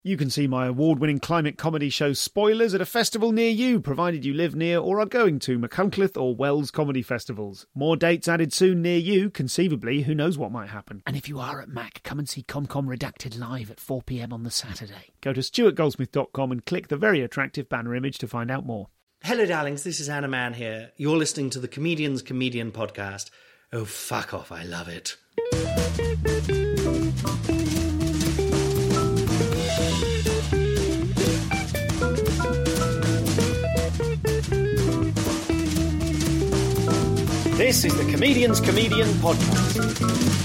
You can see my award-winning climate comedy show Spoilers at a festival near you, provided you live near or are going to Machynlleth or Wells comedy festivals. More dates added soon near you, conceivably, who knows what might happen. And if you are at Mac, come and see ComCom Redacted live at 4 p.m. on the Saturday. Go to stuartgoldsmith.com and click the very attractive banner image to find out more. Hello, darlings, this is Anna Mann here. You're listening to the Comedian's Comedian podcast. Oh, fuck off, I love it. This is the Comedian's Comedian podcast.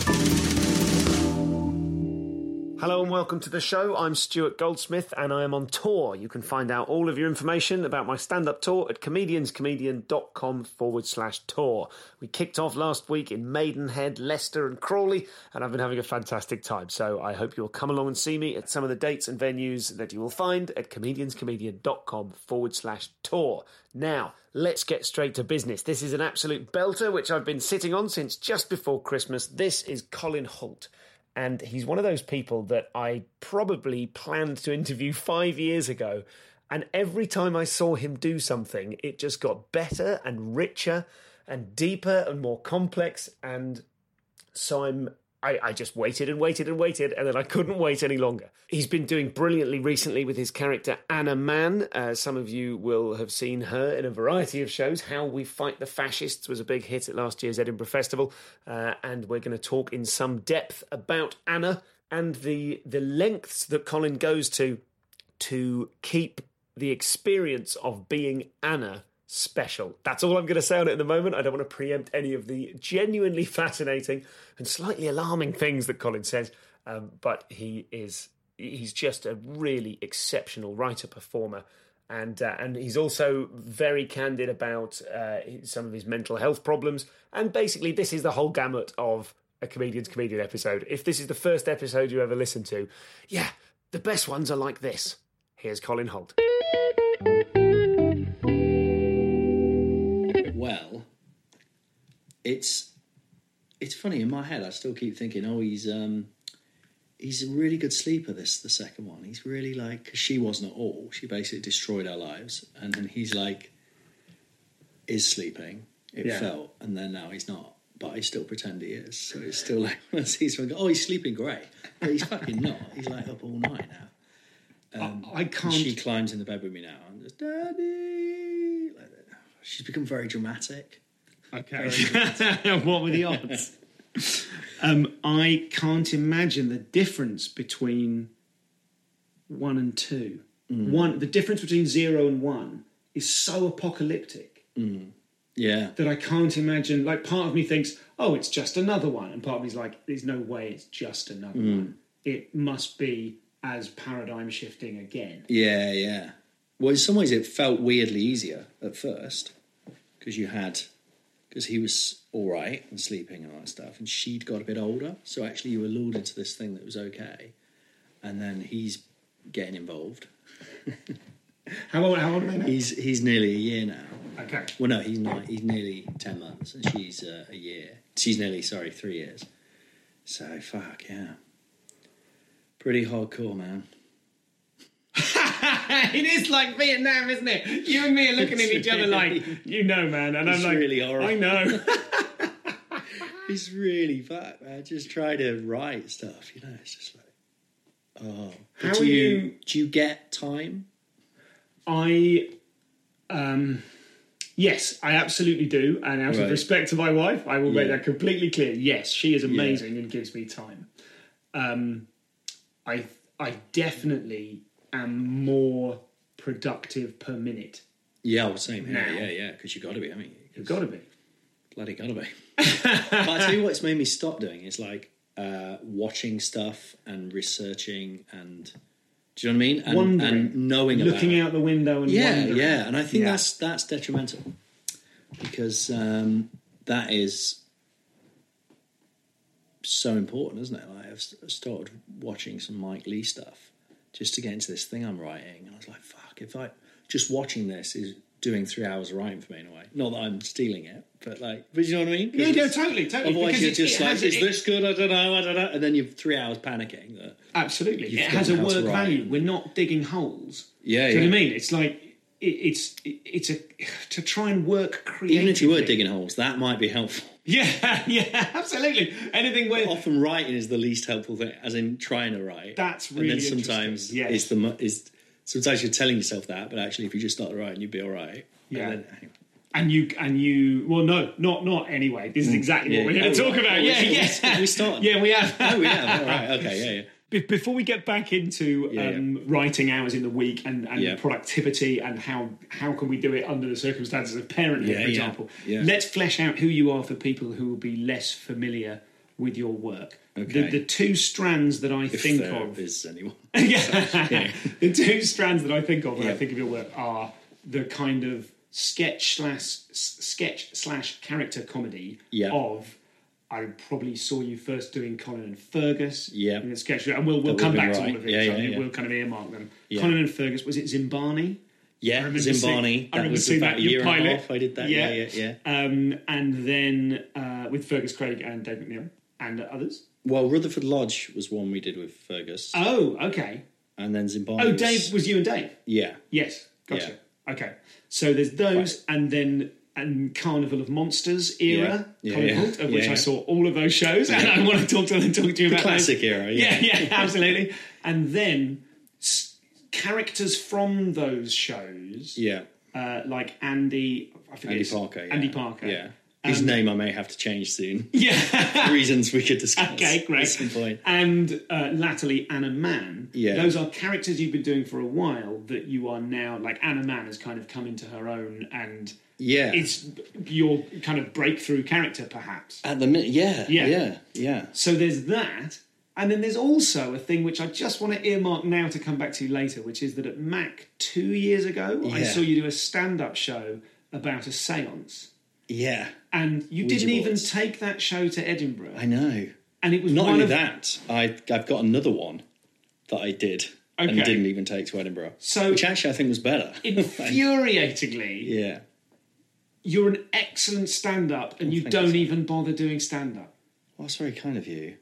Hello and welcome to the show. I'm Stuart Goldsmith and I am on tour. You can find out all of your information about my stand-up tour at comedianscomedian.com/tour. We kicked off last week in Maidenhead, Leicester and Crawley, and I've been having a fantastic time. So I hope you'll come along and see me at some of the dates and venues that you will find at comedianscomedian.com/tour. Now, let's get straight to business. This is an absolute belter, which I've been sitting on since just before Christmas. This is Colin Hoult. And he's one of those people that I probably planned to interview 5 years ago. And every time I saw him do something, it just got better and richer and deeper and more complex. And so I just waited and waited and waited, and then I couldn't wait any longer. He's been doing brilliantly recently with his character Anna Mann. Some of you will have seen her in a variety of shows. How We Fight the Fascists was a big hit at last year's Edinburgh Festival, and we're going to talk in some depth about Anna and the lengths that Colin goes to keep the experience of being Anna special. That's all I'm going to say on it at the moment. I don't want to preempt any of the genuinely fascinating and slightly alarming things that Colin says, but he's just a really exceptional writer-performer, and he's also very candid about some of his mental health problems, and basically this is the whole gamut of a Comedian's Comedian episode. If this is the first episode you ever listen to, yeah, the best ones are like this. Here's Colin Hoult. Well, it's funny in my head. I still keep thinking, oh, he's a really good sleeper. The second one, he's really like, 'cause she wasn't at all. She basically destroyed our lives, and then he's like, is sleeping. It felt, and then now he's not, but I still pretend he is. So it's still like when I see someone go, oh, he's sleeping great, but he's fucking not. He's like up all night now. I can't. She climbs in the bed with me now and just, Daddy. Like that. She's become very dramatic. Okay. What were the odds? I can't imagine the difference between 1 and 2. The difference between 0 and 1 is so apocalyptic. Yeah. That I can't imagine. Like, part of me thinks, oh, it's just another one. And part of me's like, there's no way it's just another one. It must be as paradigm shifting again. Yeah, yeah. Well, in some ways it felt weirdly easier at first because he was all right and sleeping and all that stuff, and she'd got a bit older, so actually you were lulled into this thing that was okay, and then he's getting involved. How old are they now? He's nearly a year now. Okay. Well, no, he's not. He's nearly 10 months, and she's a year. She's nearly, 3 years. So, fuck, yeah. Pretty hardcore, man. It is like Vietnam, isn't it? You and me are looking at each other like, you know, man. And I'm like, really horrible. I know. It's really fucked, man. Just try to write stuff, you know. It's just like, oh. Do you get time? Yes, I absolutely do. And out of respect to my wife, I will make that completely clear. Yes, she is amazing and gives me time. I definitely am more productive per minute. Yeah, I was saying yeah, because you've got to be. I mean, you've got to be. Bloody got to be. But I tell you what, it's made me stop doing is like watching stuff and researching and. Do you know what I mean? And, wondering, and knowing looking about out the window and wondering. Yeah, and I think that's detrimental because that is so important, isn't it? Like I've started watching some Mike Leigh stuff just to get into this thing I'm writing, and I was like, "Fuck!" If I just watching this doing 3 hours of writing for me in a way. Not that I'm stealing it, but you know what I mean? Yeah, no, totally. Otherwise, Because you're just has is this good? I don't know. And then you've 3 hours panicking. Absolutely. It You've has a forgotten how to work write. value. We're not digging holes. Yeah, Do you know yeah. what I mean? It's like, it's a to try and work creatively. Even if you were digging holes, that might be helpful. Yeah, yeah, absolutely. Anything where Often writing is the least helpful thing, as in trying to write. That's really And then sometimes interesting, yes. sometimes you're telling yourself that, but actually, if you just started writing, you'd be all right. Yeah. And you well, no, not anyway. This is exactly what we're here to talk about. Yeah, yes. We started. Yeah, we have. Oh, we have. All right. Okay. Yeah. Before we get back into writing hours in the week and Yeah. productivity and how can we do it under the circumstances of parenthood, Yeah, for yeah, example, yeah. let's flesh out who you are for people who will be less familiar with your work. Okay. The two strands that I think If there of is anyone. yeah. The two strands that I think of when I Yeah. think of your work are the kind of sketch slash character comedy Yeah. of. I probably saw you first doing Colin and Fergus Yeah. in the sketch, and we'll That come would've back been to all right. of it. Yeah, so yeah, yeah. We'll kind of earmark them. Yeah. Colin and Fergus, was it Zimbani? Yeah, I remember Zimbani. I That remember was seeing about that a your year and a pilot. half I did that. Yeah. And then with Fergus Craig and Dave McNeil and others. Well, Rutherford Lodge was one we did with Fergus. Oh, okay. And then Zimbani. Oh, Dave, was you and Dave? Yeah. Yes, gotcha. Okay, so there's those, and then Carnival of Monsters era, Yeah. Colin Yeah, Hoult, of yeah. which Yeah. I saw all of those shows, and I want to talk to you about Classic those. era. Yeah, absolutely. And then characters from those shows, Yeah. like Andy, I forget Andy his- Parker. Yeah. Andy Parker. Yeah. His name I may have to change soon. Yeah. Reasons we could discuss. Okay, great. At some point. And latterly, Anna Mann. Yeah. Those are characters you've been doing for a while that you are now, like Anna Mann has kind of come into her own and Yeah. it's your kind of breakthrough character, perhaps. At the minute, Yeah. yeah. So there's that. And then there's also a thing which I just want to earmark now to come back to later, which is that at Mac 2 years ago, I Yeah. saw you do a stand-up show about a seance. Yeah. And you Ouija didn't even boards. take that show to Edinburgh. I know. And it was Not one only of that, I've got another one that I did and Okay. didn't even take to Edinburgh. So- which actually I think was better. infuriatingly, Yeah. you're an excellent stand-up and you thank don't you. even bother doing stand-up. Well, that's very kind of you.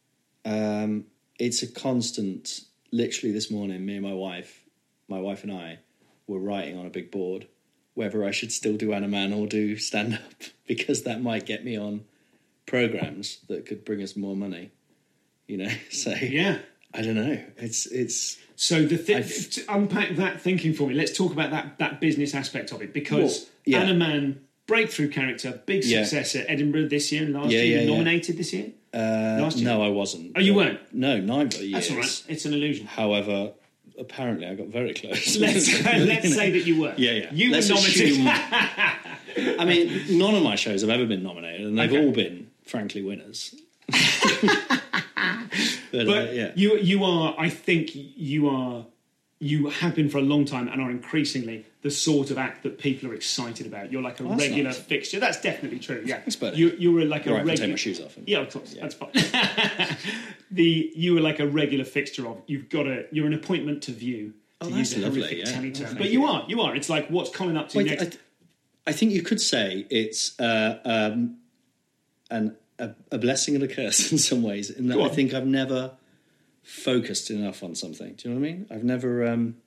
It's a constant. Literally this morning, me and my wife and I were writing on a big board whether I should still do Anna Mann or do stand-up because that might get me on programs that could bring us more money. You know, so Yeah. I don't know. It's So to I've- unpack that thinking for me, let's talk about that business aspect of it, because Well, yeah. Anna Mann, breakthrough character, big Yeah. success at Edinburgh this year and last Yeah, year. yeah, You yeah. nominated this year? Last year? no, I wasn't. Oh, you weren't? No, neither years. That's all right. It's an illusion. However, apparently I got very close. Let's say that you were. Yeah. You Let's were nominated. assume- I mean, none of my shows have ever been nominated, and they've Okay. all been, frankly, winners. But yeah. you are, I think you have been for a long time and are increasingly the sort of act that people are excited about. You're like a that's regular nice. fixture. That's definitely true. Yeah, That's better. You were like a Right, I can regular. take my shoes off. Yeah, of course, that's fine. You were like a regular fixture of. You're an appointment to view. To Oh, that's use a lovely, horrific yeah. telly Oh, term. thank But you. you are. It's like what's coming up to Well, next. I think you could say it's a blessing and a curse in some ways, in that Go I on. think I've never focused enough on something. Do you know what I mean? I've never.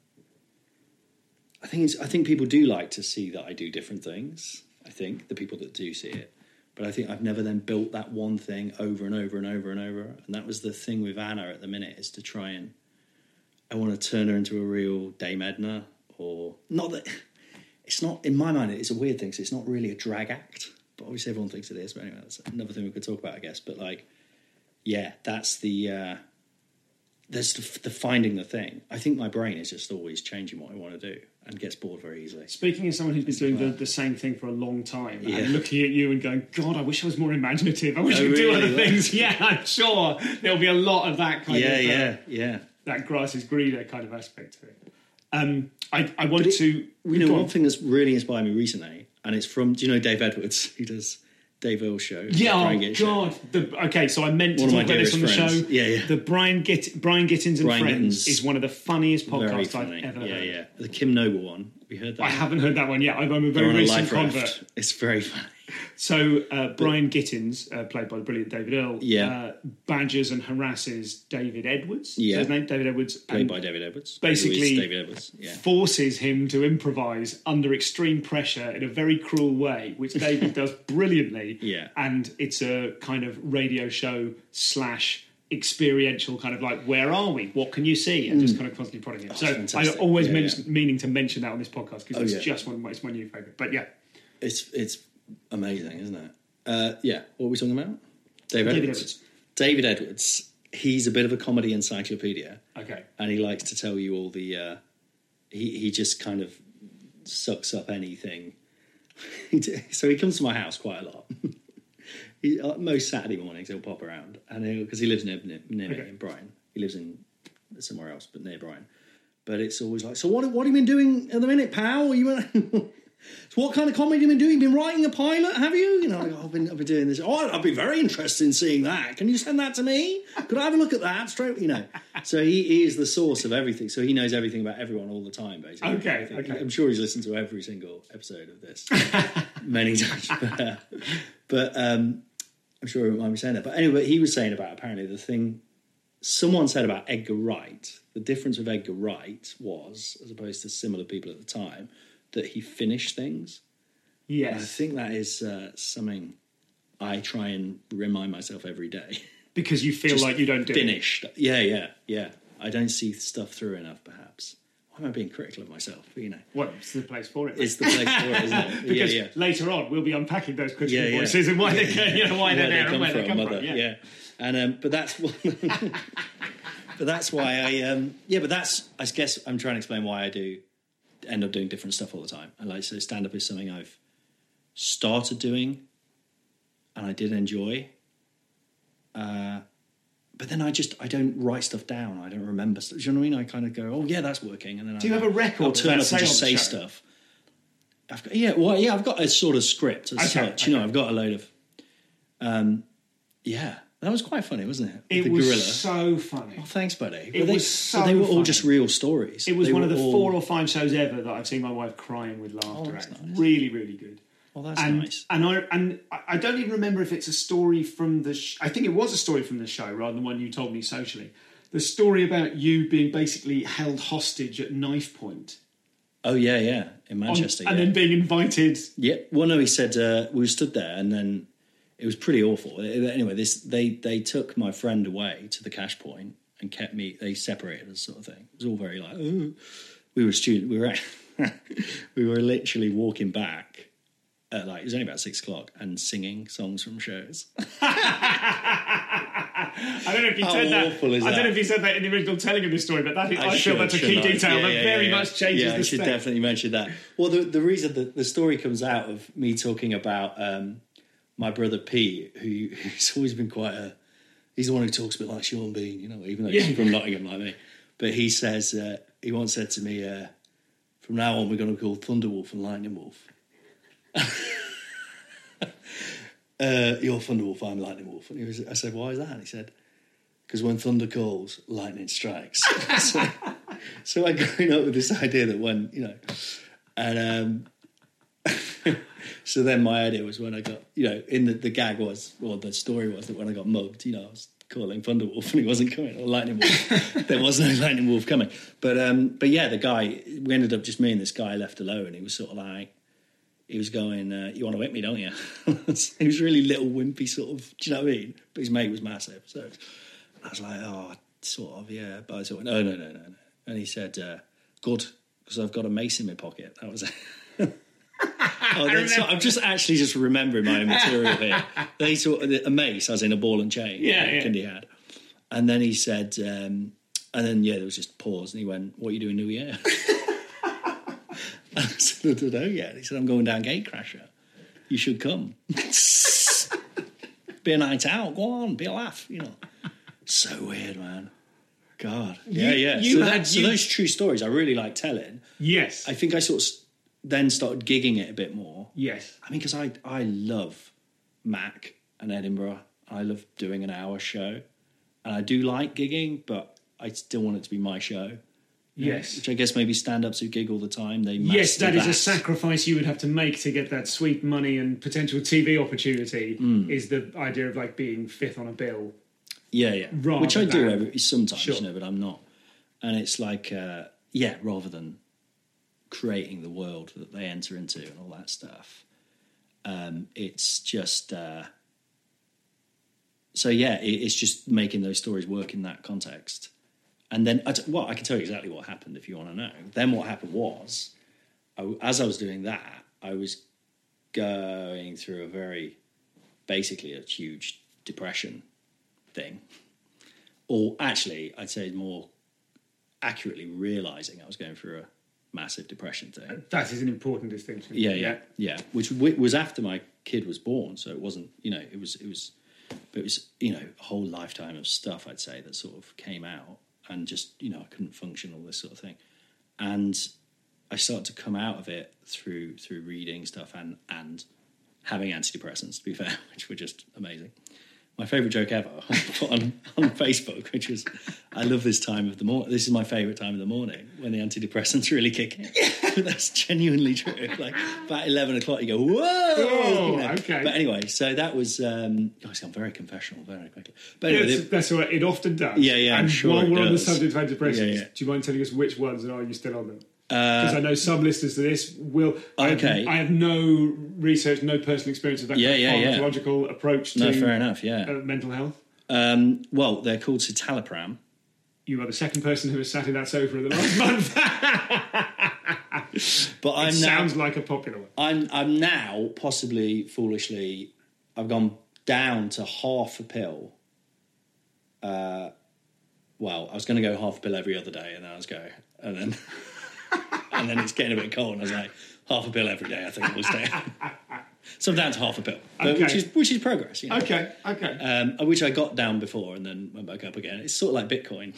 I think people do like to see that I do different things. I think the people that do see it, but I think I've never then built that one thing over and over and over and over. And that was the thing with Anna at the minute, is to try and I want to turn her into a real Dame Edna, or not that. It's not, in my mind, it's a weird thing, because it's not really a drag act. But obviously everyone thinks it is. But anyway, that's another thing we could talk about, I guess. But like, yeah, that's the... there's the finding the thing. I think my brain is just always changing what I want to do and gets bored very easily. Speaking as someone who's been doing the same thing for a long time, Yeah. and looking at you and going, God, I wish I was more imaginative. I wish I Oh, could do really? other things. Yeah, I'm sure there'll be a lot of that kind of... Yeah. that grass is greener kind of aspect to it. I want to... You know, go one on. thing that's really inspired me recently, and it's from, do you know Dave Edwards, who does Dave Earl show. Yeah, Brian oh Gittins God. Okay, so I meant to One of talk my about this on the dearest show. friends. Yeah. The Brian Gittins and Brian Friends Gittins. is one of the funniest Very podcasts funny. I've ever heard. Yeah. The Kim Noble one. Have you heard that? I haven't heard that one yet. I'm a They're very on a recent life raft. convert. It's very funny. So Brian Gittins, played by the brilliant David Earl, Yeah. badgers and harasses David Edwards. Is Yeah. his name? David Edwards. Played and by David Edwards. basically Who is David Edwards. Yeah. forces him to improvise under extreme pressure in a very cruel way, which David does brilliantly. Yeah. And it's a kind of radio show / experiential kind of like, where are we? What can you see? And just kind of constantly prodding him. So I fantastic. always Yeah, meaning to mention that on this podcast because it's yeah. just it's my new favourite. But yeah. It's amazing, isn't it? Yeah. What are we talking about? David David Edwards. Edwards. David Edwards. He's a bit of a comedy encyclopedia. Okay. And he likes to tell you all the. He just kind of sucks up anything. So he comes to my house quite a lot. Most Saturday mornings he'll pop around, and because he lives near me in Brighton. He lives in somewhere else, but near Brighton. But it's always like, so what have you been doing at the minute, pal? So what kind of comedy have you been doing? You've been writing a pilot, have you? You know, like, I've been doing this. Oh, I'd be very interested in seeing that. Can you send that to me? Could I have a look at that straight? You know. So he is the source of everything. So he knows everything about everyone all the time, basically. Okay. I'm sure he's listened to every single episode of this many times. But I'm sure he won't mind me saying that. But anyway, he was saying about apparently the thing someone said about Edgar Wright. The difference with Edgar Wright was, as opposed to similar people at the time, that he finished things. Yes. And I think that is something I try and remind myself every day. Because you feel like you don't do finished. Yeah. I don't see stuff through enough, perhaps. Why am I being critical of myself? But, you know, Well, it's the place for it. it's the place for it, isn't it? Because later on we'll be unpacking those critical Yeah. voices and why they're why they're there and where they come mother. from. Yeah. And but that's but that's why I guess I'm trying to explain why I do end up doing different stuff all the time. And like, so stand up is something I've started doing and I did enjoy. But then I don't write stuff down. I don't remember stuff. Do you know what I mean? I kind of go, oh yeah, that's working. And then Do you have a record I'll of turn that up and just say say on the show? stuff. I've got a sort of script as such. You know, I've got a load of. That was quite funny, wasn't it? It the was gorilla. so funny. Oh, thanks, buddy. It was so they were all funny. just real stories. It was They one were of the all- 4 or 5 shows ever that I've seen my wife crying with laughter that's at. nice. Really, really good. Oh, that's And nice. and I don't even remember if it's a story from the. I think it was a story from the show rather than one you told me socially. The story about you being basically held hostage at knife point. Oh yeah, in Manchester. And then being invited. Yeah. Well, no, he said we stood there, and then it was pretty awful. Anyway, they took my friend away to the cash point and kept me. They separated us, sort of thing. It was all very like, ooh. We were students. We were literally walking back. It was only about 6:00 and singing songs from shows. I don't know if you How said that. awful is I don't that? know if you said that in the original telling of this story, but I feel that's a key shouldn't I? detail that very Yeah. much changes Yeah, the I should state. definitely mention that. Well, the reason that the story comes out of me talking about my brother Pete, who's always been he's the one who talks a bit like Sean Bean, you know, even though he's from Nottingham like me. But he says, he once said to me, from now on we're going to call Thunderwolf and Lightning Wolf. You're Thunderwolf, I'm Lightning Wolf. And I said, why is that? And he said, because when thunder calls, lightning strikes. so I growing up with this idea that when, you know, and so then my idea was when I got, you know, in the gag was, or the story was that when I got mugged, you know, I was calling Thunderwolf and he wasn't coming, or Lightning Wolf. There was no Lightning Wolf coming. But yeah, the guy, we ended up just me and this guy left alone. He was sort of like, he was going, you want to whip me, don't you? He was really little, wimpy sort of, do you know what I mean? But his mate was massive. So I was like, oh, sort of, yeah. But I thought, no. And he said, good, because I've got a mace in my pocket. That was it. I'm just remembering my own material here. They sort of, a mace, as in a ball and chain. Yeah. Kindy had. And then he said, and then, there was just a pause, and he went, what are you doing New Year? I said, I don't know yet. He said, I'm going down Gatecrasher. You should come. Be a night out. Go on, be a laugh, you know. So weird, man. God. Yeah. So those true stories I really like telling. Yes. I think I sort of then started gigging it a bit more. Yes. I mean, because I love Mac and Edinburgh. I love doing an hour show. And I do like gigging, but I still want it to be my show. Yes. Which I guess maybe stand-ups who gig all the time, they Yes, master that is a sacrifice you would have to make to get that sweet money and potential TV opportunity, is the idea of like being fifth on a bill. Yeah. Rather Which I do than- sometimes, Sure. you know, but I'm not. And it's like, rather than creating the world that they enter into and all that stuff, it's just... it's just making those stories work in that context. And then, I can tell you exactly what happened if you want to know. Then what happened was, as I was doing that, I was going through basically a huge depression thing. Or actually, I'd say more accurately realising I was going through a massive depression thing. That is an important distinction. Yeah. Which was after my kid was born, so it wasn't, it was, a whole lifetime of stuff, I'd say, that sort of came out. And just, I couldn't function, all this sort of thing. And I started to come out of it through reading stuff and having antidepressants, to be fair, which were just amazing. My favourite joke ever I put on Facebook, which was, I love this time of the morning. This is my favourite time of the morning, when the antidepressants really kick in. That's genuinely true. Like, about 11 o'clock, you go, whoa! Oh, okay. But anyway, so that was... I'm very confessional very quickly. But anyway, That's all right. It often does. Yeah, I'm And sure while it we're on the does. subject of antidepressants, Yeah. do you mind telling us which ones, and are you still on them? Because I know some listeners to this will... Okay. I have no research, no personal experience of that kind of pharmacological approach to No, fair enough, yeah. Mental health. Well, they're called citalopram. You are the second person who has sat in that sofa in the last month. But Sounds like a popular one. I'm now, possibly foolishly, I've gone down to half a pill. I was going to go half a pill every other day, and then I was going, and then... and then it's getting a bit cold, and I was like, half a pill every day, I think we'll stay. So I'm down to half a pill, which is progress. Okay. Which I got down before and then went back up again. It's sort of like Bitcoin.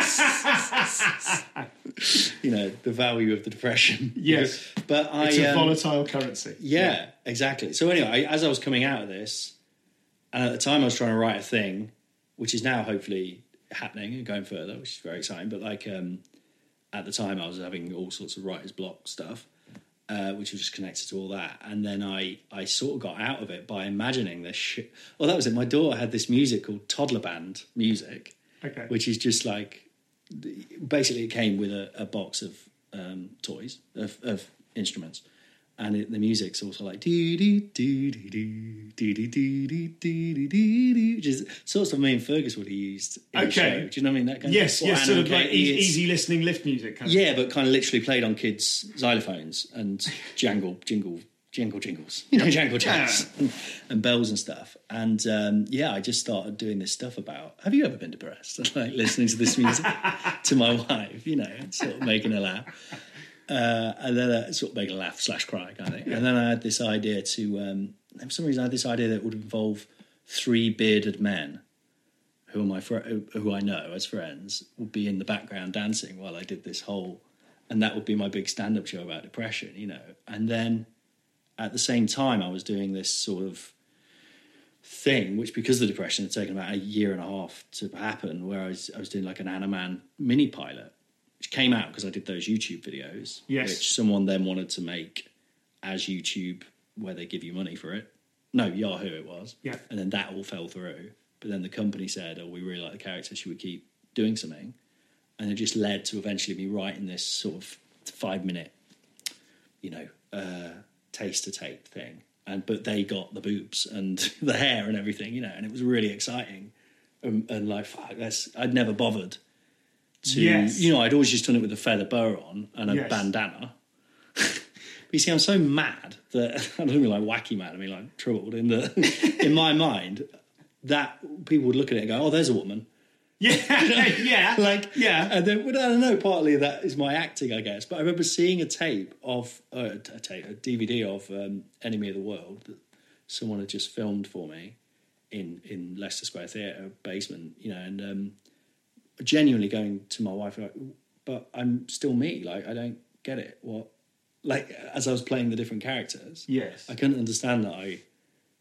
Yes. The value of the depression. Yes. But It's a volatile currency. Yeah, exactly. So anyway, as I was coming out of this, and at the time I was trying to write a thing, which is now hopefully happening and going further, which is very exciting. But at the time I was having all sorts of writer's block stuff, which was just connected to all that. And then I sort of got out of it by imagining this shit. Well, that was it. My daughter had this music called Toddler Band Music, which is just like, basically it came with a box of toys, of instruments. And the music's also like doo doo doo doo doo doo doo doo doo doo, which is sort of me and Fergus would have used in the show. Do you know what I mean? That kind yes, of sort of like easy listening lift music. Kind of. But kind of literally played on kids' xylophones and jingles, jangle jangles, and bells and stuff. And I just started doing this stuff about. Have you ever been depressed? Like listening to this music to my wife, sort of making her laugh. And then sort of make a laugh / cry kind of thing. And then I had this idea to, for some reason I had this idea that it would involve 3 bearded men who are who I know as friends would be in the background dancing while I did this whole, and that would be my big stand-up show about depression, And then at the same time I was doing this sort of thing, which because of the depression had taken about a year and a half to happen, where I was doing like an Animan mini pilot, which came out because I did those YouTube videos, which someone then wanted to make as YouTube, where they give you money for it. No, Yahoo it was. Yeah. And then that all fell through. But then the company said, we really like the character, should we keep doing something? And it just led to eventually me writing this sort of 5-minute, taster tape thing. But they got the boobs and the hair and everything, and it was really exciting. And like, fuck, I'd never bothered to, I'd always just done it with a feather boa on and a bandana. But you see, I'm so mad that, I don't mean like wacky mad, I mean like troubled in my mind, that people would look at it and go, oh, there's a woman. Yeah. And then, I don't know, partly that is my acting, I guess, but I remember seeing a tape of, a DVD of Enemy of the World that someone had just filmed for me in Leicester Square Theatre basement, and genuinely going to my wife, like, but I'm still me. Like, I don't get it. What, like, as I was playing the different characters, yes, I couldn't understand that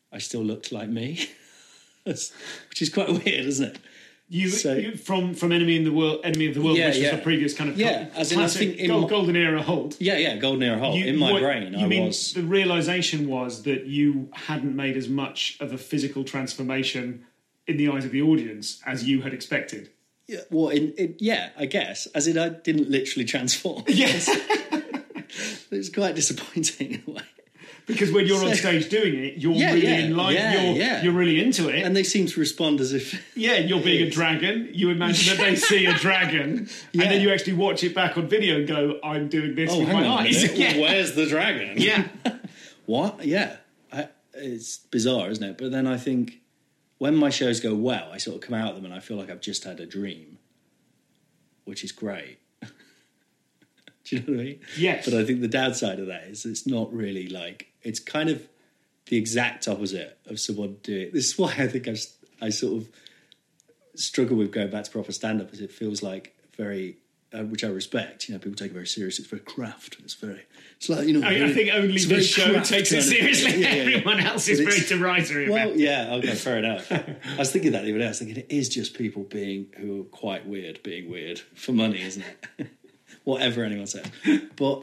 I still looked like me, which is quite weird, isn't it? You from Enemy of the World, Yeah, which was yeah. a previous kind of As in, I classic think in golden era Holt. Yeah, Golden Era Holt. In my brain, I was... The realisation was that you hadn't made as much of a physical transformation in the eyes of the audience as you had expected. Yeah, well, I guess. As in, I didn't literally transform. Yes. It was quite disappointing in a way. Because when you're on stage doing it, you're you're really into it. And they seem to respond as if... Yeah, you're being a dragon. You imagine that they see a dragon, and then you actually watch it back on video and go, I'm doing this with my eyes. Yeah. Where's the dragon? Yeah. What? Yeah. It's bizarre, isn't it? But then I think when my shows go well, I sort of come out of them and I feel like I've just had a dream, which is great. Do you know what I mean? Yes. But I think the downside of that is it's not really like... It's kind of the exact opposite of someone doing... This is why I think I sort of struggle with going back to proper stand-up, as it feels like very... which I respect. You know, people take it very seriously. It's very craft. It's like, you know... I think only this show takes it seriously. Everyone else is very derisory about it. Yeah, okay, fair enough. I was thinking that the other day. I was thinking it is just people who are quite weird being weird for money, isn't it? Whatever anyone says. But,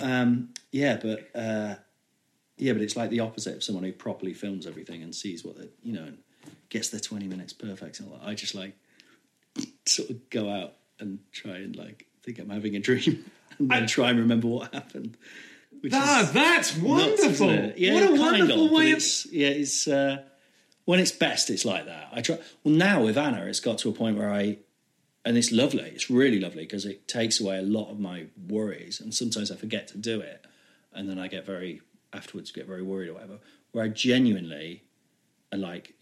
but it's like the opposite of someone who properly films everything and sees what they, and gets their 20 minutes perfect. And I just like sort of go out and try and like think I'm having a dream and then try and remember what happened. That's wonderful. Nuts, yeah, what a wonderful way of... It's when it's best, it's like that. I try. Well, now with Anna, it's got to a point where and it's lovely. It's really lovely because it takes away a lot of my worries, and sometimes I forget to do it, and then I get very worried or whatever. Where I genuinely, and like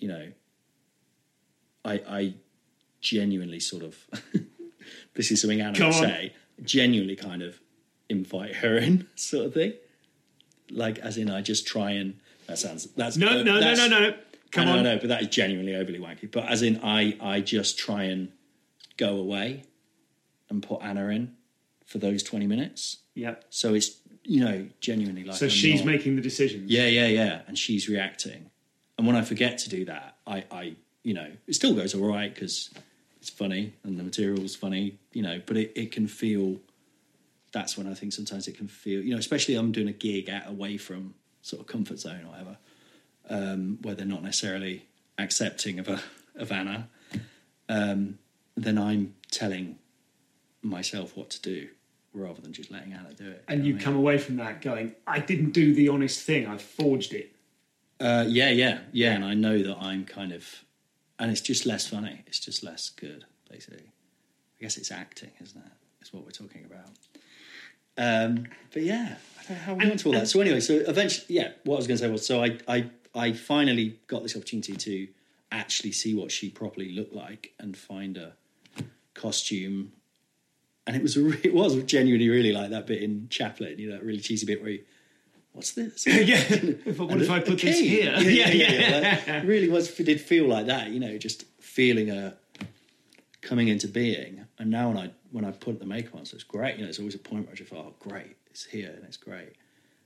I genuinely sort of this is something Anna would say. Genuinely kind of invite her in, sort of thing. Like, as in, I just try and no. Come on. No, but that is genuinely overly wanky. But as in, I just try and go away and put Anna in for those 20 minutes. Yeah. So it's, genuinely like... So she's making the decisions. Yeah. And she's reacting. And when I forget to do that, I it still goes all right because it's funny and the material's funny, but it can feel... That's when I think sometimes it can feel... especially I'm doing a gig away from sort of comfort zone or whatever, where they're not necessarily accepting of Anna, then I'm telling myself what to do rather than just letting Anna do it. And you come away from that going, I didn't do the honest thing, I forged it. Yeah. And I know that I'm kind of... And it's just less funny. It's just less good, basically. I guess it's acting, isn't it? Is what we're talking about. But yeah, I don't know how we went to all that. So anyway, so eventually, what I was going to say was, so I finally got this opportunity to actually see what she properly looked like and find a costume. And it was genuinely really like that bit in Chaplin, that really cheesy bit where what's this? What if I put this here? Yeah. It really did feel like that, just feeling her coming into being. And now when I put the makeup on, so it's great. It's always a point where I just thought, oh, great, it's here and it's great.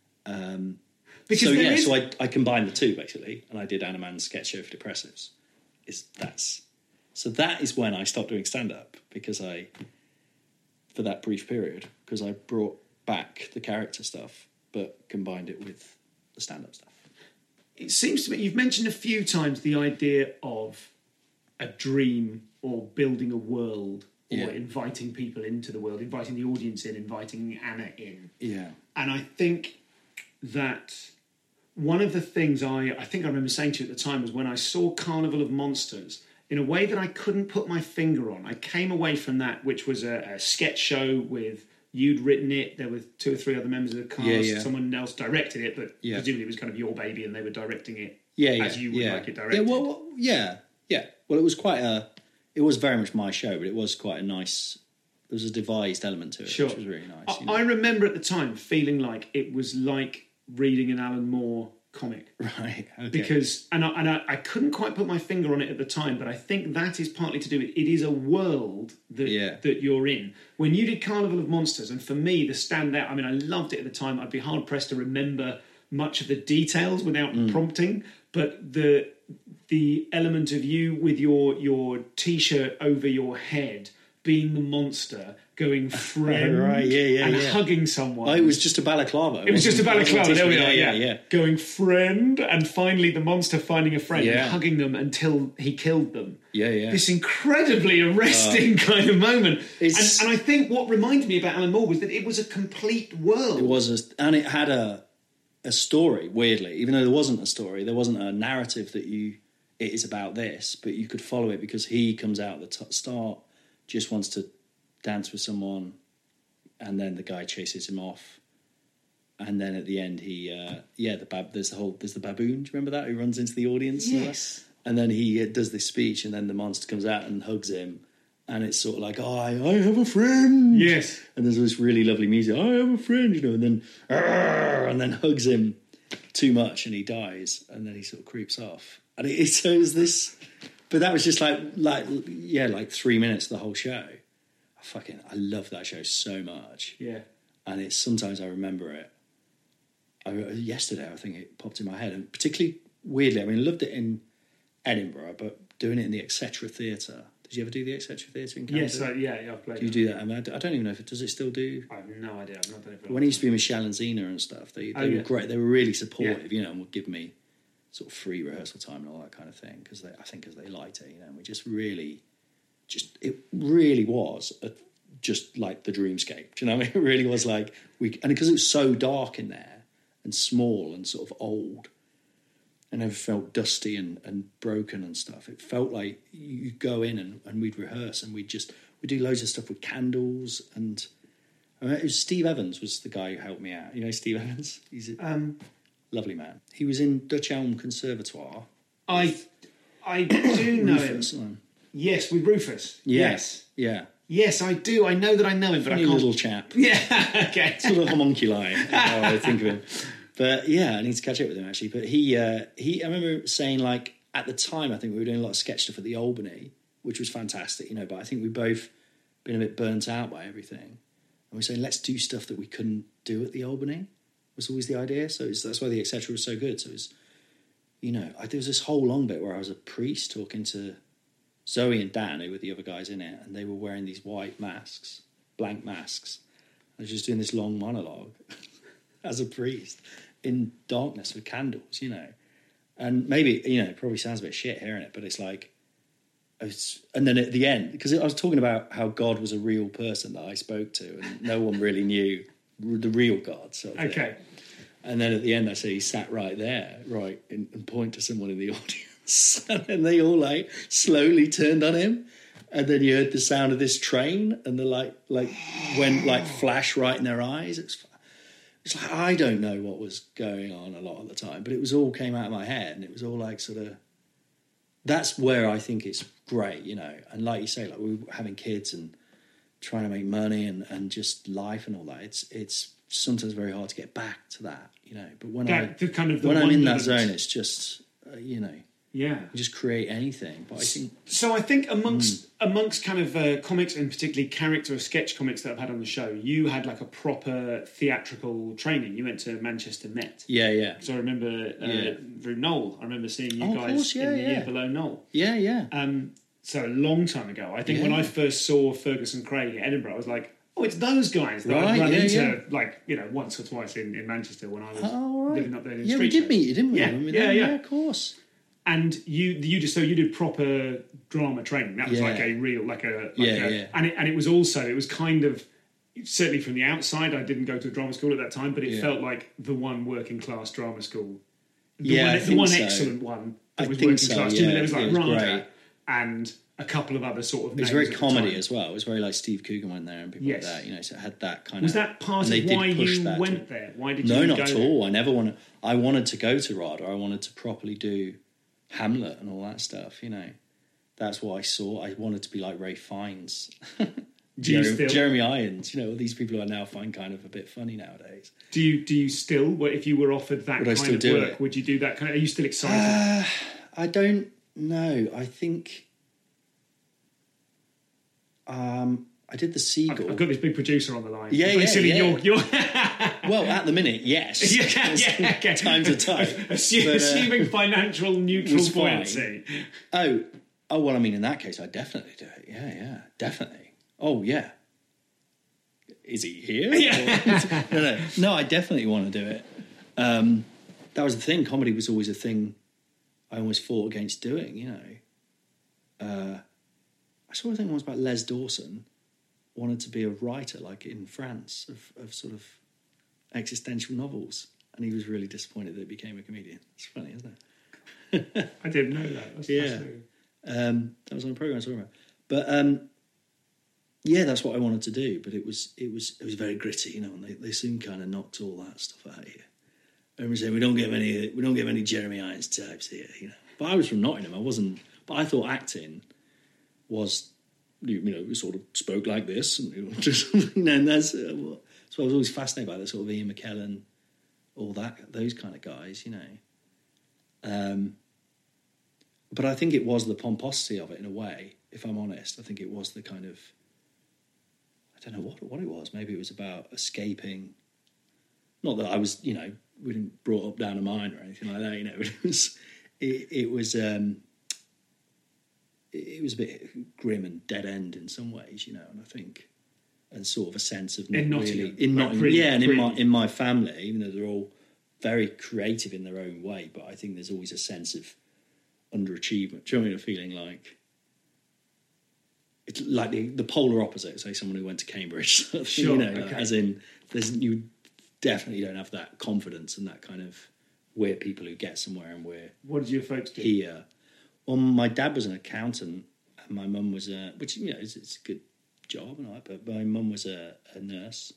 So I combined the two basically, and I did Anna Mann's sketch show for depressives. So that is when I stopped doing stand up for that brief period, because I brought back the character stuff but combined it with the stand up stuff. It seems to me you've mentioned a few times the idea of a dream or building a world or inviting people into the world, inviting the audience in, inviting Anna in. Yeah. And I think that one of the things I think I remember saying to you at the time was when I saw Carnival of Monsters, in a way that I couldn't put my finger on, I came away from that, which was a sketch show with... You'd written it, there were 2 or 3 other members of the cast, someone else directed it, but presumably it was kind of your baby and they were directing it as you would like it directed. Well, it was very much my show, but it was quite a nice... There was a devised element to it, which was really nice. I remember at the time feeling like it was like reading an Alan Moore comic. Right, okay. Because, and I couldn't quite put my finger on it at the time, but I think that is partly to do with it is a world that you're in. When you did Carnival of Monsters, and for me, the standout, I loved it at the time. I'd be hard-pressed to remember much of the details without prompting, but the element of you with your t-shirt over your head being the monster, going friend, Right, and yeah. hugging someone. Oh, it was just a balaclava. It was just a balaclava. There we are. Yeah. Going friend, and finally the monster finding a friend Yeah. and hugging them until he killed them. Yeah. This incredibly arresting kind of moment. It's- And I think what reminded me about Alan Moore was that it was a complete world. It was, and it had a story. Weirdly, even though there wasn't a story, there wasn't a narrative that it is about this, but you could follow it because he comes out at the start, just wants to dance with someone, and then the guy chases him off, and then at the end there's the baboon. Do you remember that? Who runs into the audience? Yes. And then he does this speech, and then the monster comes out and hugs him, and it's sort of like, oh, I have a friend. Yes. And there's this really lovely music. I have a friend, and then hugs him too much, and he dies, and then he sort of creeps off. And so it was this, but that was just like 3 minutes of the whole show. I love that show so much. Yeah. And it's sometimes I remember it. Yesterday, I think it popped in my head, and particularly weirdly, I mean, I loved it in Edinburgh, but doing it in the Etc Theatre. Did you ever do the Etc Theatre in Canada? Yes. I've played. Do you do that? I mean, I don't even know if does it still do. I have no idea. I've not done it for. When it used to be Michelle and Zena and stuff, they were great. They were really supportive, and would give me sort of free rehearsal time and all that kind of thing because they liked it, and we just really, it really was just like the dreamscape. Do you know what I mean? It really was like and because it was so dark in there and small and sort of old, and it felt dusty and broken and stuff. It felt like you go in and we'd rehearse and we'd do loads of stuff with candles and. It was Steve Evans was the guy who helped me out. You know Steve Evans? He's a lovely man. He was in Dutch Elm Conservatoire. I do know him. Rufus, Yes, with Rufus. Yes. Yeah. Yes, I do. I know that I know him, but Funny I can't. little chap. Yeah. Okay. Sort of homunculi, is how I think of him. But yeah, I need to catch up with him actually. But he I remember saying like at the time, I think we were doing a lot of sketch stuff at the Albany, which was fantastic, but I think we both been a bit burnt out by everything. And we're saying, let's do stuff that we couldn't do at the Albany, was always the idea. So that's why the Etc was so good. So it was, there was this whole long bit where I was a priest talking to Zoe and Dan, who were the other guys in it, and they were wearing these white masks, blank masks. I was just doing this long monologue as a priest in darkness with candles, And maybe, it probably sounds a bit shit hearing it, but it's like, and then at the end, because I was talking about how God was a real person that I spoke to, and no one really knew the real God. Sort of Okay. thing. And then at the end, I say he sat right there, and point to someone in the audience, and then they all slowly turned on him, and then you heard the sound of this train, and the light went flash right in their eyes. It's like I don't know what was going on a lot of the time, but it was all came out of my head, and it was all like sort of. That's where I think it's great, and like you say, like we were having kids and trying to make money and just life and all that. It's sometimes very hard to get back to that, But when I'm in that zone, it's just, Yeah. you just create anything. But I think So I think amongst kind of comics and particularly character or sketch comics that I've had on the show, you had like a proper theatrical training. You went to Manchester Met. yeah. So I remember through Noel. I remember seeing you Oh, of guys course, in the year below Noel. Yeah. So a long time ago. I think when I first saw Ferguson Craig at Edinburgh, I was like, oh, it's those guys that I'd run into once or twice in Manchester when I was living up there in the street. we did meet you, didn't we? Yeah, of course. And you did proper drama training. That was like a real and it was kind of certainly from the outside. I didn't go to a drama school at that time, but it felt like the one working class drama school. The one excellent one that was working class. Yeah, there was like Rada great. And a couple of other sort of. It was very comedy as well. It was very like Steve Coogan went there and people like that. So it had that kind of. Was that part of why you went there? Why did you? No, not at all. I never wanted. I wanted to go to RADA. I wanted to properly do Hamlet and all that stuff. That's what I saw. I wanted to be like Ray Fiennes, Jeremy Irons. All these people who I now find kind of a bit funny nowadays. Do you still? If you were offered that kind of work, would you do that kind of? Are you still excited? I don't know. I think. I did the Seagull. I've got this big producer on the line. Yeah. You're Well, at the minute, yes. Okay. Time to time. Assuming financial neutral was fine. buoyancy. Oh, well, I mean, in that case, I'd definitely do it. Yeah, definitely. Oh, yeah. Is he here? Yeah. No, I definitely want to do it. That was the thing. Comedy was always a thing I always fought against doing, you know. I saw a thing once about Les Dawson wanted to be a writer, like in France, of sort of existential novels. And he was really disappointed that he became a comedian. It's funny, isn't it? I didn't know that. That's fascinating. That was on a programme I saw about. But yeah, that's what I wanted to do. But it was very gritty, you know, and they soon kind of knocked all that stuff out of you. I remember saying we don't get many Jeremy Irons types here, you know. But I was from Nottingham. I wasn't. But I thought acting was, you know, we sort of spoke like this, and you know, just, you know, and that's so I was always fascinated by that sort of Ian McKellen, all that, those kind of guys, you know. But I think it was the pomposity of it in a way. If I'm honest, I think it was the kind of, I don't know what it was. Maybe it was about escaping. Not that I was, you know, we didn't brought up down a mine or anything like that, you know. But it was a bit grim and dead end in some ways, you know. And I think, and sort of a sense of not in really Nottingham, in my family, even though they're all very creative in their own way, but I think there's always a sense of underachievement. Do you know what I mean? A feeling like it's like the polar opposite. Say someone who went to Cambridge, sort of, sure, you know, okay. as in you definitely don't have that confidence and that kind of we're people who get somewhere and we're what did your folks do? here. Well, my dad was an accountant and my mum was which, you know, it's a good job and all that, but my mum was a nurse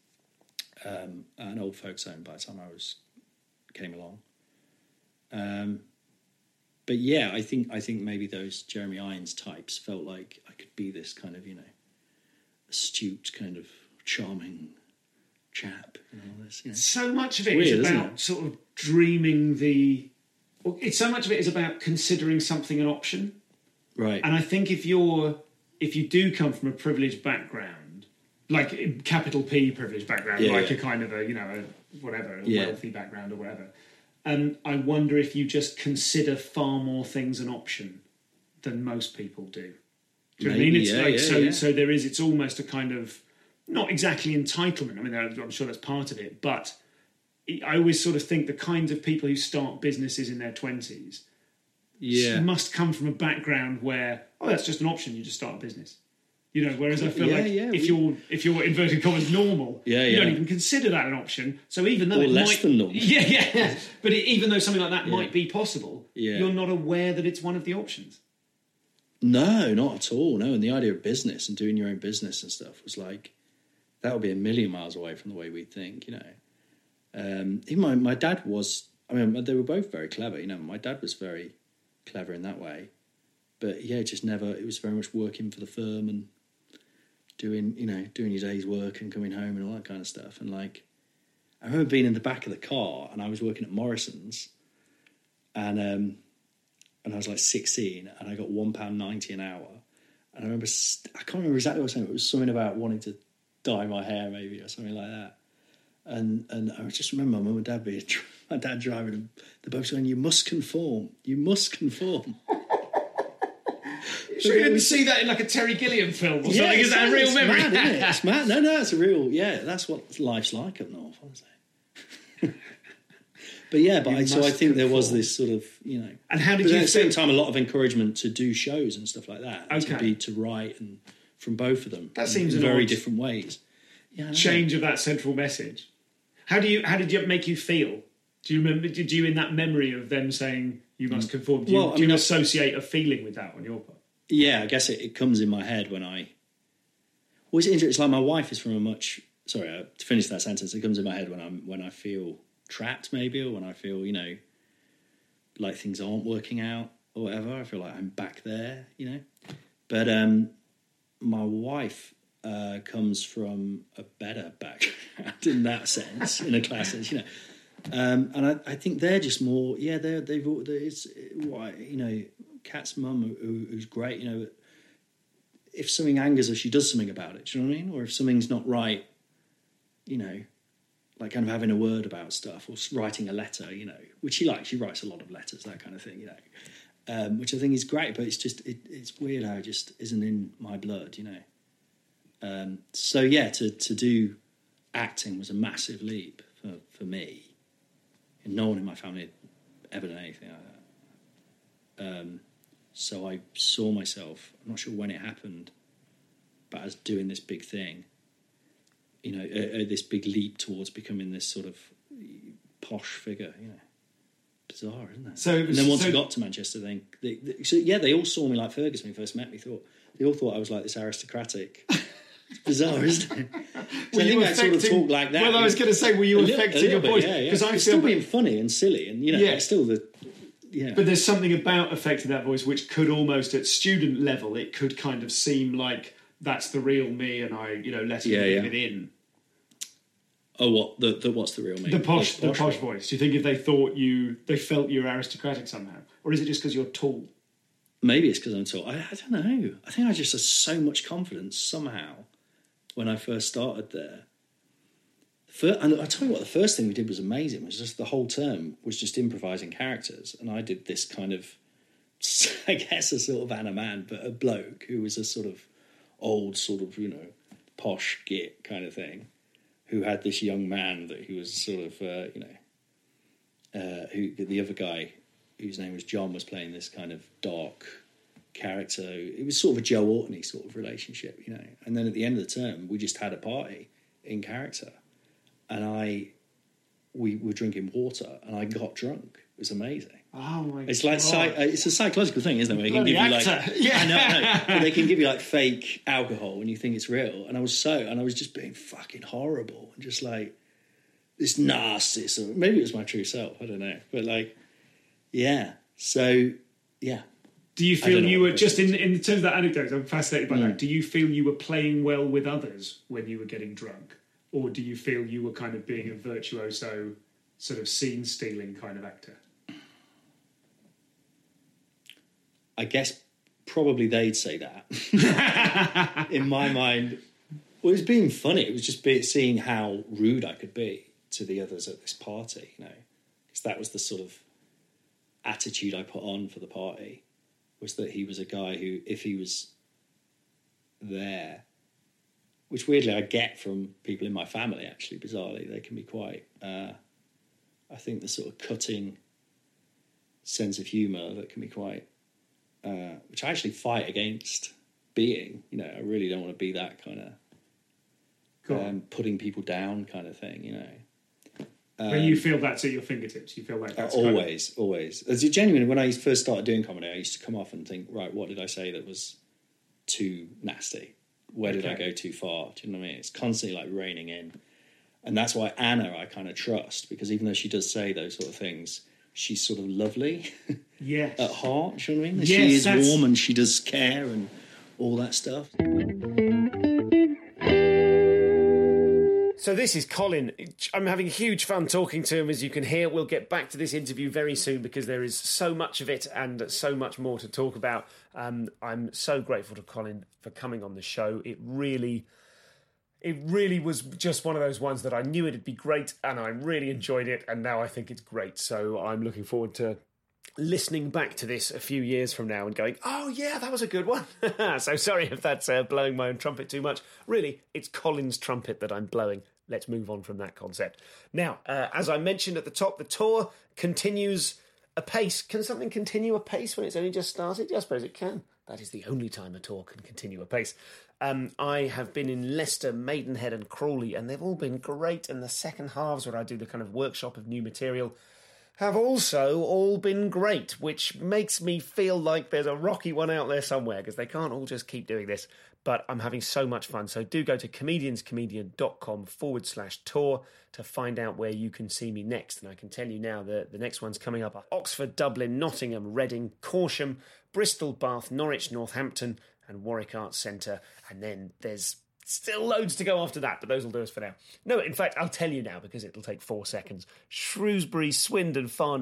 at an old folks home by the time I came along. But yeah, I think maybe those Jeremy Irons types felt like I could be this kind of, you know, astute, kind of charming chap and all this. You know. So much of it Weird, is isn't about it? sort of dreaming so much of it is about considering something an option. Right. And I think if you do come from a privileged background, like capital P privileged background, Yeah, like yeah. a kind of a, you know, a Yeah. wealthy background or whatever, I wonder if you just consider far more things an option than most people do. Do you know what I mean? It's so there is. It's almost a kind of not exactly entitlement. I mean, I'm sure that's part of it, but I always sort of think the kinds of people who start businesses in their 20s must come from a background where that's just an option. You just start a business. You know, whereas I feel if you're inverted commas normal, you don't even consider that an option. So even though or less than normal, but even though something like that might be possible, Yeah. you're not aware that it's one of the options. No, not at all. No, and the idea of business and doing your own business and stuff was like that would be a million miles away from the way we think. You know, even my dad was. I mean, they were both very clever. You know, my dad was very clever in that way, but yeah, just never. It was very much working for the firm and doing your day's work and coming home and all that kind of stuff. And like, I remember being in the back of the car and I was working at Morrison's, and I was like 16 and I got £1.90 an hour. And I remember, I can't remember exactly what I was saying, but it was something about wanting to dye my hair maybe or something like that. And I just remember my mum and dad my dad driving the boat saying, you must conform. Sure, you didn't see that in like a Terry Gilliam film or something. Is that a real memory? Mad, isn't it? It's mad. No, it's a real. Yeah, that's what life's like up north, honestly. So I think there was this sort of, you know. And how did but you at the same time a lot of encouragement to do shows and stuff like that, Okay. to write and from both of them. That seems in an very odd different ways. Yeah, I know. change of that central message. How did it make you feel? Do you remember? Did you in that memory of them saying you must conform? Do you associate a feeling with that on your part? Yeah, I guess it comes in my head when I. Well, it's interesting. It's like my wife is from a much. Sorry, to finish that sentence, it comes in my head when I feel trapped, maybe, or when I feel, you know, like things aren't working out or whatever. I feel like I'm back there, you know. But my wife comes from a better background in that sense, in a class sense, you know. And I think they're just more. Yeah, it's why, you know. Kat's mum, who's great, you know, if something angers her, she does something about it. Do you know what I mean? Or if something's not right, you know, like kind of having a word about stuff or writing a letter, you know, which she likes. She writes a lot of letters, that kind of thing, you know, which I think is great. But it's just it's weird how it just isn't in my blood, you know. So yeah, to do acting was a massive leap for me. And no one in my family had ever done anything like that. So I saw myself, I'm not sure when it happened, but as doing this big thing, you know, this big leap towards becoming this sort of posh figure, you know. Bizarre, isn't it? And then once I got to Manchester, they all saw me like Fergus when he first met me. They all thought I was like this aristocratic. It's bizarre, isn't it? So I think I sort of talk like that. Well, I was going to say, were you affecting your voice? Because I'm still being funny and silly, and you know, it's still the. Yeah. But there's something about affecting that voice which could almost, at student level, it could kind of seem like that's the real me, and I, you know, let it leave it in. Oh, what what's the real me? The posh voice. Do you think if they felt you were aristocratic somehow, or is it just because you're tall? Maybe it's because I'm tall. I don't know. I think I just had so much confidence somehow when I first started there. And I tell you what, the first thing we did was amazing. It was just the whole term was just improvising characters, and I did this kind of, I guess, a sort of Anna Man, but a bloke who was a sort of old, sort of, you know, posh git kind of thing, who had this young man that he was sort of, who the other guy, whose name was John, was playing this kind of dark character. It was sort of a Joe Ortney sort of relationship, you know. And then at the end of the term, we just had a party in character. And we were drinking water, and I got drunk. It was amazing. Oh my god! It's like it's a psychological thing, isn't it? Where they can give you like, I know, but they can give you like fake alcohol, and you think it's real. And I was just being fucking horrible, and just like this nasty. So maybe it was my true self. I don't know, but like, yeah. So yeah. Do you feel you were just in terms of that anecdote? I'm fascinated by that. Do you feel you were playing well with others when you were getting drunk? Or do you feel you were kind of being a virtuoso, sort of scene-stealing kind of actor? I guess probably they'd say that. In my mind, well, it was being funny. It was just seeing how rude I could be to the others at this party, you know. Because that was the sort of attitude I put on for the party, was that he was a guy who, if he was there... Which weirdly I get from people in my family, actually, bizarrely. They can be quite, I think the sort of cutting sense of humour that can be quite, which I actually fight against being. You know, I really don't want to be that kind of putting people down kind of thing, you know. But you feel that's at your fingertips? You feel like that's always. As a genuine, when I first started doing comedy, I used to come off and think, right, what did I say that was too nasty? Where did I go too far? Do you know what I mean? It's constantly like reining in. And that's why Anna I kind of trust, because even though she does say those sort of things, she's sort of lovely at heart. Do you know what I mean? She is warm and she does care and all that stuff. So this is Colin. I'm having huge fun talking to him, as you can hear. We'll get back to this interview very soon because there is so much of it and so much more to talk about. I'm so grateful to Colin for coming on the show. It really was just one of those ones that I knew it'd be great, and I really enjoyed it, and now I think it's great. So I'm looking forward to listening back to this a few years from now and going, oh yeah, that was a good one. So sorry if that's blowing my own trumpet too much. Really, it's Colin's trumpet that I'm blowing. Let's move on from that concept. Now, as I mentioned at the top, the tour continues apace. Can something continue apace when it's only just started? Yeah, I suppose it can. That is the only time a tour can continue apace. I have been in Leicester, Maidenhead and Crawley, and they've all been great. And the second halves, where I do the kind of workshop of new material, have also all been great, which makes me feel like there's a rocky one out there somewhere, because they can't all just keep doing this. But I'm having so much fun. So do go to comedianscomedian.com/tour to find out where you can see me next. And I can tell you now that the next one's coming up: Oxford, Dublin, Nottingham, Reading, Corsham, Bristol, Bath, Norwich, Northampton and Warwick Arts Centre. And then there's still loads to go after that, but those will do us for now. No, in fact, I'll tell you now because it'll take 4 seconds. Shrewsbury, Swindon, Farnham,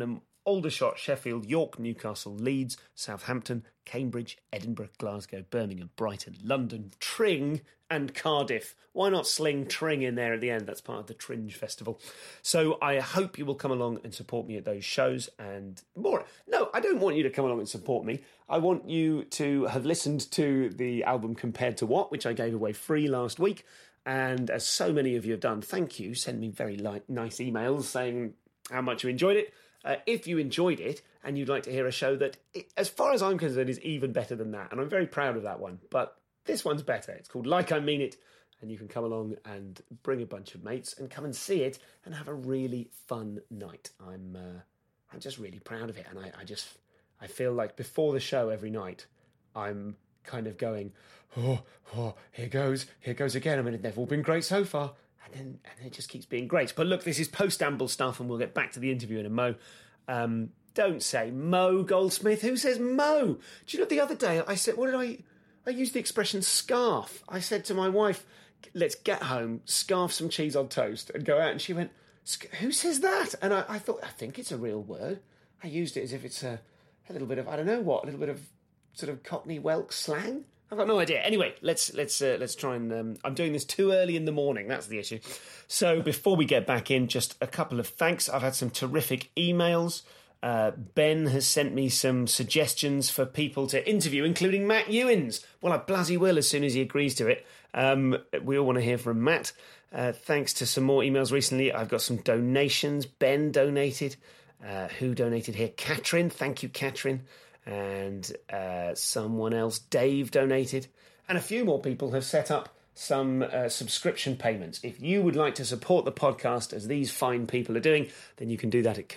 Aldershot, Sheffield, York, Newcastle, Leeds, Southampton, Cambridge, Edinburgh, Glasgow, Birmingham, Brighton, London, Tring and Cardiff. Why not sling Tring in there at the end? That's part of the Tringe Festival. So I hope you will come along and support me at those shows and more. No, I don't want you to come along and support me. I want you to have listened to the album Compared to What, which I gave away free last week. And as so many of you have done, thank you. Send me very nice emails saying how much you enjoyed it. If you enjoyed it and you'd like to hear a show that, as far as I'm concerned, is even better than that, and I'm very proud of that one, but this one's better. It's called Like I Mean It, and you can come along and bring a bunch of mates and come and see it and have a really fun night. I'm just really proud of it, and I feel like before the show every night, I'm kind of going, oh, here goes again. I mean, they've all been great so far. And then it just keeps being great. But look, this is post-amble stuff, and we'll get back to the interview in a mo. Don't say Mo Goldsmith. Who says Mo? Do you know, the other day I said, I used the expression scarf. I said to my wife, let's get home, scarf some cheese on toast, and go out. And she went, who says that? And I thought, I think it's a real word. I used it as if it's a little bit of, I don't know what, a little bit of sort of Cockney Welsh slang. I've got no idea. Anyway, let's try and... I'm doing this too early in the morning. That's the issue. So before we get back in, just a couple of thanks. I've had some terrific emails. Ben has sent me some suggestions for people to interview, including Matt Ewins. Well, I bloody will as soon as he agrees to it. We all want to hear from Matt. Thanks to some more emails recently. I've got some donations. Ben donated. Who donated here? Catherine. Thank you, Catherine. And someone else, Dave, donated. And a few more people have set up some subscription payments. If you would like to support the podcast as these fine people are doing, then you can do that at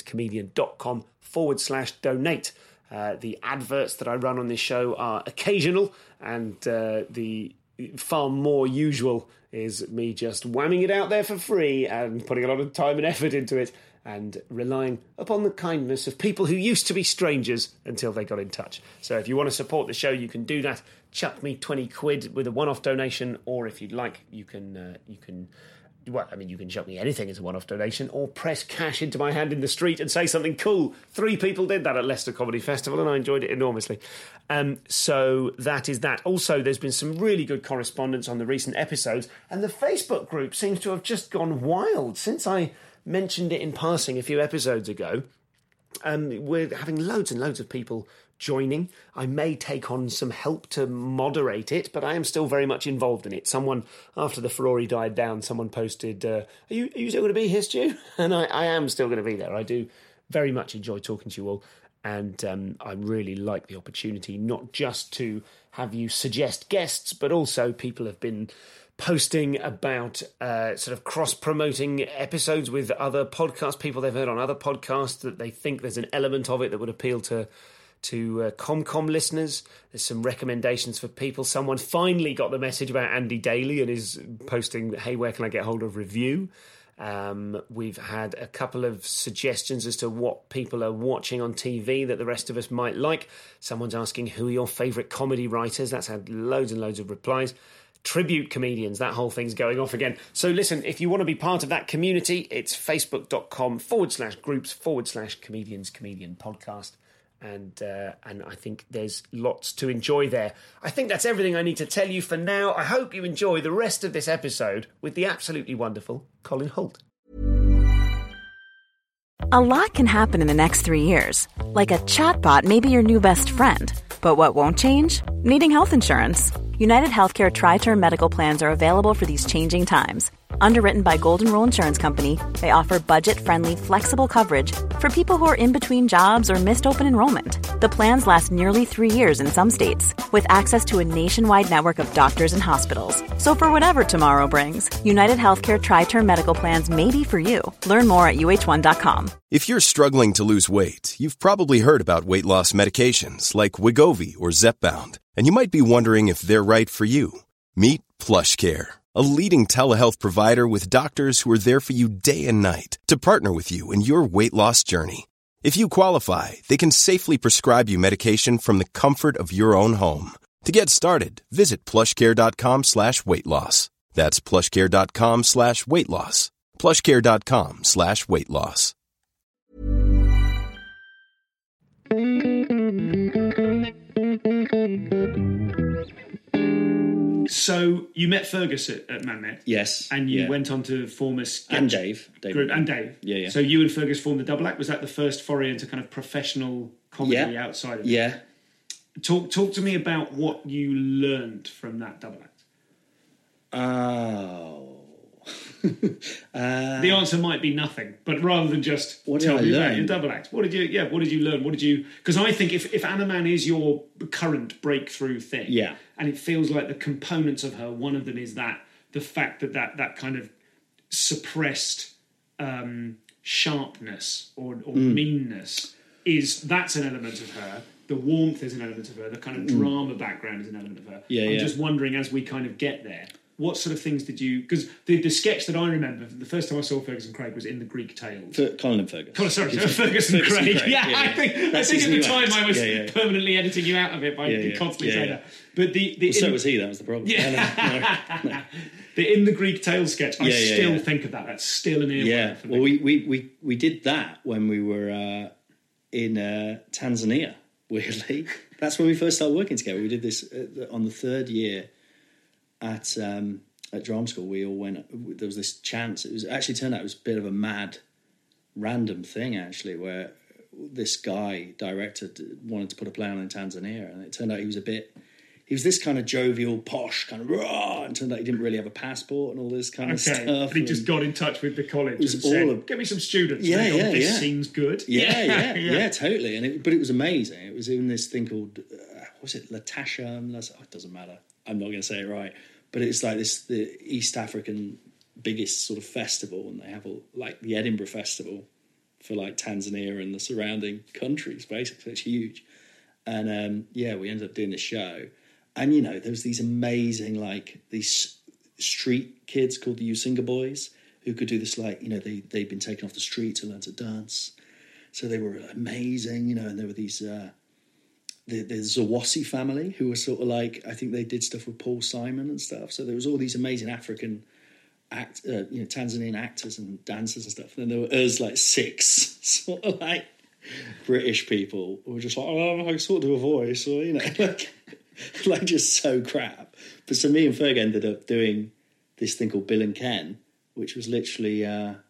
comedianscomedian.com/donate. The adverts that I run on this show are occasional, and the far more usual is me just whamming it out there for free and putting a lot of time and effort into it, and relying upon the kindness of people who used to be strangers until they got in touch. So if you want to support the show, you can do that. Chuck me 20 quid with a one-off donation, or if you'd like, you can chuck me anything as a one-off donation, or press cash into my hand in the street and say something cool. 3 people did that at Leicester Comedy Festival, and I enjoyed it enormously. So that is that. Also, there's been some really good correspondence on the recent episodes, and the Facebook group seems to have just gone wild since I mentioned it in passing a few episodes ago. We're having loads and loads of people joining. I may take on some help to moderate it, but I am still very much involved in it. Someone, after the furore died down, someone posted, are you still going to be here, Stu? And I am still going to be there. I do very much enjoy talking to you all, and I really like the opportunity not just to have you suggest guests, but also people have been posting about sort of cross-promoting episodes with other podcast people they've heard on other podcasts, that they think there's an element of it that would appeal to ComCom listeners. There's some recommendations for people. Someone finally got the message about Andy Daly and is posting, hey, where can I get hold of review? We've had a couple of suggestions as to what people are watching on TV that the rest of us might like. Someone's asking who are your favourite comedy writers. That's had loads and loads of replies. Tribute comedians, that whole thing's going off again. So listen, if you want to be part of that community, it's facebook.com/groups/comedians comedian podcast. And I think there's lots to enjoy there. I think that's everything I need to tell you for now. I hope you enjoy the rest of this episode with the absolutely wonderful Colin Hoult. A lot can happen in the next 3 years. Like a chatbot may be your new best friend. But what won't change? Needing health insurance. United Healthcare Tri-Term Medical Plans are available for these changing times. Underwritten by Golden Rule Insurance Company, they offer budget-friendly, flexible coverage for people who are in between jobs or missed open enrollment. The plans last nearly 3 years in some states, with access to a nationwide network of doctors and hospitals. So for whatever tomorrow brings, United Healthcare Tri-Term Medical Plans may be for you. Learn more at UH1.com. If you're struggling to lose weight, you've probably heard about weight loss medications like Wegovy or Zepbound, and you might be wondering if they're right for you. Meet PlushCare, a leading telehealth provider with doctors who are there for you day and night to partner with you in your weight loss journey. If you qualify, they can safely prescribe you medication from the comfort of your own home. To get started, visit plushcare.com/weight-loss. That's plushcare.com/weight-loss. plushcare.com/weight-loss. So you met Fergus at Manmet. Yes. And you went on to form a sketch and Dave group. And Dave. Yeah. So you and Fergus formed the Double Act. Was that the first foray into kind of professional comedy outside of it? Yeah. Talk to me about what you learned from that Double Act. Oh. The answer might be nothing, but rather than just what tell did I me learn? about your Double Act, what did you learn? What did you? Because I think if Anna Man is your current breakthrough thing, and it feels like the components of her, one of them is the fact that kind of suppressed sharpness or meanness that's an element of her. The warmth is an element of her. The kind of drama background is an element of her. I'm just wondering, as we kind of get there, what sort of things did you... Because the sketch that I remember, the first time I saw Fergus and Craig was in the Greek Tales. Colin and Fergus. Sorry, Fergus and Craig. Yeah, I think at the time I was permanently editing you out of it by constantly saying that. But so was he, that was the problem. Yeah. No. The In the Greek Tales sketch, I still think of that. That's still an earworm for me. Well, we did that when we were in Tanzania, weirdly. That's when we first started working together. We did this on the third year at drama school. We all went. There was this chance. It was actually turned out it was a bit of a mad, random thing actually, where this guy director wanted to put a play on in Tanzania, and it turned out he was this kind of jovial, posh kind of raw, and turned out he didn't really have a passport and all this kind of stuff. But he just got in touch with the college and said, "Get me some students." This seems good. Yeah, totally. But it was amazing. It was in this thing called what was it, Latasha? It doesn't matter. I'm not going to say it right. But it's like the East African biggest sort of festival, and they have like the Edinburgh Festival for like Tanzania and the surrounding countries. Basically, it's huge. And we ended up doing this show. And, there was these amazing, like, these street kids called the Usinga Boys who could do this, like, they'd been taken off the street to learn to dance. So they were amazing, and there were these, the Zawasi family who were sort of like, I think they did stuff with Paul Simon and stuff. So there was all these amazing African, Tanzanian actors and dancers and stuff. And then there were us, like, 6 sort of, like, British people who were just like, I sort of do a voice, or, like just so crap. But so me and Ferg ended up doing this thing called Bill and Ken, which was literally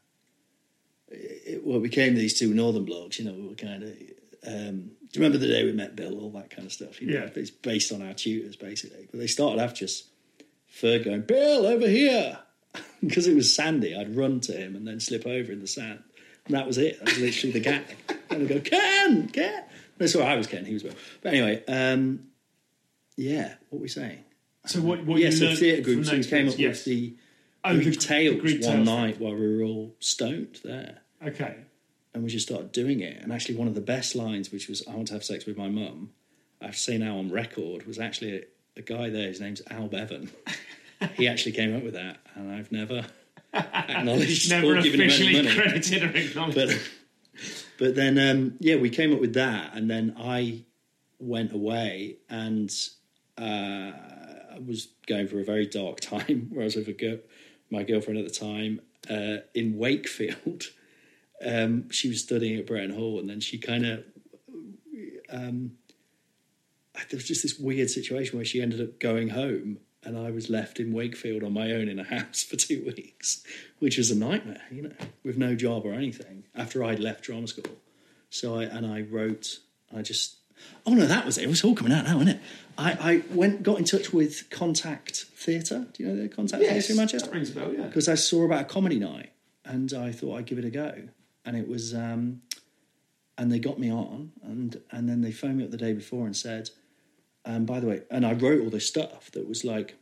it became these two northern blokes. We were kind of. Do you remember the day we met Bill? All that kind of stuff. It's based on our tutors basically. But they started off just Ferg going, Bill, over here, because it was sandy. I'd run to him and then slip over in the sand, and that was it. That was literally the gag. And I'd go, Ken. That's why I was Ken. He was Bill. But anyway. What were we saying? So what you learned theatre groups, from we came up with the Greek Tales one night while we were all stoned there. Okay. And we just started doing it. And actually one of the best lines, which was, I want to have sex with my mum, I've seen now on record, was actually a guy there, his name's Al Bevan. He actually came up with that, and I've never acknowledged never or given him any money. Credited or acknowledged. But then, we came up with that, and then I went away and... I was going for a very dark time where I was with my girlfriend at the time in Wakefield. She was studying at Bretton Hall, and then she kind of... there was just this weird situation where she ended up going home, and I was left in Wakefield on my own in a house for 2 weeks, which was a nightmare, with no job or anything, after I'd left drama school. So I wrote... Oh no, that was it. It was all coming out now, isn't it? I got in touch with Contact Theatre. Do you know the Contact Theatre in Manchester? That rings a bell, yeah. Because I saw about a comedy night, and I thought I'd give it a go. And it was, and they got me on, and then they phoned me up the day before and said, by the way, and I wrote all this stuff that was like,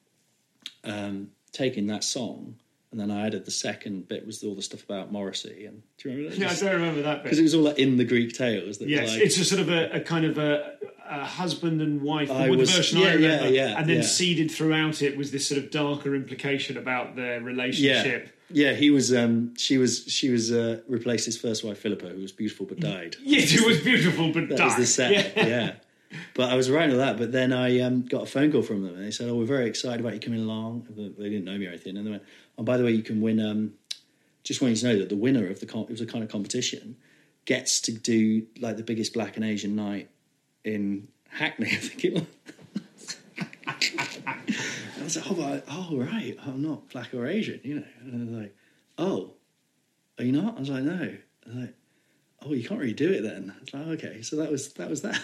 taking that song. And then I added the second bit was all the stuff about Morrissey. And do you remember that? Yeah, I don't remember that bit. Because it was all like in the Greek Tales. Yes, it's a sort of a kind of a husband and wife, the version I remember. And then seeded throughout it was this sort of darker implication about their relationship. Yeah, he was. She was replaced his first wife, Philippa, who was beautiful but died. Yes, who was beautiful but died. That was the set. Yeah. But I was writing all that. But then I got a phone call from them, and they said, "Oh, we're very excited about you coming along." They didn't know me or anything, and they went, "Oh, by the way, you can win." Just wanting to know that the winner of it was a kind of competition, gets to do like the biggest Black and Asian night in Hackney, I think it was. I was like, oh, right, I'm not black or Asian, you know. And I was like, oh, are you not? I was like, no. I was like, oh, you can't really do it then. I was like, okay, so that was that.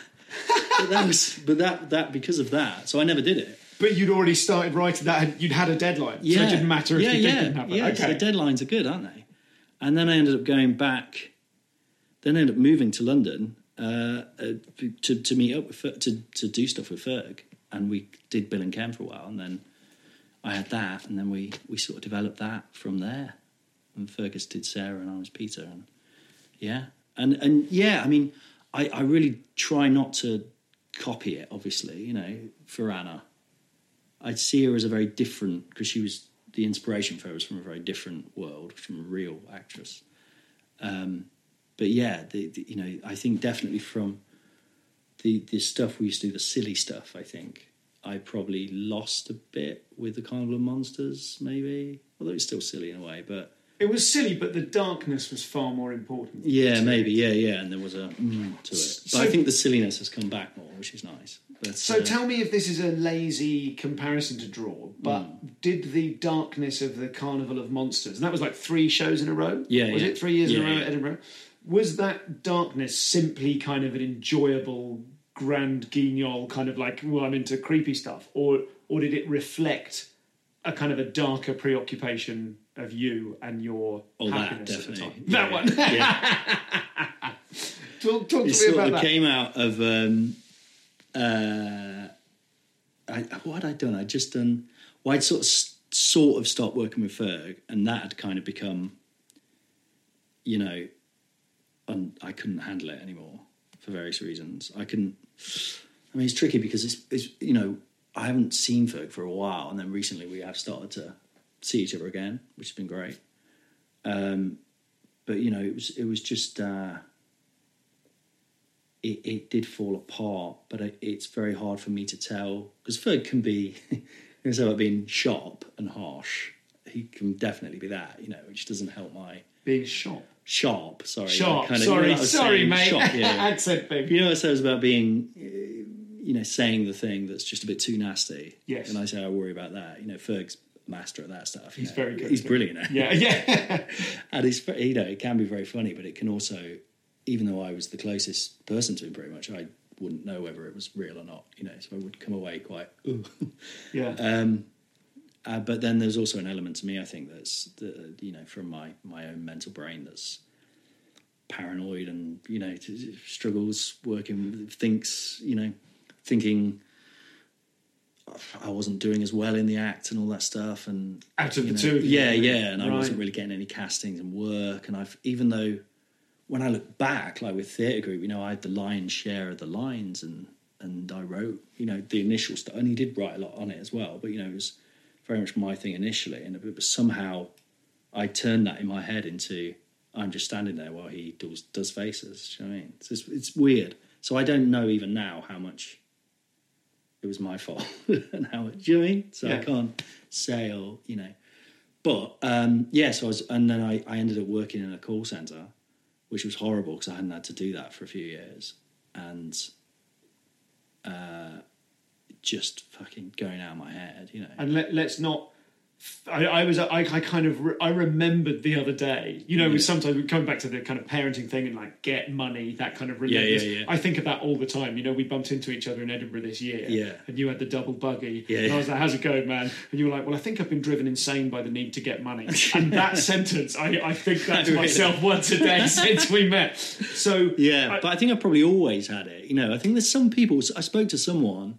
but because of that, so I never did it. But you'd already started writing that, and you'd had a deadline, so it didn't matter if you didn't happen. Yeah, okay. so deadlines are good, aren't they? And then I ended up going back. Then I ended up moving to London to meet up with to do stuff with Ferg, and we did Bill and Ken for a while, and then I had that, and then we sort of developed that from there. And Fergus did Sarah, and I was Peter, and I mean, I really try not to copy it. Obviously, you know, for Anna, I'd see her as a very different, because she was the inspiration for her was from a very different world, from a real actress. But yeah, you know, I think definitely from the stuff we used to do, the silly stuff, I think I probably lost a bit with the Carnival of Monsters, maybe. Although it's still silly in a way, but... It was silly, but the darkness was far more important. Yeah, maybe, yeah, and there was a to it. But So, I think the silliness has come back more, which is nice. But, so tell me if this is a lazy comparison to draw, but did the darkness of the Carnival of Monsters, and that was like 3 shows in a row? Yeah, Was yeah. it 3 years in a row Yeah. at Edinburgh? Was that darkness simply kind of an enjoyable, grand guignol, kind of like, well, I'm into creepy stuff? Or did it reflect a kind of a darker preoccupation of you and your happiness at the time? That one. Yeah. Talk to me It about that. came out of... what had I done? I'd just done... Well, I'd sort of stopped working with Ferg, and that had kind of become, you know... I couldn't handle it anymore for various reasons. I mean, it's tricky because it's you know, I haven't seen Ferg for a while, and then recently we have started to see each other again, which has been great. But you know, it was just it did fall apart. But it's very hard for me to tell, because Ferg can be instead of being sharp and harsh, he can definitely be that, you know, which doesn't help my Being sharp. Sharp, sorry. Sharp, Kind of, sorry, you know what I was sorry, saying? mate. Sharp, yeah. Accent thing. You know what I said was about being, you know, saying the thing that's just a bit too nasty. Yes. And I say I worry about that. You know, Ferg's master at that stuff. He's very good. He's brilliant. Yeah, yeah. And he's, you know, it can be very funny, but it can also, even though I was the closest person to him pretty much, I wouldn't know whether it was real or not, you know, so I would come away quite, ooh. Yeah. But then there's also an element to me, I think, that's, you know, from my own mental brain that's paranoid and, you know, struggles working, thinking I wasn't doing as well in the act and all that stuff. And Out of the you know, two of you. Yeah. And I Right. wasn't really getting any castings and work. And even though when I look back, like with Theatre Group, you know, I had the lion's share of the lines and I wrote, you know, the initial stuff. And he did write a lot on it as well. But, you know, it was very much my thing initially. And it was somehow I turned that in my head into I'm just standing there while he does faces. Do you know what I mean? It's weird. So I don't know even now how much it was my fault and how much, do you know what I mean? So Yeah. I can't say, or, you know. But, so and then I ended up working in a call centre, which was horrible because I hadn't had to do that for a few years. And just fucking going out of my head, you know. And let's not. I remembered the other day, you know, sometimes we come back to the kind of parenting thing and like get money, that kind of relentless. Yeah. I think of that all the time. You know, we bumped into each other in Edinburgh this year, Yeah. and you had the double buggy, Yeah, and I was like, "How's it going, man?" And you were like, "Well, I think I've been driven insane by the need to get money." And that sentence, I think that to Really? myself once a day since we met. So Yeah, but I think I've probably always had it. You know, I think there's some people. I spoke to someone.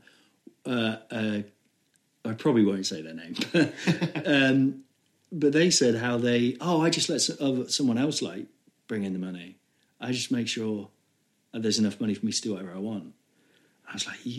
I probably won't say their name, but they said how I just let someone else like bring in the money. I just make sure that there's enough money for me to do whatever I want. I was like,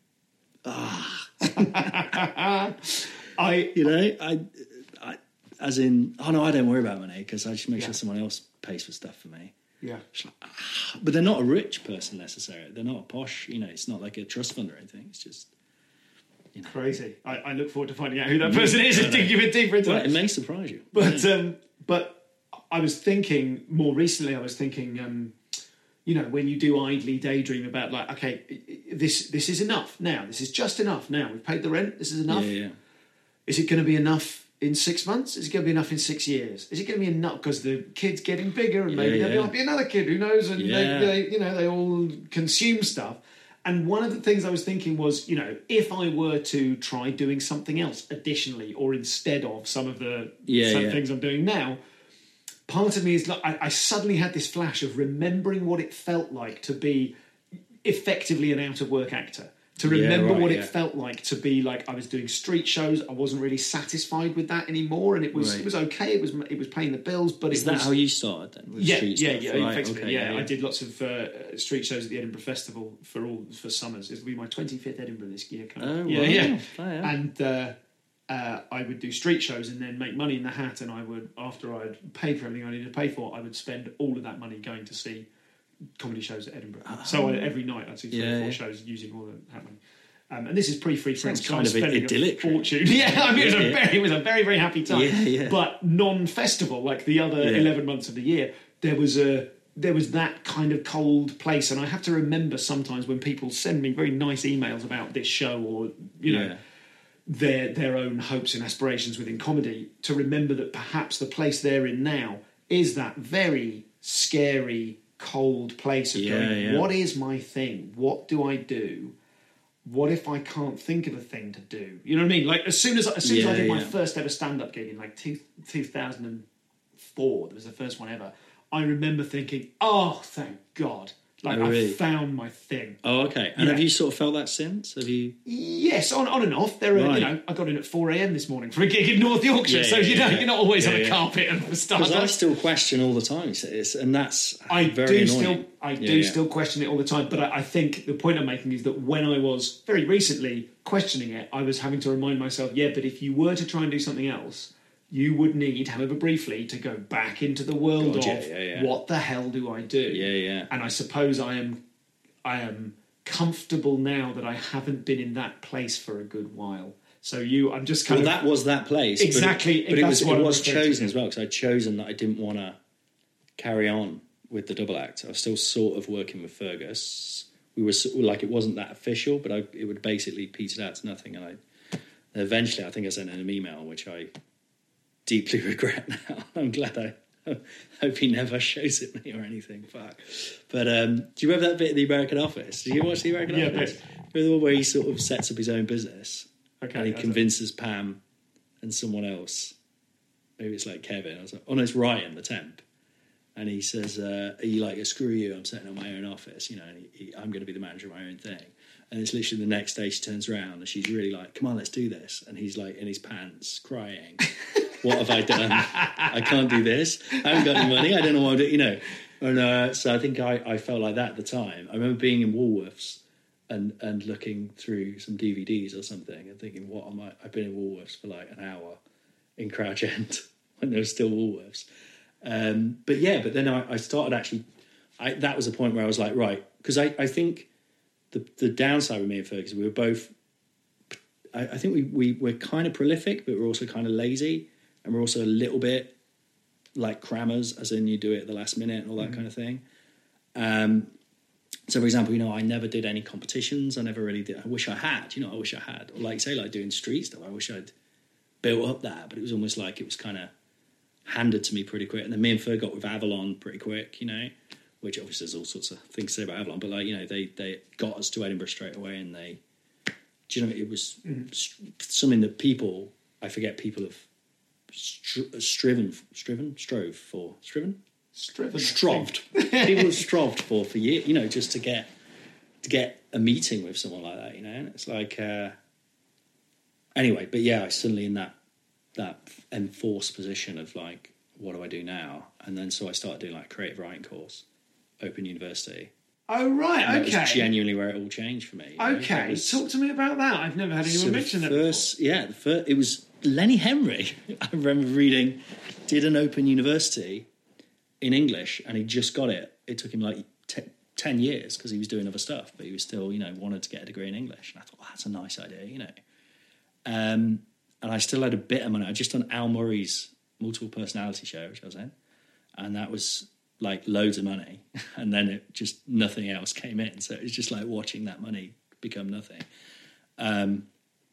I as in, oh no, I don't worry about money because I just make sure someone else pays for stuff for me. yeah. But they're not a rich person necessarily. They're not a posh, you know, it's not like a trust fund or anything. It's just, you know. Crazy. I look forward to finding out who that person is and digging a bit deeper into Well, it. it may surprise you. But I was thinking more recently. You know, when you do idly daydream about like, okay, this is enough now. This is just enough now. We've paid the rent. This is enough. Yeah. is it going to be enough in 6 months? Is it going to be enough in 6 years? Is it going to be enough because the kid's getting bigger and maybe there might be another kid, who knows? And they all consume stuff. And one of the things I was thinking was, if I were to try doing something else additionally or instead of some of the things I'm doing now, part of me is like, I suddenly had this flash of remembering what it felt like to be effectively an out-of-work actor. To remember what it felt like to be like I was doing street shows. I wasn't really satisfied with that anymore, and it was okay. It was paying the bills, but is that how you started then? Effectively. I did lots of street shows at the Edinburgh Festival for summers. It'll be my 25th Edinburgh this year. And I would do street shows and then make money in the hat, and I would, after I'd paid for everything I needed to pay for, I would spend all of that money going to see comedy shows at Edinburgh. So every night I'd see 3 or 4 shows using all the hat money. And this is pre-free print. Sounds kind of idyllic. Fortune. It was a very, very happy time. But non-festival, like the other 11 months of the year, there was that kind of cold place. And I have to remember sometimes when people send me very nice emails about this show or, their own hopes and aspirations within comedy, to remember that perhaps the place they're in now is that very scary, cold place of going, what is my thing? What do I do? What if I can't think of a thing to do? You know what I mean? Like as soon as I did my first ever stand-up gig in like 2004, that was the first one ever, I remember thinking, oh, thank God. Like I found my thing. Oh, okay. And have you sort of felt that since? Have you? Yes, on and off. There are, I got in at 4 a.m. this morning for a gig in North Yorkshire, you're not always on a carpet and for starters. Because I still question all the time, and that's very annoying. I do still question it all the time, but I think the point I'm making is that when I was very recently questioning it, I was having to remind myself, but if you were to try and do something else, you would need, however briefly, to go back into the world what the hell do I do? And I suppose I am comfortable now that I haven't been in that place for a good while. So I'm just kind of... that was that place. Exactly. But it was chosen as well, because I'd chosen that I didn't want to carry on with the double act. I was still sort of working with Fergus. We were like, it wasn't that official, but it would basically petered out to nothing. And eventually, I think I sent him an email, which I deeply regret now. I'm glad I hope he never shows it me or anything. Fuck. But do you remember that bit of The American Office? Did you watch The American Office? The one where he sort of sets up his own business and he convinces Pam and someone else. Maybe it's like Kevin. I was like, oh no, it's Ryan, the temp. And he says, he like, screw you, I'm setting up my own office, and I'm going to be the manager of my own thing. And it's literally the next day she turns around and she's really like, come on, let's do this. And he's like in his pants crying. What have I done? I can't do this. I haven't got any money. I don't know what to do, And so I think I felt like that at the time. I remember being in Woolworths and looking through some DVDs or something and thinking, what am I? I've been in Woolworths for like an hour in Crouch End when there was still Woolworths. But then I started actually, that was the point where I was like, right, because I think the downside with me and Fergus, we were both, I think we're kind of prolific, but we're also kind of lazy, and we're also a little bit like crammers, as in you do it at the last minute and all that kind of thing. So, for example, I never did any competitions. I never really did. I wish I had, I wish I had. Or like you say, like doing street stuff, I wish I'd built up that, but it was almost like it was kind of handed to me pretty quick. And then me and Ferg got with Avalon pretty quick, which obviously there's all sorts of things to say about Avalon, but like, they got us to Edinburgh straight away, and it was something that people have stroved for years, just to get a meeting with someone like that, and it's like, anyway, but yeah, I suddenly in that enforced position of like, what do I do now? And then so I started doing like a creative writing course, Open University. Oh, right, and okay. That was genuinely where it all changed for me. Okay, talk to me about that. I've never had anyone mention that before. Yeah, it was Lenny Henry. I remember reading, did an Open University in English, and he just got it. It took him like 10 years because he was doing other stuff, but he was still, wanted to get a degree in English. And I thought, that's a nice idea, And I still had a bit of money. I'd just done Al Murray's Multiple Personality show, which I was in. And that was like loads of money. And then nothing else came in. So it was just like watching that money become nothing. And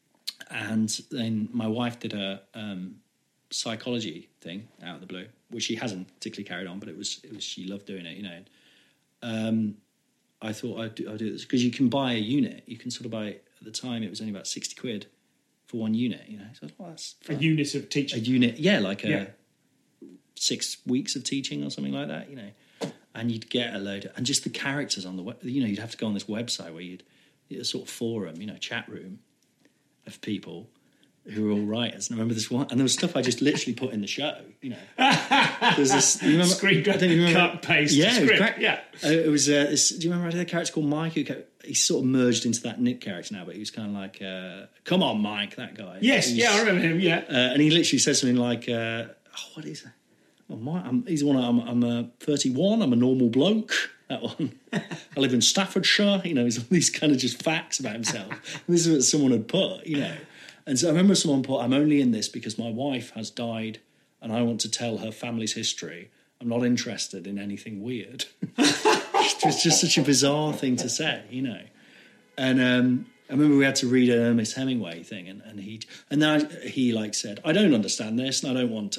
And then my wife did a psychology thing out of the blue, which she hasn't particularly carried on, but it was she loved doing it, you know. I thought I'd do this because you can buy a unit. You can sort of buy, at the time it was only about 60 quid for one unit, you know. So I thought, well, that's fun. A unit of teaching. A unit, yeah, like 6 weeks of teaching or something like that, you know. And you'd get a load and just the characters on the web, you know, you'd have to go on this website where you'd a sort of forum, you know, chat room of people who were all writers. And I remember this one, and there was stuff I just literally put in the show, you know. There's this, you remember, Screen grab, cut, paste, yeah, script. It was great. Yeah. It was, this, do you remember I did a character called Mike? He sort of merged into that Nick character now, but he was kind of like, come on, Mike, that guy. Yes, I remember him, yeah. And he literally said something like, what is it? Oh, he's the one, I'm 31, I'm a normal bloke. That one. I live in Staffordshire. You know, he's all these kind of just facts about himself. And this is what someone had put, you know. And so I remember someone put, I'm only in this because my wife has died and I want to tell her family's history. I'm not interested in anything weird. It's just such a bizarre thing to say, you know. And I remember we had to read an Ernest Hemingway thing, and he like said, I don't understand this and I don't want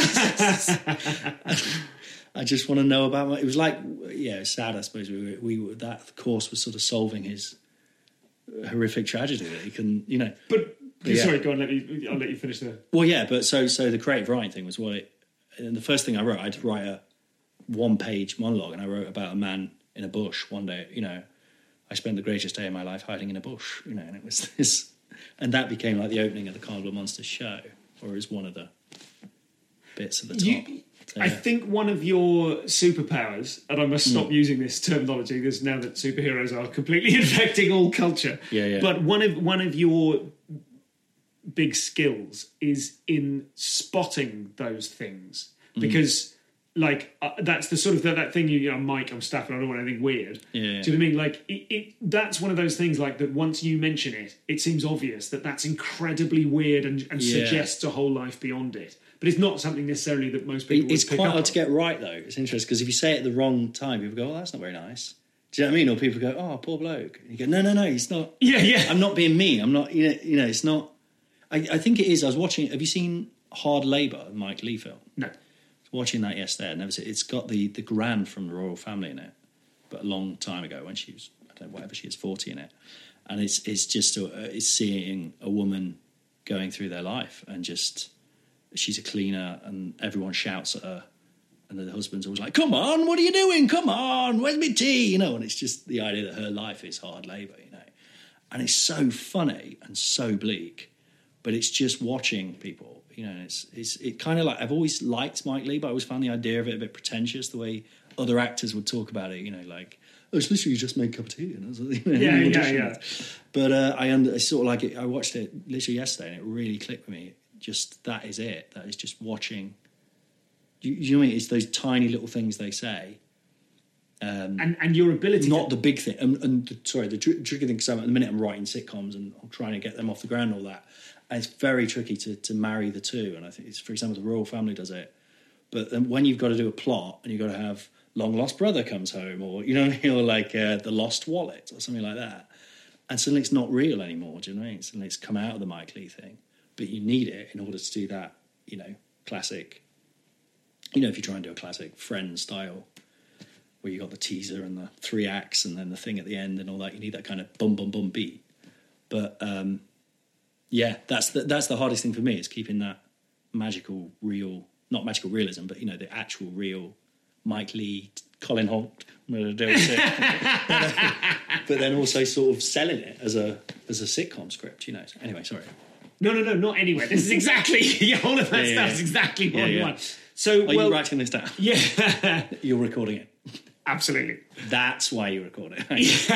to. I just want to know about it was like, yeah, it's sad, I suppose. We were that course was sort of solving his horrific tragedy that he can, you know. But yeah. Sorry, go on. I'll let you finish there. Well, yeah, but so the creative writing thing was and the first thing I wrote, I had to write a 1-page monologue, and I wrote about a man in a bush one day. You know, I spent the greatest day of my life hiding in a bush. You know, and it was this, and that became like the opening of the Carnival Monsters show, or is one of the bits at the top. I think one of your superpowers, and I must stop using this terminology because now that superheroes are completely infecting all culture. Yeah. But one of your big skills is in spotting those things because, like, that's the sort of that thing you know, Mike, I'm Stafford, I don't want anything weird. Yeah. Do you know what I mean? Like, that's one of those things like that. Once you mention it, it seems obvious that that's incredibly weird and suggests a whole life beyond it. But it's not something necessarily that most people It's would pick quite up hard on. to get right, though. It's interesting because if you say it at the wrong time, people go, oh, that's not very nice. Do you know what I mean? Or people go, oh, poor bloke. And you go, no, he's not. Yeah. I'm not being me. I'm not, you know, it's not. I think it is. I was watching, have you seen Hard Labour, the Mike Leigh film? No. Watching that yesterday, it's got the Gran from the royal family in it, but a long time ago when she was, I don't know, whatever she is, 40 in it. And it's just, it's seeing a woman going through their life and just, she's a cleaner and everyone shouts at her and then the husband's always like, come on, what are you doing? Come on, where's my tea? You know, and it's just the idea that her life is hard labour, you know. And it's so funny and so bleak, but it's just watching people, you know, it kind of like, I've always liked Mike Leigh, but I always found the idea of it a bit pretentious, the way other actors would talk about it, you know, like, oh, it's literally just make a cup of tea. And Yeah. But I sort of like it. I watched it literally yesterday, and it really clicked with me. Just that is it. That is just watching. You know what I mean? It's those tiny little things they say, And your ability, not the big thing. The tricky thing. Because at the minute I'm writing sitcoms and I'm trying to get them off the ground, and all that. And it's very tricky to marry the two. And I think it's, for example, the Royal Family does it. But then when you've got to do a plot and you've got to have long lost brother comes home, or you know, or like the lost wallet or something like that, and suddenly it's not real anymore. Do you know what I mean? Suddenly it's come out of the Mike Leigh thing, but you need it in order to do that. You know, classic. You know, if you try and do a classic Friends style, where you got the teaser and the 3 acts and then the thing at the end and all that, you need that kind of bum bum bum beat. But yeah, that's the hardest thing for me, is keeping that magical real. Not magical realism, but, you know, the actual real Mike Leigh, Colin Holt, but then also sort of selling it as a sitcom script, you know. Anyway, sorry. No, not anyway. This is exactly all of that stuff is exactly what you want. So, are you writing this down? Yeah, you're recording it. Absolutely. That's why you record it.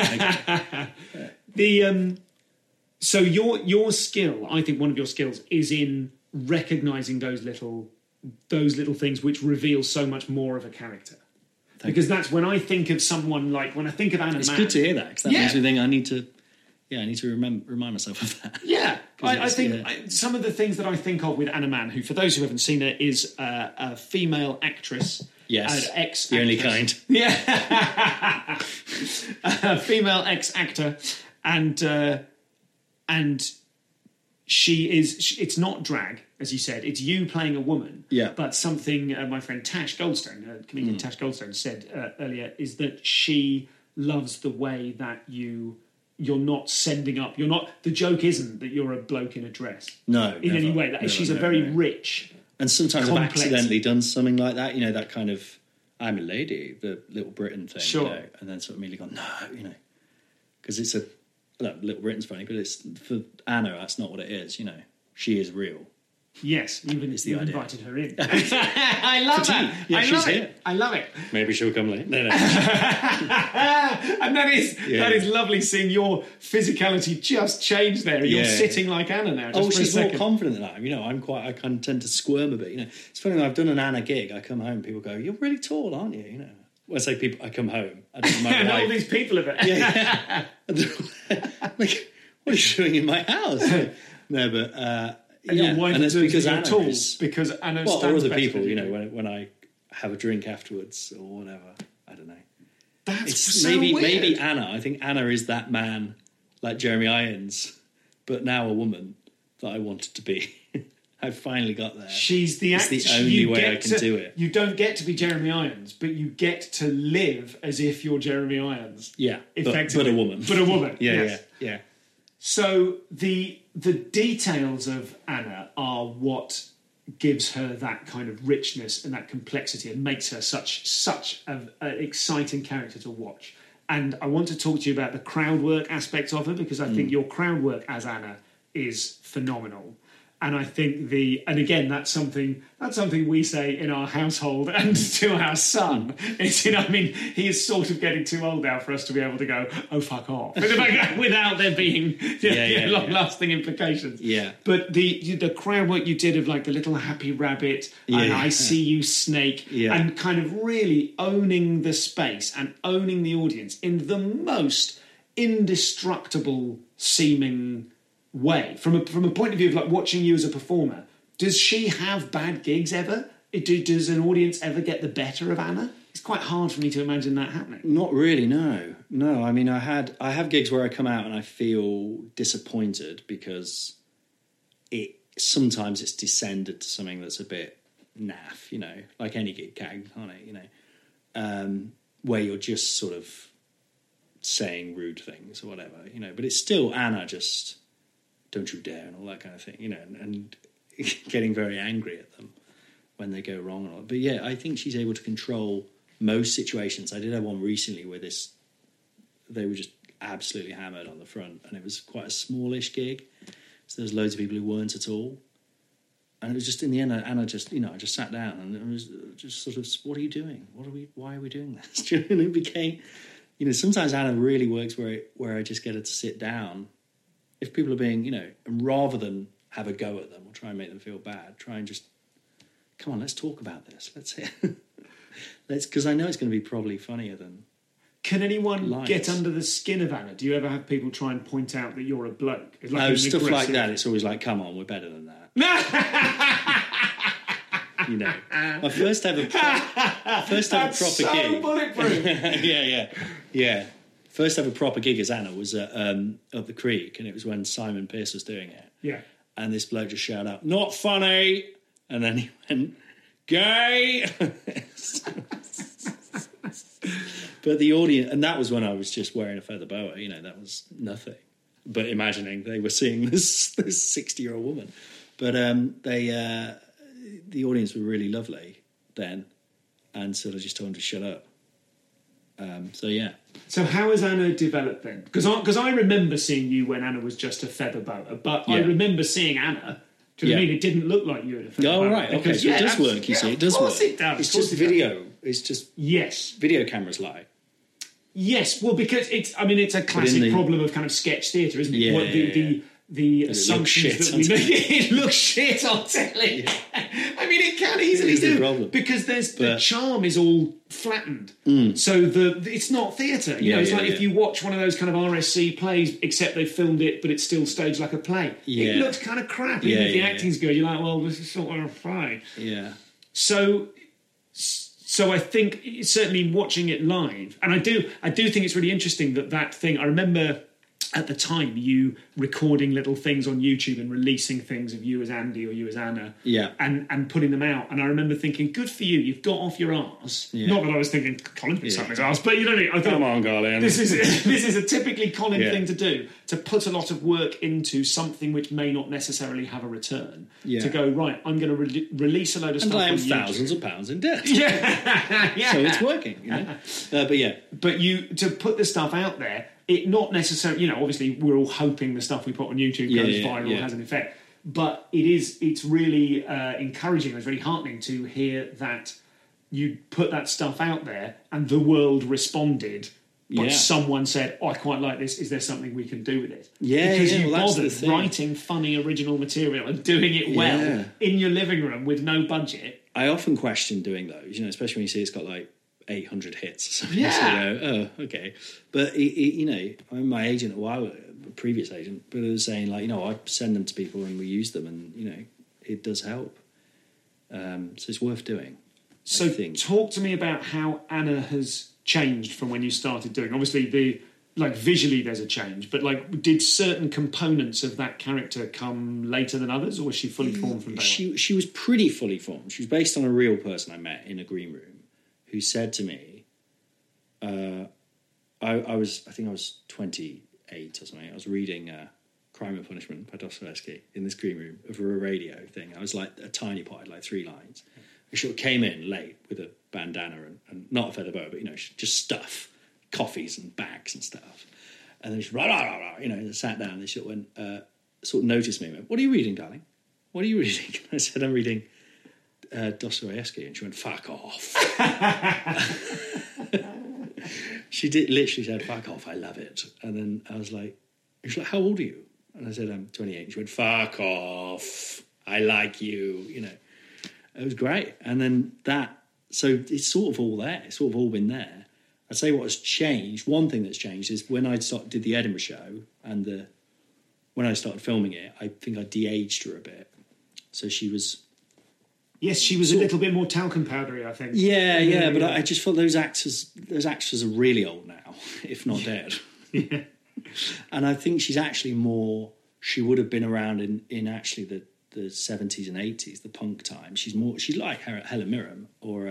Okay. So your skill, I think one of your skills is in recognizing those little things which reveal so much more of a character. Because that's when I think of someone, like when I think of Anna It's Mann. good to hear that, because that makes me think I need to remind myself of that. Yeah, I think some of the things that I think of with Anna Mann, who, for those who haven't seen her, is a female actress. Yes, ex-actress. the only kind. Yeah, a female ex-actor, and it's not drag, as you said, it's you playing a woman. Yeah. But something my friend Tash Goldstone, comedian Tash Goldstone, said earlier is that she loves the way that you're not sending up. The joke isn't that you're a bloke in a dress. No, in any way. She's a very rich. And sometimes complex. I've accidentally done something like that. You know, that kind of I'm a lady, the Little Britain thing. Sure. You know, and then sort of immediately gone, no, you know, because it's Little Britain's funny, but it's for Anna. That's not what it is. You know, she is real. Yes, even It's the you idea. invited her in. I love that. Yeah, I she's love here. it. I love it. Maybe she'll come late. No. And that is lovely seeing your physicality just change there. You're Yeah. sitting like Anna now. Just for She's a more second. confident than I am. You know, I kind of tend to squirm a bit. You know, it's funny when I've done an Anna gig. I come home, people go, "You're really tall, aren't you?" You know, when I say people, I come home. I don't know my And all wife. these people of it. Yeah. Like, what are you doing in my house? No, but And your wife and it's does because you're Anna tall is, because Anna or stands other better people. than You know, when I have a drink afterwards or whatever. I don't know. That's It's so maybe weird. Anna. I think Anna is that man, like Jeremy Irons, but now a woman that I wanted to be. I finally got there. She's the It's actress. the only way I can do it. You don't get to be Jeremy Irons, but you get to live as if you're Jeremy Irons. Yeah, effectively. but a woman. But a woman. Yeah, yes. yeah. So the details of Anna are what gives her that kind of richness and that complexity and makes her such an exciting character to watch. And I want to talk to you about the crowd work aspect of her because I think your crowd work as Anna is phenomenal. And I think and again, that's something we say in our household and to our son. It's, you know, I mean, he is sort of getting too old now for us to be able to go, oh, fuck off, without there being long-lasting implications. Yeah. But the crowd work you did of like the little happy rabbit and I see you snake and kind of really owning the space and owning the audience in the most indestructible seeming way from a point of view of like watching you as a performer. Does she have bad gigs ever? Does an audience ever get the better of Anna? It's quite hard for me to imagine that happening. Not really, no. I mean, I have gigs where I come out and I feel disappointed because sometimes it's descended to something that's a bit naff, you know, like any gig can, can't it? You know, where you're just sort of saying rude things or whatever, you know. But it's still Anna just. Don't you dare, and all that kind of thing, you know, and getting very angry at them when they go wrong and all. But yeah, I think she's able to control most situations. I did have one recently where they were just absolutely hammered on the front, and it was quite a smallish gig, so there was loads of people who weren't at all. And it was just in the end, Anna just, you know, I just sat down and it was just sort of, what are you doing? Why are we doing this? And it became, you know, sometimes Anna really works where I just get her to sit down. If people are being, you know, and rather than have a go at them or try and make them feel bad, try and just, come on, let's talk about this. Because I know it's going to be probably funnier than. Can anyone lights. get under the skin of Anna? Do you ever have people try and point out that you're a bloke? It's like an Stuff like aggressive- that. It's always like, come on, we're better than that. You know, my first ever That's proper so gig. bulletproof. Yeah. First ever proper gig as Anna was at Up the Creek, and it was when Simon Pearce was doing it. Yeah. And this bloke just shouted out, "Not funny!" And then he went, "Gay!" But the audience, and that was when I was just wearing a feather boa, you know, that was nothing. But imagining they were seeing this 60-year-old woman. But the audience were really lovely then, and sort of just told him to shut up. So yeah. So how has Anna developed then? Because I remember seeing you when Anna was just a feather boa, but I Yeah. remember seeing Anna. Do you know what I mean? It didn't look like you had a feather boa. Oh, right, okay. Because, So it does work, you see. It does of course work. It does. It's Of course just it does. video. It's just Yes. video cameras lie. Yes, well, because it's a classic the- problem of kind of sketch theatre, isn't it? Yeah, What the looks assumptions shit that we on make. It looks shit on telly. I mean, it can easily It is the do. problem. Because the But- charm is all flattened. So it's not theatre. You know, it's like if you watch one of those kind of RSC plays, except they've filmed it, but it's still staged like a play. Yeah. It looks kind of crap. Even Yeah, if the yeah, acting's good, you're like, well, this is sort of a play. Yeah. So I think certainly watching it live, and I do think it's really interesting that thing. I remember at the time, you recording little things on YouTube and releasing things of you as Andy or you as Anna, and putting them out. And I remember thinking, good for you, you've got off your arse. Yeah. Not that I was thinking Colin put something his arse, but you know what I mean? I thought, come on, Colin. This is a typically Colin thing to do, to put a lot of work into something which may not necessarily have a return. Yeah. To go, right, I'm going to release a load of stuff. And I am on YouTube. thousands of pounds in debt. Yeah. So it's working, you know. But you to put the stuff out there. It not necessarily, obviously we're all hoping the stuff we put on YouTube goes viral, has an effect. But it's really encouraging, it's very heartening to hear that you put that stuff out there and the world responded. But someone said, I quite like this, is there something we can do with it? Because you bothered writing funny original material and doing it well in your living room with no budget. I often question doing those, especially when you see it's got like 800 hits or something. Yeah. So you go, oh, okay. But, I'm my agent a previous agent, but it was saying I send them to people and we use them and, it does help. So it's worth doing. So talk to me about how Anna has changed from when you started doing. Obviously, visually there's a change, but did certain components of that character come later than others, or was she fully formed from day one? She was pretty fully formed. She was based on a real person I met in a green room, who said to me, I think I was 28 or something. I was reading Crime and Punishment by Dostoevsky in this green room over a radio thing. I was like a tiny pot, like 3 lines. I sort of came in late with a bandana and not a feather boa, but just stuff, coffees and bags and stuff. And then she sat down and they sort of went, sort of noticed me and went, "What are you reading, darling? What are you reading?" I said, "I'm reading Dostoevsky," and she went, "Fuck off." She literally said, "Fuck off, I love it." And then I was like, she's like, "How old are you?" And I said, "I'm 28." And she went, "Fuck off, I like you." It was great. And then so it's sort of all there. It's sort of all been there. I'd say what has changed, one thing that's changed is when I did the Edinburgh show and when I started filming it, I think I de-aged her a bit. So she was... Yes, she was a little bit more talcum powdery, I think. Yeah, but I just felt those actors are really old now, if not dead. Yeah. And I think she's actually she would have been around in actually the 70s and 80s, the punk time. She's like Helen Mirren, or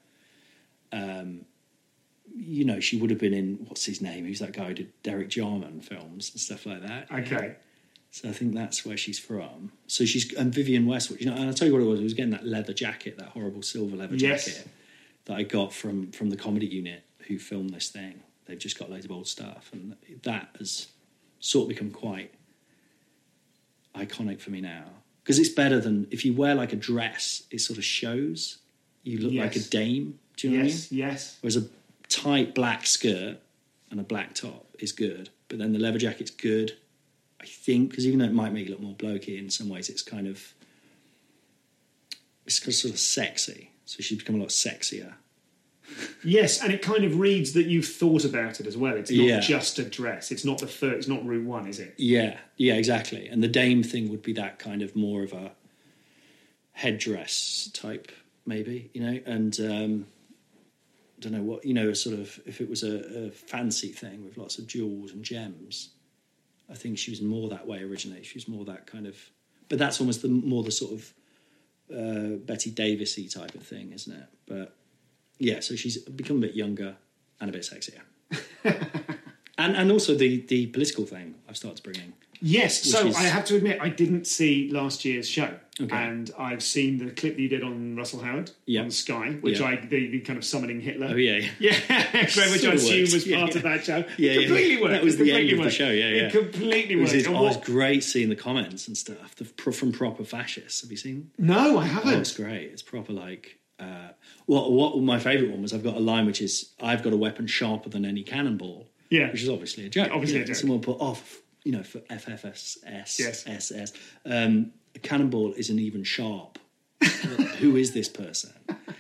she would have been in, what's his name? Who's that guy who did Derek Jarman films and stuff like that? Okay. So I think that's where she's from. So and Vivienne Westwood, and I'll tell you what it was. It was getting that leather jacket, that horrible silver leather jacket that I got from the comedy unit who filmed this thing. They've just got loads of old stuff, and that has sort of become quite iconic for me now. Because it's better than, if you wear like a dress, it sort of shows. You look like a dame. Do you know what I mean? Yes. Whereas a tight black skirt and a black top is good. But then the leather jacket's good, I think, because even though it might make you look more blokey in some ways, it's kind of sort of sexy. So she's become a lot sexier. Yes, and it kind of reads that you've thought about it as well. It's not just a dress. It's not it's not Route 1, is it? Yeah, exactly. And the dame thing would be that kind of more of a headdress type, maybe, and I don't know what, sort of, if it was a fancy thing with lots of jewels and gems, I think she was more that way originally. She was more that kind of, but that's almost more the sort of Betty Davis-y type of thing, isn't it? But yeah, so she's become a bit younger and a bit sexier. and also the political thing I've started to bring in. Yes, so I have to admit, I didn't see last year's show. Okay. And I've seen the clip that you did on Russell Howard on Sky, which the kind of summoning Hitler. Oh, yeah. Yeah, which I assume was part of that show. Yeah, completely worked. That was the end of the show, It completely worked. It was great seeing the comments and stuff from proper fascists. Have you seen? No, I haven't. Oh, it's great. It's proper like... what my favourite one was, I've got a line which is, "I've got a weapon sharper than any cannonball." Yeah. Which is obviously a joke. Obviously a joke. Someone put off, for FFSS, SS. A cannonball isn't even sharp. Who is this person?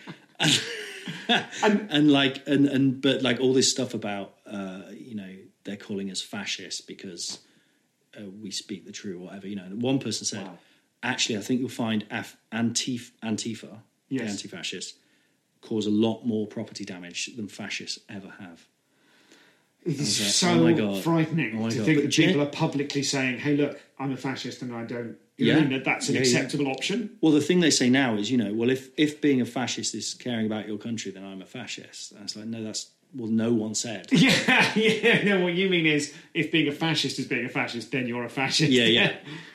But all this stuff about, they're calling us fascists because we speak the truth or whatever. One person said, actually, I think you'll find Antifa, the anti-fascists, cause a lot more property damage than fascists ever have. It's like, so oh my God. frightening Oh my to God. think But that people are publicly saying, "Hey, look, I'm a fascist and I don't." You know what I mean? That's an acceptable option. Well, the thing they say now is, well, if being a fascist is caring about your country, then I'm a fascist. And it's like, no, no one said. Yeah. No, what you mean is, if being a fascist is being a fascist, then you're a fascist. Yeah.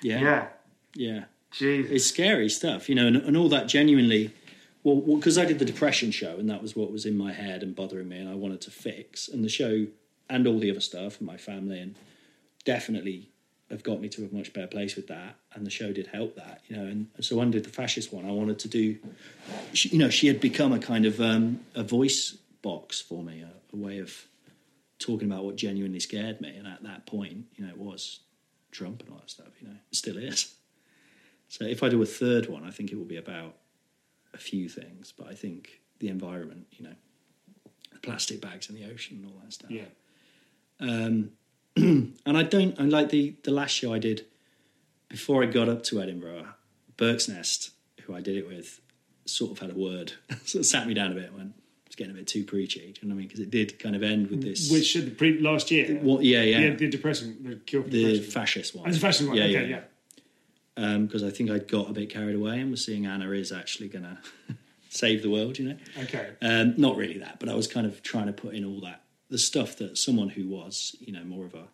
Jeez. It's scary stuff, and all that genuinely. Well, because I did the depression show, and that was what was in my head and bothering me, and I wanted to fix. And the show and all the other stuff, and my family, and definitely have got me to a much better place with that. And the show did help that, And so when I did the fascist one, I wanted to do. She had become a kind of a voice box for me, a way of talking about what genuinely scared me. And at that point, it was Trump and all that stuff. It still is. So if I do a third one, I think it will be about a few things, but I think the environment, the plastic bags in the ocean and all that stuff. Yeah. And I like the last show I did before I got up to Edinburgh, Berk's Nest, who I did it with, sort of had a word, sort of sat me down a bit and went, it's getting a bit too preachy. Do you know what I mean? Because it did kind of end with this. Which last year? Well, yeah. The depression, the cure for the depression. fascist one. Oh, the fascist one, yeah. Because I think I'd got a bit carried away and was seeing Anna is actually going to save the world, Okay. Not really that, but I was kind of trying to put in all that, the stuff that someone who was, more of a,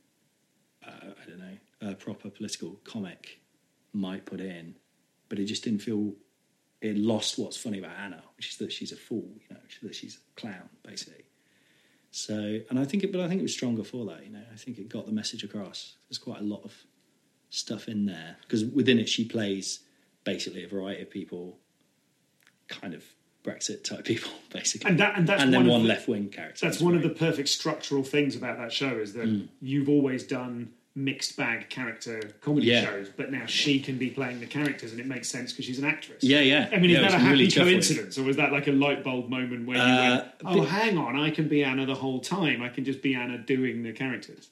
a proper political comic might put in, but it just didn't feel, it lost what's funny about Anna, which is that she's a fool, that she's a clown, basically. So, and I think it was stronger for that, I think it got the message across. There's quite a lot of stuff in there because within it she plays basically a variety of people, kind of Brexit type people, basically, and then one left wing character. That's one of the perfect structural things about that show is that you've always done mixed bag character comedy shows, but now she can be playing the characters, and it makes sense because she's an actress. Yeah. I mean, is that a happy really coincidence, or was that like a light bulb moment where you went, "Oh, hang on, I can be Anna the whole time. I can just be Anna doing the characters."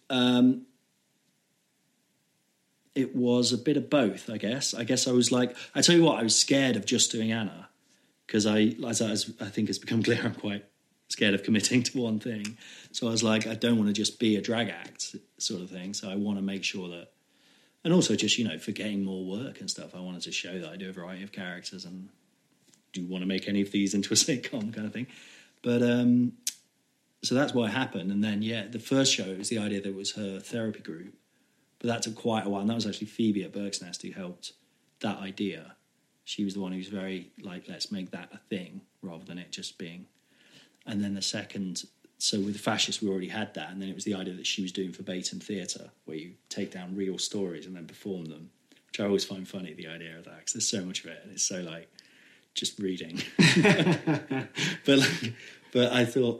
It was a bit of both, I guess. I guess I was like, I tell you what, I was scared of just doing Anna because as I think has become clear, I'm quite scared of committing to one thing. So I was like, I don't want to just be a drag act sort of thing. So I want to make sure that, and also just, for getting more work and stuff, I wanted to show that I do a variety of characters and do want to make any of these into a sitcom kind of thing. But so that's what happened. And then, the first show was the idea that it was her therapy group. But that took quite a while, and that was actually Phoebe at Berk's Nest who helped that idea. She was the one who was very like, let's make that a thing rather than it just being. And then the second, so with the fascists, we already had that, and then it was the idea that she was doing verbatim theatre, where you take down real stories and then perform them, which I always find funny, the idea of that, because there's so much of it, and it's so like just reading. but I thought,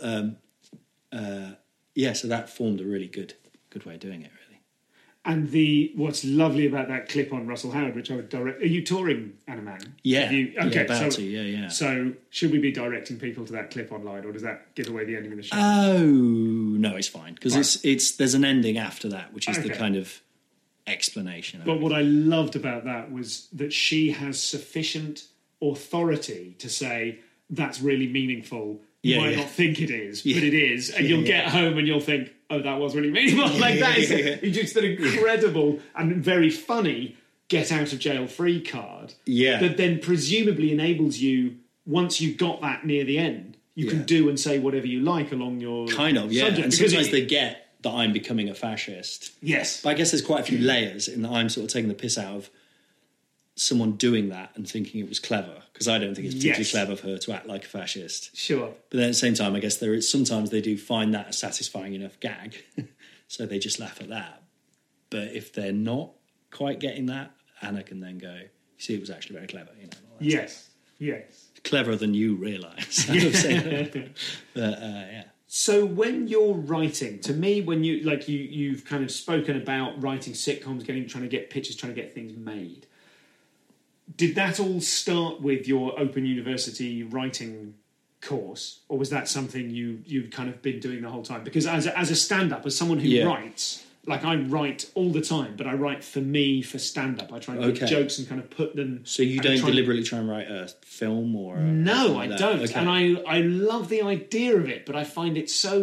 so that formed a really good way of doing it, really. And what's lovely about that clip on Russell Howard, which I would direct... Are you touring Anna Man? Yeah. Okay, So should we be directing people to that clip online, or does that give away the ending of the show? Oh, no, it's fine. Because there's an ending after that, which is the kind of explanation. But what I loved about that was that she has sufficient authority to say, that's really meaningful. You might not think it is, but it is. And you'll get home and you'll think, oh, that was really meaningful. Like that is just an incredible and very funny get out of jail free card. Yeah. That then presumably enables you, once you've got that near the end, you can do and say whatever you like along your subject. And sometimes they get that I'm becoming a fascist. Yes. But I guess there's quite a few layers in that I'm sort of taking the piss out of someone doing that and thinking it was clever, because I don't think it's particularly clever for her to act like a fascist. Sure. But then at the same time, I guess sometimes they do find that a satisfying enough gag, so they just laugh at that. But if they're not quite getting that, Anna can then go, you see, it was actually very clever. Yes. Cleverer than you realise. But So when you're writing, to me, when you've kind of spoken about writing sitcoms, trying to get pitches, trying to get things made, did that all start with your Open University writing course, or was that something you'd kind of been doing the whole time? Because as a stand-up, as someone who writes, like I write all the time, but I write for stand-up. I try and get jokes and kind of put them... So you don't deliberately try and write a film or... No, I don't. Okay. And I love the idea of it, but I find it so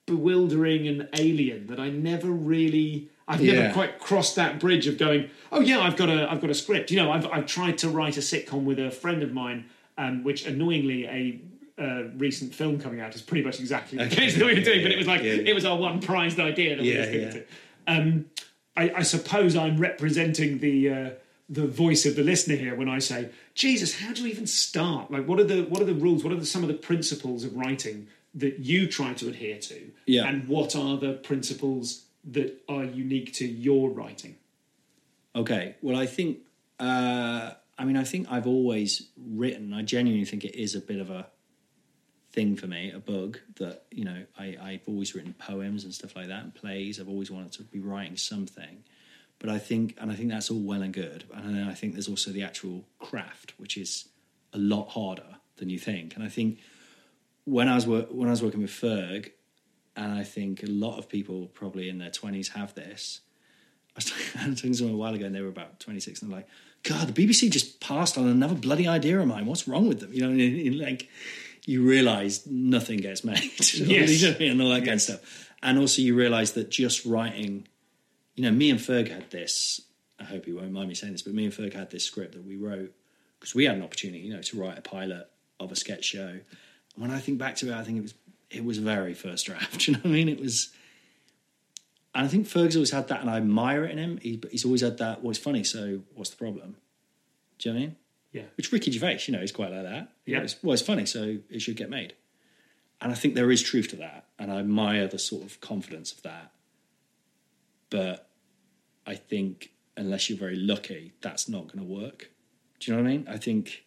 bewildering and alien that I've never quite crossed that bridge of going, oh yeah, I've got a script. You know, I've tried to write a sitcom with a friend of mine, which annoyingly a recent film coming out is pretty much exactly the case that we were doing, but it was like it was our one prized idea that we were sticking to. I suppose I'm representing the voice of the listener here when I say, Jesus, how do you even start? Like, what are the rules? What are some of the principles of writing that you try to adhere to? Yeah. And what are the principles that are unique to your writing? Okay. Well, I think I've always written. I genuinely think it is a bit of a thing for me, a bug that, you know, I've always written poems and stuff like that and plays. I've always wanted to be writing something. But I think that's all well and good. And then I think there's also the actual craft, which is a lot harder than you think. And I think when I was working with Ferg, and I think a lot of people probably in their 20s have this. I was talking to someone a while ago, and they were about 26, and they're like, God, the BBC just passed on another bloody idea of mine. What's wrong with them? You know, and like, you realise nothing gets made. Yes. And all that kind of stuff. And also you realise that just writing, you know, me and Ferg had this, I hope he won't mind me saying this, but me and Ferg had this script that we wrote because we had an opportunity, you know, to write a pilot of a sketch show. And when I think back to it, I think it was very first draft. You know what I mean? It was, and I think Ferg's always had that, and I admire it in him. He's always had that, well, it's funny, so what's the problem? Do you know what I mean? Yeah. Which Ricky Gervais, you know, is quite like that. Yeah. It's funny, so it should get made. And I think there is truth to that, and I admire the sort of confidence of that. But I think unless you're very lucky, that's not going to work. Do you know what I mean? I think,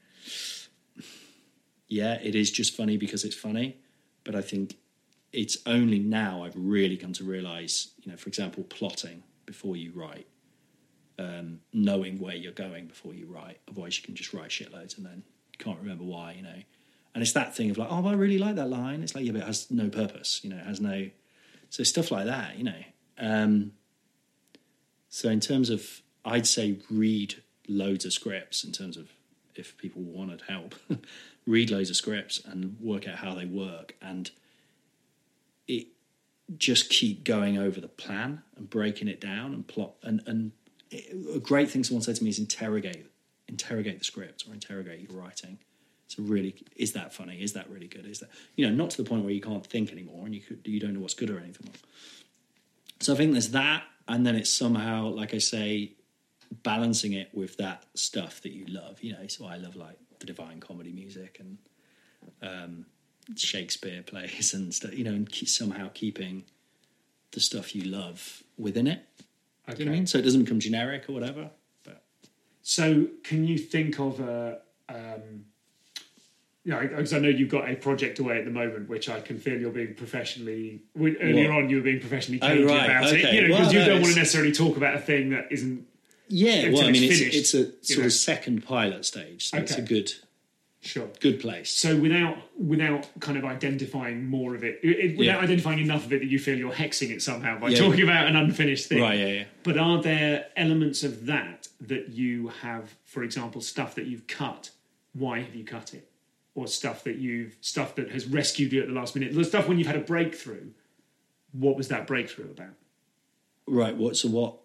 yeah, it is just funny because it's funny, but I think it's only now I've really come to realise, you know, for example, plotting before you write, knowing where you're going before you write. Otherwise you can just write shitloads and then you can't remember why, you know. And it's that thing of like, oh, I really like that line. It's like, yeah, but it has no purpose, you know, it has no... So stuff like that, you know. So in terms of, I'd say read loads of scripts in terms of if people wanted help, read loads of scripts and work out how they work, and it just keep going over the plan and breaking it down and plot. And a great thing someone said to me is interrogate the script or interrogate your writing. So really, is that funny? Is that really good? Is that, you know, not to the point where you can't think anymore and you don't know what's good or anything. So I think there's that, and then it's somehow, like I say, balancing it with that stuff that you love, you know. So I love like the Divine Comedy music and Shakespeare plays and stuff, you know, and somehow keeping the stuff you love within it. Okay. Do you know what I mean? So it doesn't become generic or whatever. But so can you think of a... Yeah, because I know you've got a project away at the moment, which I can feel you're being professionally... Earlier on, you were being professionally cagey about it. You know, because you don't want to necessarily talk about a thing that isn't... Yeah, well, I mean, it's a finished, sort of second pilot stage, so it's a good place. So without kind of identifying more of it, without identifying enough of it that you feel you're hexing it somehow by talking about an unfinished thing. Right, yeah. But are there elements of that you have, for example, stuff that you've cut? Why have you cut it? Or stuff that has rescued you at the last minute. The stuff when you've had a breakthrough. What was that breakthrough about? Right. What?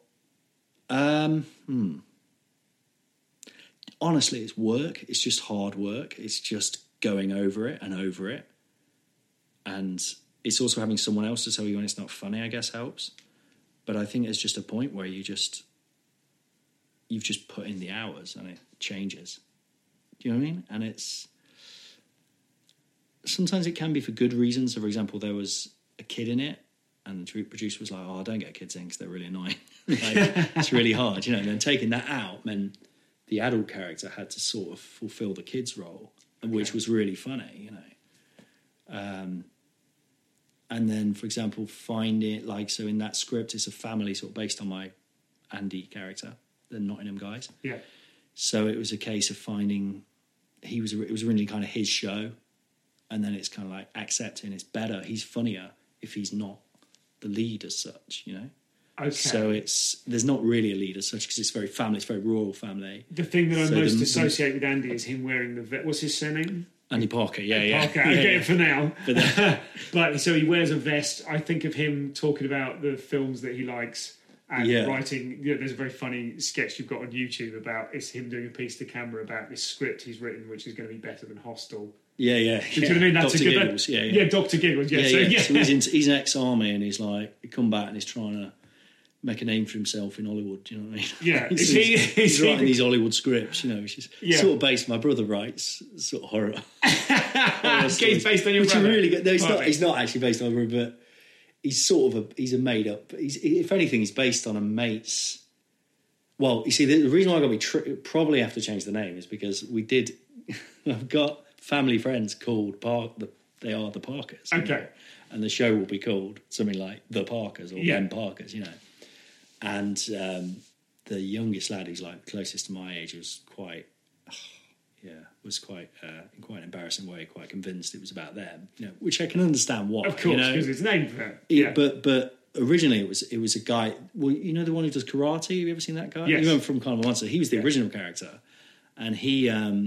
Honestly, it's work. It's just hard work. It's just going over it and over it. And it's also having someone else to tell you when it's not funny, I guess, helps. But I think it's just a point where you've just put in the hours and it changes. Do you know what I mean? And it's... Sometimes it can be for good reasons. So, for example, there was a kid in it, and the producer was like, "Oh, don't get kids in because they're really annoying. It's really hard, you know." And then taking that out meant the adult character had to sort of fulfil the kid's role, which was really funny, you know. And then, for example, so in that script, it's a family sort of based on my Andy character, the Nottingham guys. Yeah. So it was a case of finding. It was really kind of his show. And then it's kind of like accepting it's better. He's funnier if he's not the lead as such, you know? Okay. So there's not really a lead as such because it's very family, it's very rural family. The thing that I most associate with Andy is him wearing what's his surname? Andy Parker, yeah. Parker, I'll get it for now. But But so he wears a vest. I think of him talking about the films that he likes and writing. You know, there's a very funny sketch you've got on YouTube about it's him doing a piece to camera about this script he's written, which is going to be better than Hostel. Yeah. Do you know what I mean? That's Dr. a good. Giggles, Yeah, Dr. Giggles. Yeah. So he's an ex-army and he's like, he come back and he's trying to make a name for himself in Hollywood. Do you know what I mean? Yeah. he's writing these Hollywood scripts, you know, which is sort of based. My brother writes sort of horror. He's based on your which brother. Is really good. No, he's not actually based on my brother, but he's sort of he's a made up. If anything, he's based on a mate's. Well, you see, the reason why I got to probably have to change the name is because I've got family friends called they are the Parkers. Okay. You know? And the show will be called something like The Parkers or Ben Parkers, you know. And the youngest lad, who's like closest to my age, was quite in quite an embarrassing way, quite convinced it was about them, you know, which I can understand why. Of course, you know? because it's named for them. Yeah. But originally it was a guy. Well, you know the one who does karate. Have you ever seen that guy? Yes. You remember from Carnival Monster? He was the original character, and he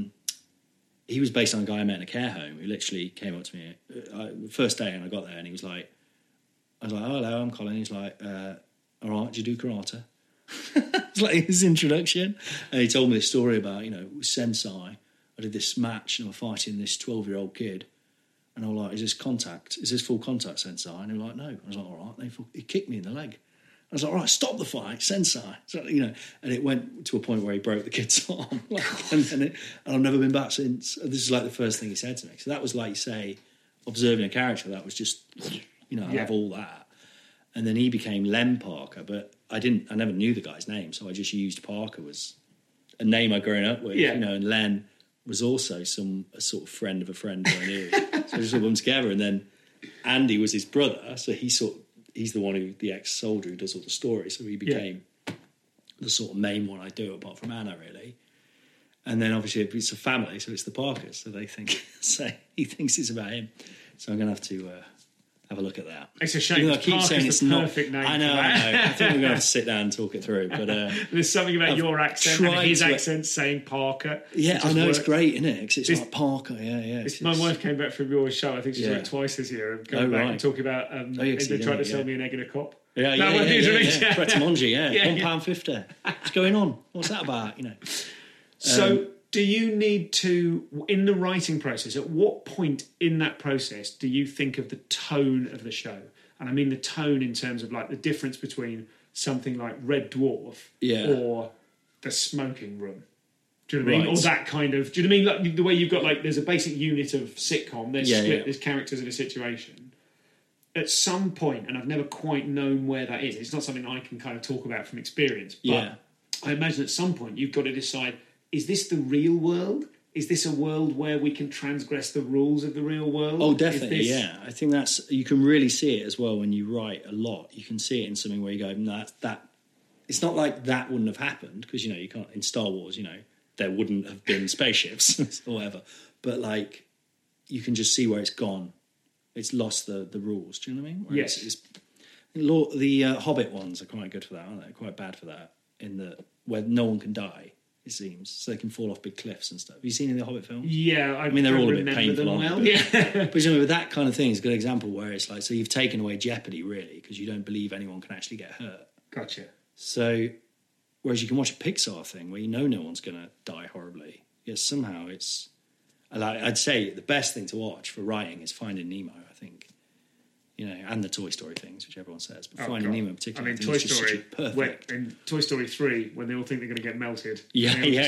was based on a guy I met in a care home who literally came up to me first day, and I got there, and I was like, oh, hello, I'm Colin. He's like, all right, do you do karate? It's like his introduction, and he told me this story about, you know, Sensei. I did this match and I'm fighting this 12-year-old kid, and I'm like, is this full contact, Sensei? And he was like, no. I was like, all right. He kicked me in the leg. I was like, all right, stop the fight, Sensei. So, you know, and it went to a point where he broke the kid's arm, and I've never been back since. This is like the first thing he said to me. So that was like, say, observing a character. That was just, you know, I have all that. And then he became Len Parker, but I never knew the guy's name, so I just used Parker was a name I'd grown up with, you know, and Len was also a sort of friend of a friend who I knew. So I just put them together, and then Andy was his brother, so he's the one the ex-soldier who does all the stories, so he became the sort of main one I do, apart from Anna, really. And then obviously it's a family, so it's the Parkers, so he thinks it's about him. So I'm going to have to have a look at that. It's a shame. I keep saying it's the not perfect name. I know. I think we're going to have to sit down and talk it through. But there's something about your accent and his accent saying Parker. Yeah, I know, works. it's great, isn't it? Because it's like Parker. Yeah. My wife came back from your show. I think she's it twice this year. Going back and talking about they tried to sell me an egg and a cop. Yeah. Pret a Manger, £1.50. What's going on? What's that about? You know. So, do you need to, in the writing process, at what point in that process do you think of the tone of the show? And I mean the tone in terms of like the difference between something like Red Dwarf or The Smoking Room. Do you know what I mean? Or that kind of, do you know what I mean? Like the way you've got like, there's a basic unit of sitcom, there's split, there's characters in a situation. At some point, and I've never quite known where that is, it's not something I can kind of talk about from experience, but I imagine at some point you've got to decide, is this the real world? Is this a world where we can transgress the rules of the real world? Oh, definitely, I think you can really see it as well when you write a lot. You can see it in something where you go, no, that it's not like that wouldn't have happened, because, you know, you can't, in Star Wars, you know, there wouldn't have been spaceships or whatever. But, like, you can just see where it's gone. It's lost the rules. Do you know what I mean? Yes. The Hobbit ones are quite good for that, aren't they? Quite bad for that, where no one can die, it seems, so they can fall off big cliffs and stuff. Have you seen any of the Hobbit films? Yeah, I mean, they're all a bit painful. Well. But you know, with that kind of thing is a good example where it's like, so you've taken away jeopardy, really, because you don't believe anyone can actually get hurt. Gotcha. So, whereas you can watch a Pixar thing where you know no one's going to die horribly, yet somehow it's... I'd say the best thing to watch for writing is Finding Nemo, I think. You know, and the Toy Story things, which everyone says. But Finding Nemo in particular, I mean, Toy Story, perfect. in Toy Story 3, when they all think they're going to get melted. Yeah.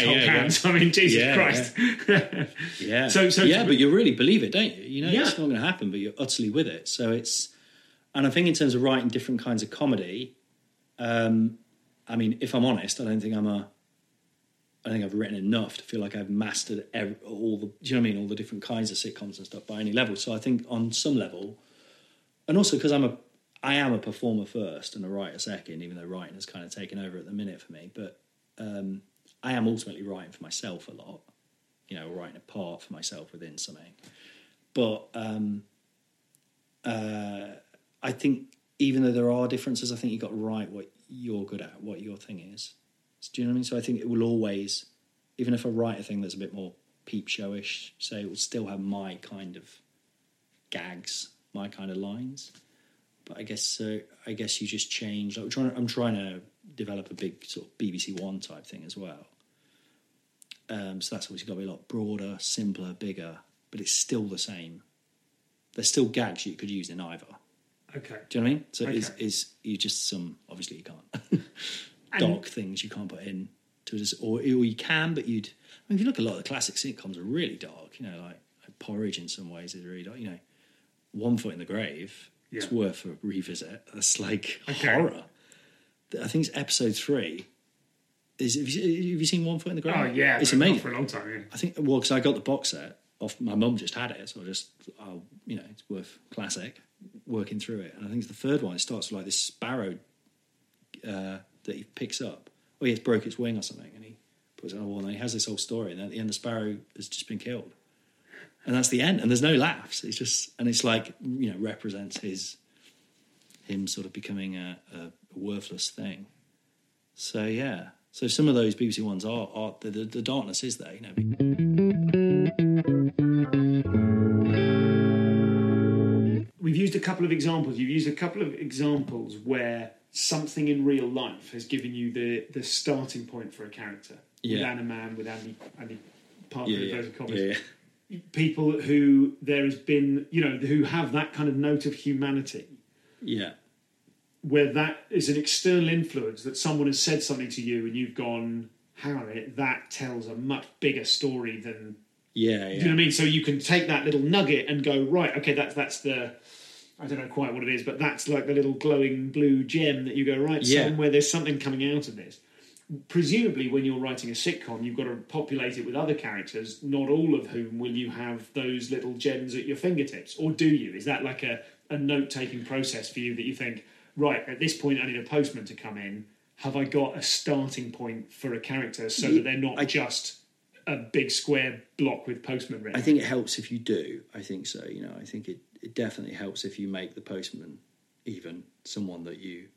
I mean, Jesus Christ. Yeah. But you really believe it, don't you? You know it's not going to happen, but you're utterly with it. So it's... And I think in terms of writing different kinds of comedy, I mean, if I'm honest, I think I've written enough to feel like I've mastered all the, do you know what I mean, all the different kinds of sitcoms and stuff by any level. So I think on some level, and also because I am a performer first and a writer second, even though writing has kind of taken over at the minute for me. But I am ultimately writing for myself a lot, you know, writing a part for myself within something. But I think even though there are differences, I think you've got to write what you're good at, what your thing is. Do you know what I mean? So I think it will always, even if I write a thing that's a bit more peep showish, so it will still have my kind of gags, my kind of lines. But I guess you just change. Like I'm trying to develop a big sort of BBC One type thing as well. So that's obviously got to be a lot broader, simpler, bigger, but it's still the same. There's still gags you could use in either. Okay. Do you know what I mean? So Okay. is you just obviously you can't dark things you can't put in to this, or you can, but you'd. I mean, if you look at a lot of the classic sitcoms are really dark. You know, like Porridge in some ways is really dark. You know, One Foot in the Grave. Yeah. It's worth a revisit. That's like Okay. horror. I think it's episode 3. Have you seen One Foot in the Grave? Oh yeah, it's but not amazing for a long time. Yeah. I think because I got the box set off. My mum just had it, so it's worth classic. Working through it, and I think it's the third one. It starts with like this sparrow that he picks up. Oh, it's broke its wing or something, and he puts it on a wall, and he has this whole story. And at the end, the sparrow has just been killed, and that's the end. And there's no laughs. It's just, and it's like represents him sort of becoming a worthless thing. So yeah. So some of those BBC ones are the darkness is there, We've used a couple of examples. You've used a couple of examples where something in real life has given you the starting point for a character. With Yeah. Anna Man, with Andy Parker, with those comments. Yeah. People who there has been, who have that kind of note of humanity, Yeah. where that is an external influence that someone has said something to you and you've gone, hang on a minute, that tells a much bigger story than... Yeah. Do you know what I mean? So you can take that little nugget and go, right, okay, that's the... I don't know quite what it is, but that's like the little glowing blue gem that you go, right, Yeah. somewhere there's something coming out of this. Presumably, when you're writing a sitcom, you've got to populate it with other characters, not all of whom will you have those little gems at your fingertips. Or do you? Is that like a note-taking process for you that you think, right, at this point I need a postman to come in. Have I got a starting point for a character so that they're not just a big square block with postman written? I think it helps if you do. I think so. I think it definitely helps if you make the postman even someone that you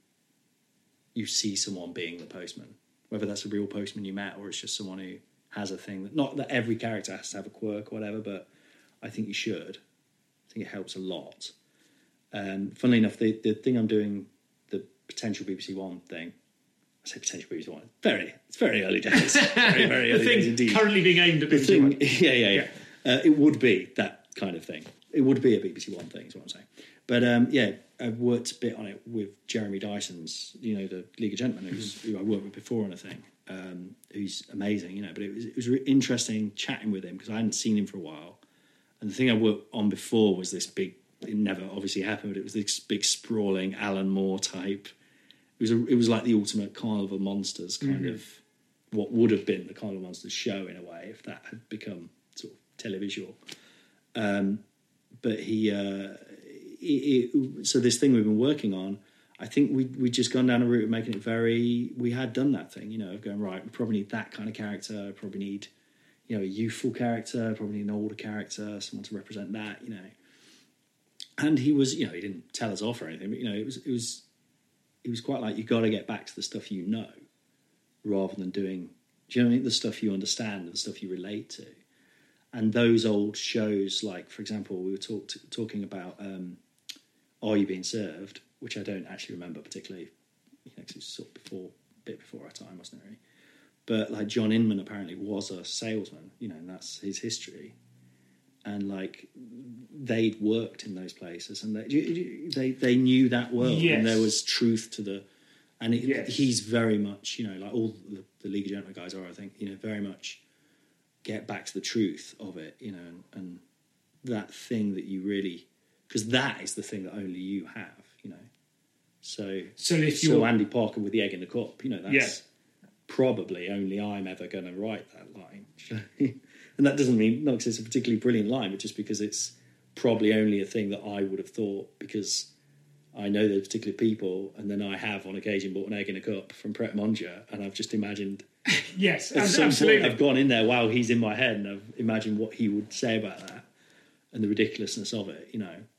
see someone being the postman, whether that's a real postman you met or it's just someone who has a thing that, not that every character has to have a quirk or whatever, but I think you should. I think it helps a lot. Funnily enough, the thing I'm doing, the potential BBC One thing, I say potential BBC One, it's very early days. Very, very early days indeed. Currently being aimed at BBC One. Yeah. It would be that kind of thing. It would be a BBC One thing, is what I'm saying. But I've worked a bit on it with Jeremy Dyson's, the League of Gentlemen, who I worked with before on a thing, who's amazing, But it was really interesting chatting with him because I hadn't seen him for a while. And the thing I worked on before was this big, it never obviously happened, but it was this big sprawling Alan Moore type. It was like the ultimate Carnival of Monsters kind of, what would have been the Carnival of Monsters show in a way if that had become sort of televisual. But so this thing we've been working on, I think we'd just gone down a route of making it we had done that thing, of going, right, we probably need that kind of character, probably need, a youthful character, probably need an older character, someone to represent that, And he was, he didn't tell us off or anything, but, it was quite like, you got to get back to the stuff rather than doing, do you know what I mean? The stuff you understand and the stuff you relate to. And those old shows, like, for example, we were talking about Are You Being Served, which I don't actually remember particularly, because it was sort of a bit before our time, wasn't it, really? But, like, John Inman apparently was a salesman, and that's his history. And, like, they'd worked in those places, and they knew that world, yes. And there was truth to the... And yes. He's very much, like all the League of Gentlemen guys are, I think, very much... get back to the truth of it, and that thing that you really, because that is the thing that only you have, So Andy Parker with the egg in the cup, that's probably only I'm ever going to write that line, and that doesn't mean not because it's a particularly brilliant line, but just because it's probably only a thing that I would have thought because I know those particular people, and then I have on occasion bought an egg in a cup from Pret Monja, and I've just imagined. Yes, At some absolutely. point I've gone in there while he's in my head, and I've imagined what he would say about that and the ridiculousness of it,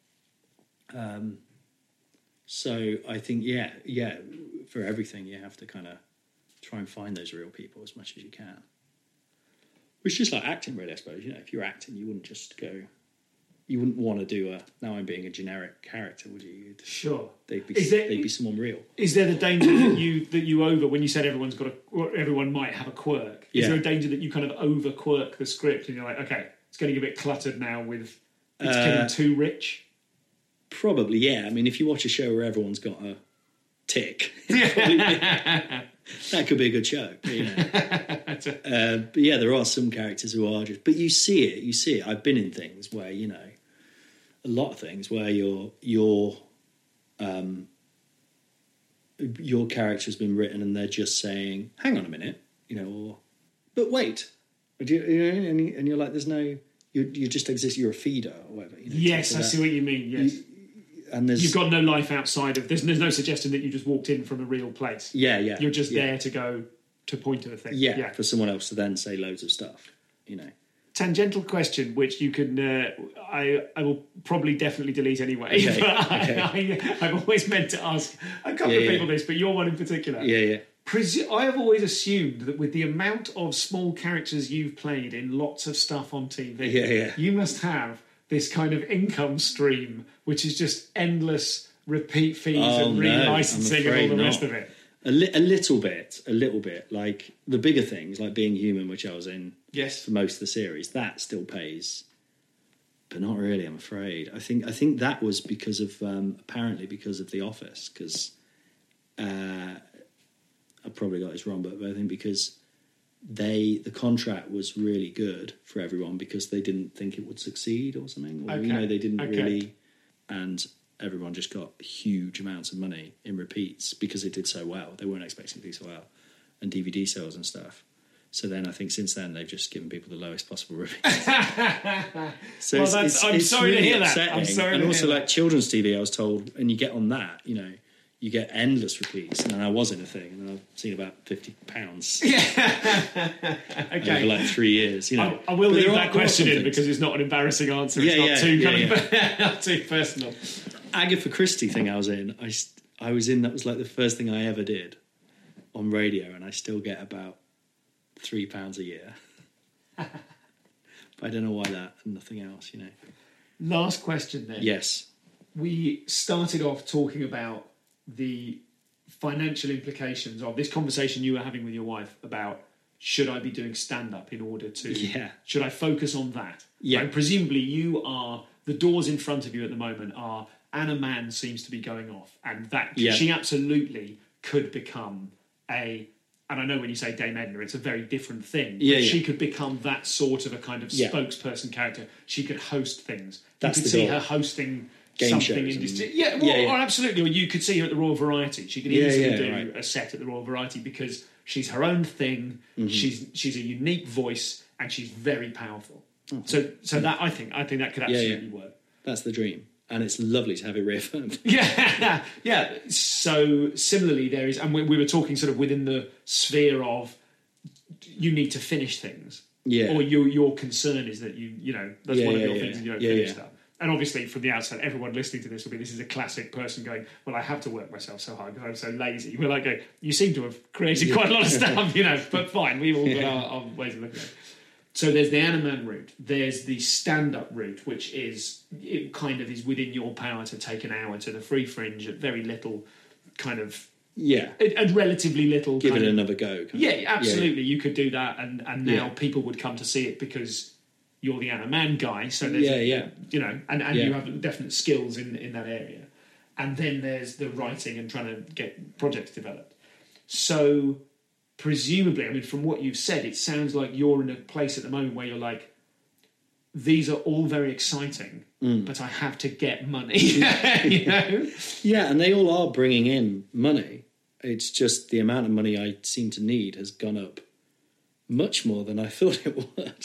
So I think, for everything you have to kind of try and find those real people as much as you can. It's just like acting, really, I suppose. You know, if you're acting, you wouldn't just go... You wouldn't want to do now I'm being a generic character, would you? Sure. They'd be someone real. Is there the danger that you over, when you said everyone might have a quirk, is there a danger that you kind of over quirk the script and you're like, okay, it's getting a bit cluttered now with it's getting too rich? Probably, yeah. I mean, if you watch a show where everyone's got a tick, that could be a good show. You know? But yeah, there are some characters who are just... But you see it. I've been in things where, you know, a lot of things where your character's been written and they're just saying, hang on a minute, you know, or, but wait. And you're like, there's no... You just exist, you're a feeder or whatever. You know, yes, I see what you mean, yes. And you've got no life outside of... There's no suggestion that you just walked in from a real place. Yeah. You're just there to go to point to a thing. Yeah, for someone else to then say loads of stuff, you know. Tangential question, which you can... I will probably definitely delete anyway. Okay. But I've always meant to ask a couple of people this, but you're one in particular. Yeah. I have always assumed that with the amount of small characters you've played in lots of stuff on TV, you must have this kind of income stream, which is just endless repeat fees and relicensing and all the rest of it. A little bit. Like the bigger things, like Being Human, which I was in for most of the series, that still pays, but not really, I'm afraid. I think that was because of apparently because of The Office, because I probably got this wrong, but I think because the contract was really good for everyone because they didn't think it would succeed or something, or you know, they didn't really, and everyone just got huge amounts of money in repeats because it did so well. They weren't expecting it to do so well, and DVD sales and stuff. So then I think since then they've just given people the lowest possible repeats. So I'm sorry to hear that. I'm sorry. And also like children's TV, I was told, and you get on that, you know, you get endless repeats. And then I was in a thing, and I've seen about £50. Okay. Over like 3 years, you know. I will leave that question in because it's not an embarrassing answer. It's not too personal. Agatha Christie thing I was in, I was in, that was like the first thing I ever did on radio, and I still get about £3 a year. But I don't know why that and nothing else, you know. Last question then. Yes. We started off talking about the financial implications of this conversation you were having with your wife about should I be doing stand-up in order to... Should I focus on that? Yeah. And presumably you are... The doors in front of you at the moment are Anna Mann seems to be going off, and that she absolutely could become a... And I know when you say Dame Edna, it's a very different thing. She could become that sort of a kind of spokesperson character. She could host things. You could see her hosting game something shows. Or absolutely. Or you could see her at the Royal Variety. She could easily do a set at the Royal Variety because she's her own thing. Mm-hmm. She's a unique voice and she's very powerful. Mm-hmm. So that I think that could absolutely work. That's the dream. And it's lovely to have it reaffirmed. Yeah. So similarly, there is, and we were talking sort of within the sphere of you need to finish things. Yeah. Or your concern is that you know that's one of your things and you don't finish stuff. And obviously, from the outset, everyone listening to this will be, this is a classic person going, well, I have to work myself so hard because I'm so lazy. We're like, you seem to have created quite a lot of stuff, you know, but fine, we've all got our ways of looking at it. So there's the Anna Mann route. There's the stand-up route, which is, it kind of is within your power to take an hour to the Free Fringe at very little kind of... At relatively little... Give it another go. Absolutely. You could do that, and now people would come to see it because you're the Anna Mann guy. So there's, you know, and you have definite skills in that area. And then there's the writing and trying to get projects developed. So... Presumably, I mean, from what you've said, it sounds like you're in a place at the moment where you're like, these are all very exciting, but I have to get money, you know? Yeah, and they all are bringing in money. It's just the amount of money I seem to need has gone up much more than I thought it would.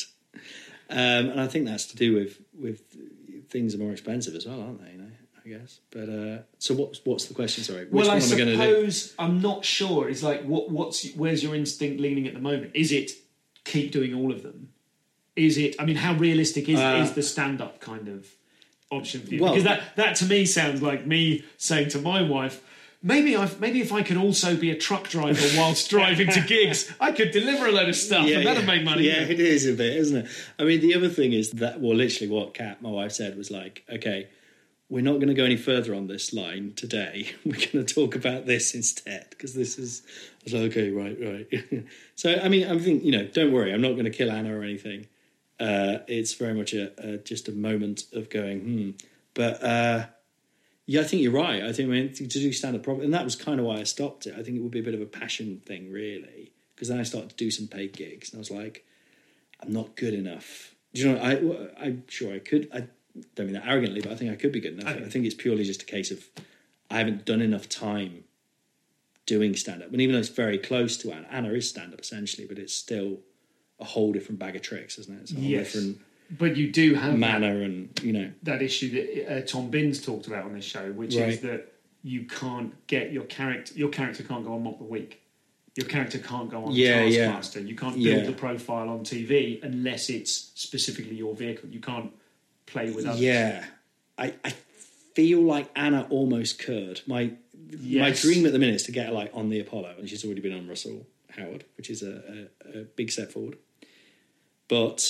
And I think that's to do with things are more expensive as well, aren't they, you know? I guess, but so what's the question? Sorry, which one am I going to do? I'm not sure. It's like where's your instinct leaning at the moment? Is it keep doing all of them? Is it? I mean, how realistic is the stand-up kind of option for you? Well, because that to me sounds like me saying to my wife, maybe if I could also be a truck driver whilst driving to gigs, I could deliver a load of stuff and that'd make money. Yeah, it is a bit, isn't it? I mean, the other thing is that, well, literally what Kat, my wife, said was like, okay, we're not going to go any further on this line today. We're going to talk about this instead, because this is... I was like, okay, right. So, I mean, I think, don't worry, I'm not going to kill Anna or anything. It's very much just a moment of going, But, yeah, I think you're right. I think to do stand-up properly, and that was kind of why I stopped it. I think it would be a bit of a passion thing, really, because then I started to do some paid gigs, and I was like, I'm not good enough. Do you know, I'm sure I could... I don't mean that arrogantly, but I think I could be good enough. I think it's purely just a case of I haven't done enough time doing stand-up. And even though it's very close to Anna is stand-up essentially, but it's still a whole different bag of tricks, isn't it? It's a whole different but you do have manner and, that issue that Tom Binns talked about on this show, which is that you can't get your character can't go on Mock the Week. Your character can't go on Taskmaster. You can't build the profile on TV unless it's specifically your vehicle. You can't play with others. Yeah. I feel like Anna almost could. My dream at the minute is to get her like on the Apollo, and she's already been on Russell Howard, which is a big step forward. But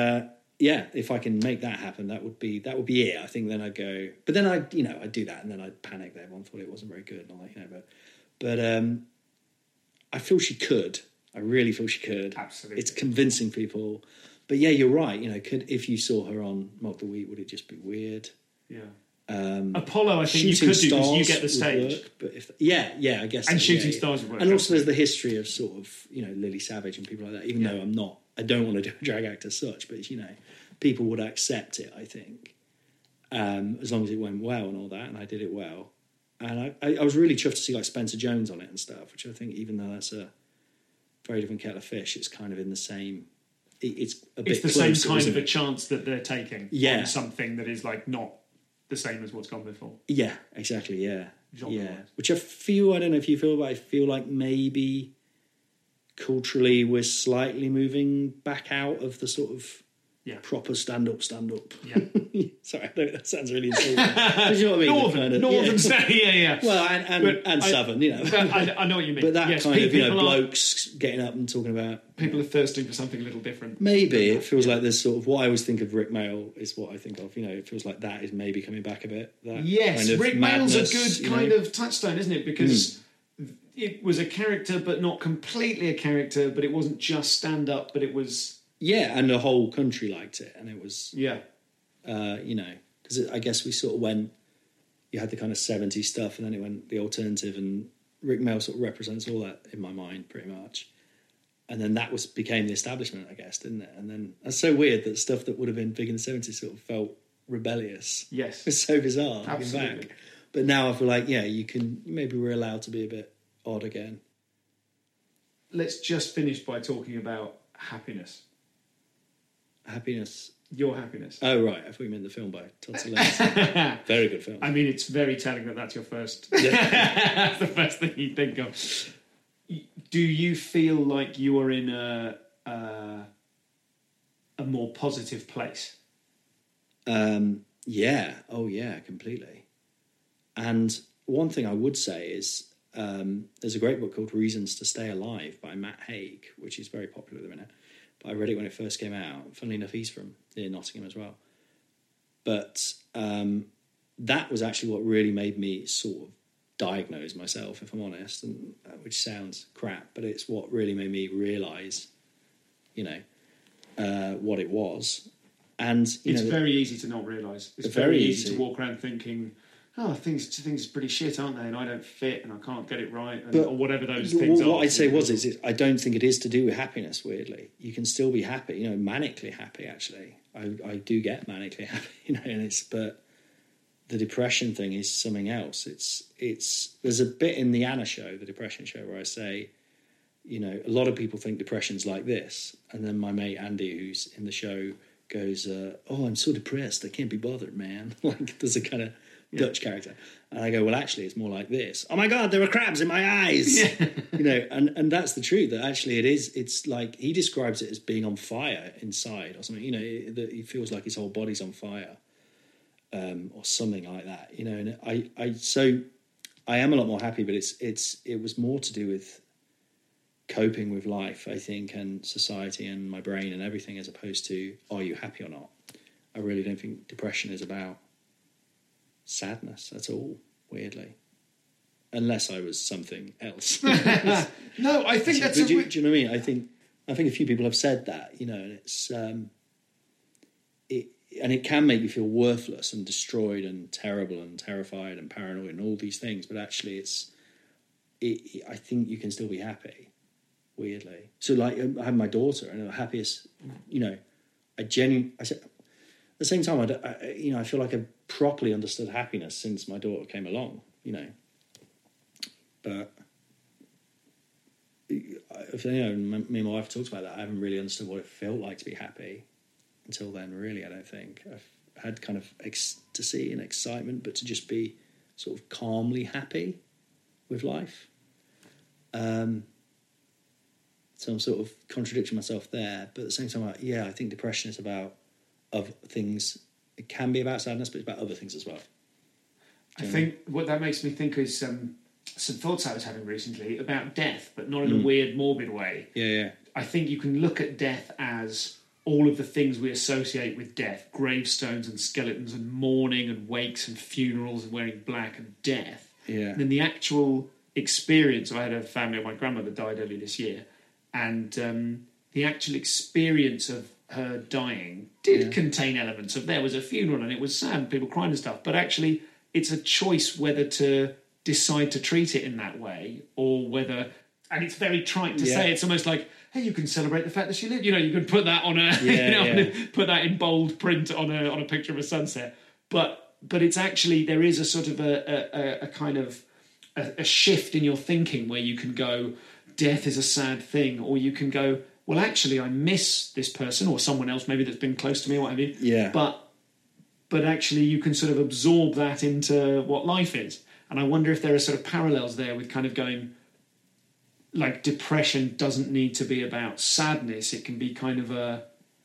if I can make that happen, that would be it. I think then I'd go, but then I'd do that, and then I'd panic that everyone thought it wasn't very good, and all that, but I feel she could. I really feel she could. Absolutely, it's convincing people. But yeah, you're right. If you saw her on Mock the Week, would it just be weird? Yeah. Apollo, I think you could do because you get the stage. Work, but I guess. And Shooting Stars would work. And also, there's the history of sort of Lily Savage and people like that. Even though I don't want to do a drag act as such, but people would accept it. I think, as long as it went well and all that, and I did it well. And I was really chuffed to see like Spencer Jones on it and stuff, which I think, even though that's a very different kettle of fish, it's kind of in the same. It's the same kind of a chance that they're taking on something that is like not the same as what's gone before. Yeah, exactly. Yeah, Which I feel, I don't know if you feel, but I feel like maybe culturally we're slightly moving back out of the sort of proper stand-up. Yeah. Sorry, that sounds really insulting. But you know what I mean? Northern stand, yeah. Well, and southern, I know what you mean. But that kind of, blokes getting up and talking about... People are thirsting for something a little different. Maybe. It feels like there's sort of... What I always think of Rick Mail is what I think of. It feels like that is maybe coming back a bit. Yes, kind of Rick Mail's a good kind of touchstone, isn't it? Because... It was a character, but not completely a character, but it wasn't just stand-up, but it was... Yeah, and the whole country liked it, and it was... Yeah. Because I guess we sort of went... You had the kind of 70s stuff, and then it went the alternative, and Rick Mail sort of represents all that in my mind, pretty much. And then that became the establishment, I guess, didn't it? And then that's so weird that stuff that would have been big in the 70s sort of felt rebellious. Yes. It's so bizarre. Absolutely. Looking back. But now I feel like, you can... Maybe we're allowed to be a bit odd again. Let's just finish by talking about happiness. Happiness. Your Happiness. Oh, right. I thought you meant the film by Todd Solondz. Very good film. I mean, it's very telling that that's your first... that's the first thing you think of. Do you feel like you are in a more positive place? Yeah. Oh, yeah, completely. And one thing I would say is there's a great book called Reasons to Stay Alive by Matt Haig, which is very popular at the minute. But I read it when it first came out. Funnily enough, he's from near Nottingham as well. But that was actually what really made me sort of diagnose myself, if I'm honest, and which sounds crap, but it's what really made me realise, what it was. And it's very easy to not realise. It's very easy to walk around thinking, things are pretty shit, aren't they? And I don't fit, and I can't get it right, or whatever those things are. What I'd say is I don't think it is to do with happiness. Weirdly, you can still be happy. Manically happy. Actually, I do get manically happy. But the depression thing is something else. It's there's a bit in the Anna show, the depression show, where I say, a lot of people think depression's like this, and then my mate Andy, who's in the show, goes, "Oh, I'm so depressed, I can't be bothered, man." Like there's a kind of Dutch character, and I go, well, actually, it's more like this. Oh my God, there are crabs in my eyes. And that's the truth. That actually, it's like he describes it as being on fire inside, or something. That he feels like his whole body's on fire, or something like that. And I am a lot more happy, but it was more to do with coping with life, I think, and society and my brain and everything, as opposed to, are you happy or not? I really don't think depression is about sadness at all, weirdly. Unless I was something else. No, I think that's... Do you know what I mean? I think a few people have said that, you know, and it's... it can make you feel worthless and destroyed and terrible and terrified and paranoid and all these things, but actually I think you can still be happy, weirdly. So, like, I have my daughter, and the happiest, you know, at the same time, I feel like I've properly understood happiness since my daughter came along, you know. But, if you know, me and my wife talked about that, I haven't really understood what it felt like to be happy until then, really, I don't think. I've had kind of ecstasy and excitement, but to just be sort of calmly happy with life. So I'm sort of contradicting myself there, but at the same time, I think depression is about other things. It can be about sadness, but it's about other things as well. I think what that makes me think is some thoughts I was having recently about death, but not in a weird, morbid way. Yeah. I think you can look at death as all of the things we associate with death, gravestones and skeletons and mourning and wakes and funerals and wearing black and death. Yeah. And then the actual experience, I had a family, my grandmother died early this year, and the actual experience of her dying did contain elements of, there was a funeral and it was sad, people crying and stuff, but actually it's a choice whether to decide to treat it in that way or whether, and it's very trite to say, it's almost like, hey, you can celebrate the fact that she lived. You know, you could put that on put that in bold print on a picture of a sunset. But it's actually, there is a sort of a kind of a shift in your thinking where you can go, death is a sad thing, or you can go, well, actually, I miss this person or someone else maybe that's been close to me or what have you. Yeah. But actually, you can sort of absorb that into what life is. And I wonder if there are sort of parallels there with kind of going, like, depression doesn't need to be about sadness. It can be kind of a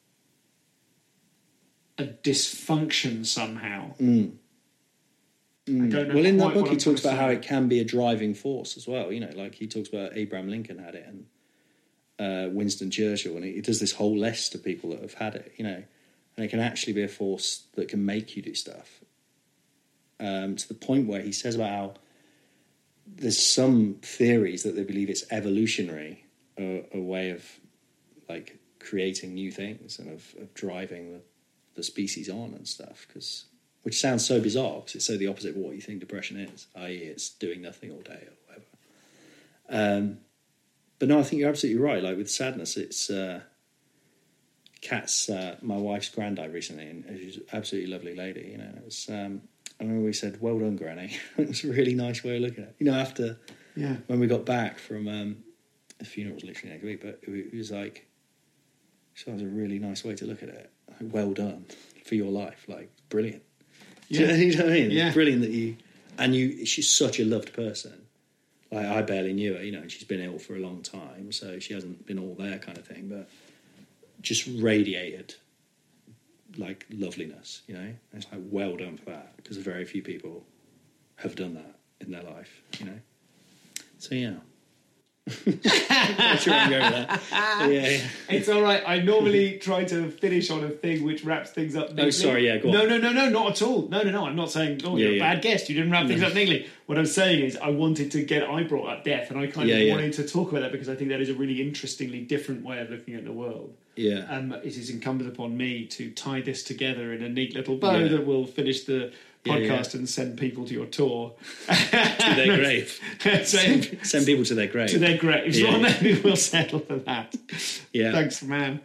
dysfunction somehow. I don't know. Well, in that book, he talks about how it can be a driving force as well. You know, like he talks about Abraham Lincoln had it and Winston Churchill, and he does this whole list of people that have had it, you know, and it can actually be a force that can make you do stuff. To the point where he says about how there's some theories that they believe it's evolutionary, a way of like creating new things and of driving the species on and stuff, which sounds so bizarre because it's so the opposite of what you think depression is, i.e. it's doing nothing all day or whatever. But no, I think you're absolutely right. Like with sadness, it's Kat's my wife's granddad recently, and she's an absolutely lovely lady, you know. It was I remember we said, "Well done, Granny." It was a really nice way of looking at it. You know, after when we got back from the funeral was literally next week, but it was like, so that was a really nice way to look at it. Like, well done for your life, like brilliant. You know what I mean? Yeah. It's brilliant that she's such a loved person. Like I barely knew her, you know, and she's been ill for a long time, so she hasn't been all there kind of thing, but just radiated like loveliness, you know. And it's like, well done for that, because very few people have done that in their life, you know. So yeah. I'm sure I can go with that. Yeah. It's all right. I normally try to finish on a thing which wraps things up neatly. Oh, sorry, yeah, go on. No, not at all. No, I'm not saying, you're a bad guest, you didn't wrap things up neatly. What I'm saying is I brought up death, and I kind of wanted to talk about that because I think that is a really interestingly different way of looking at the world. Yeah. It is incumbent upon me to tie this together in a neat little bow that will finish the podcast and send people to your tour. To their grave. Send people to their grave. To their graves. Well, maybe we'll settle for that. Yeah. Thanks, man.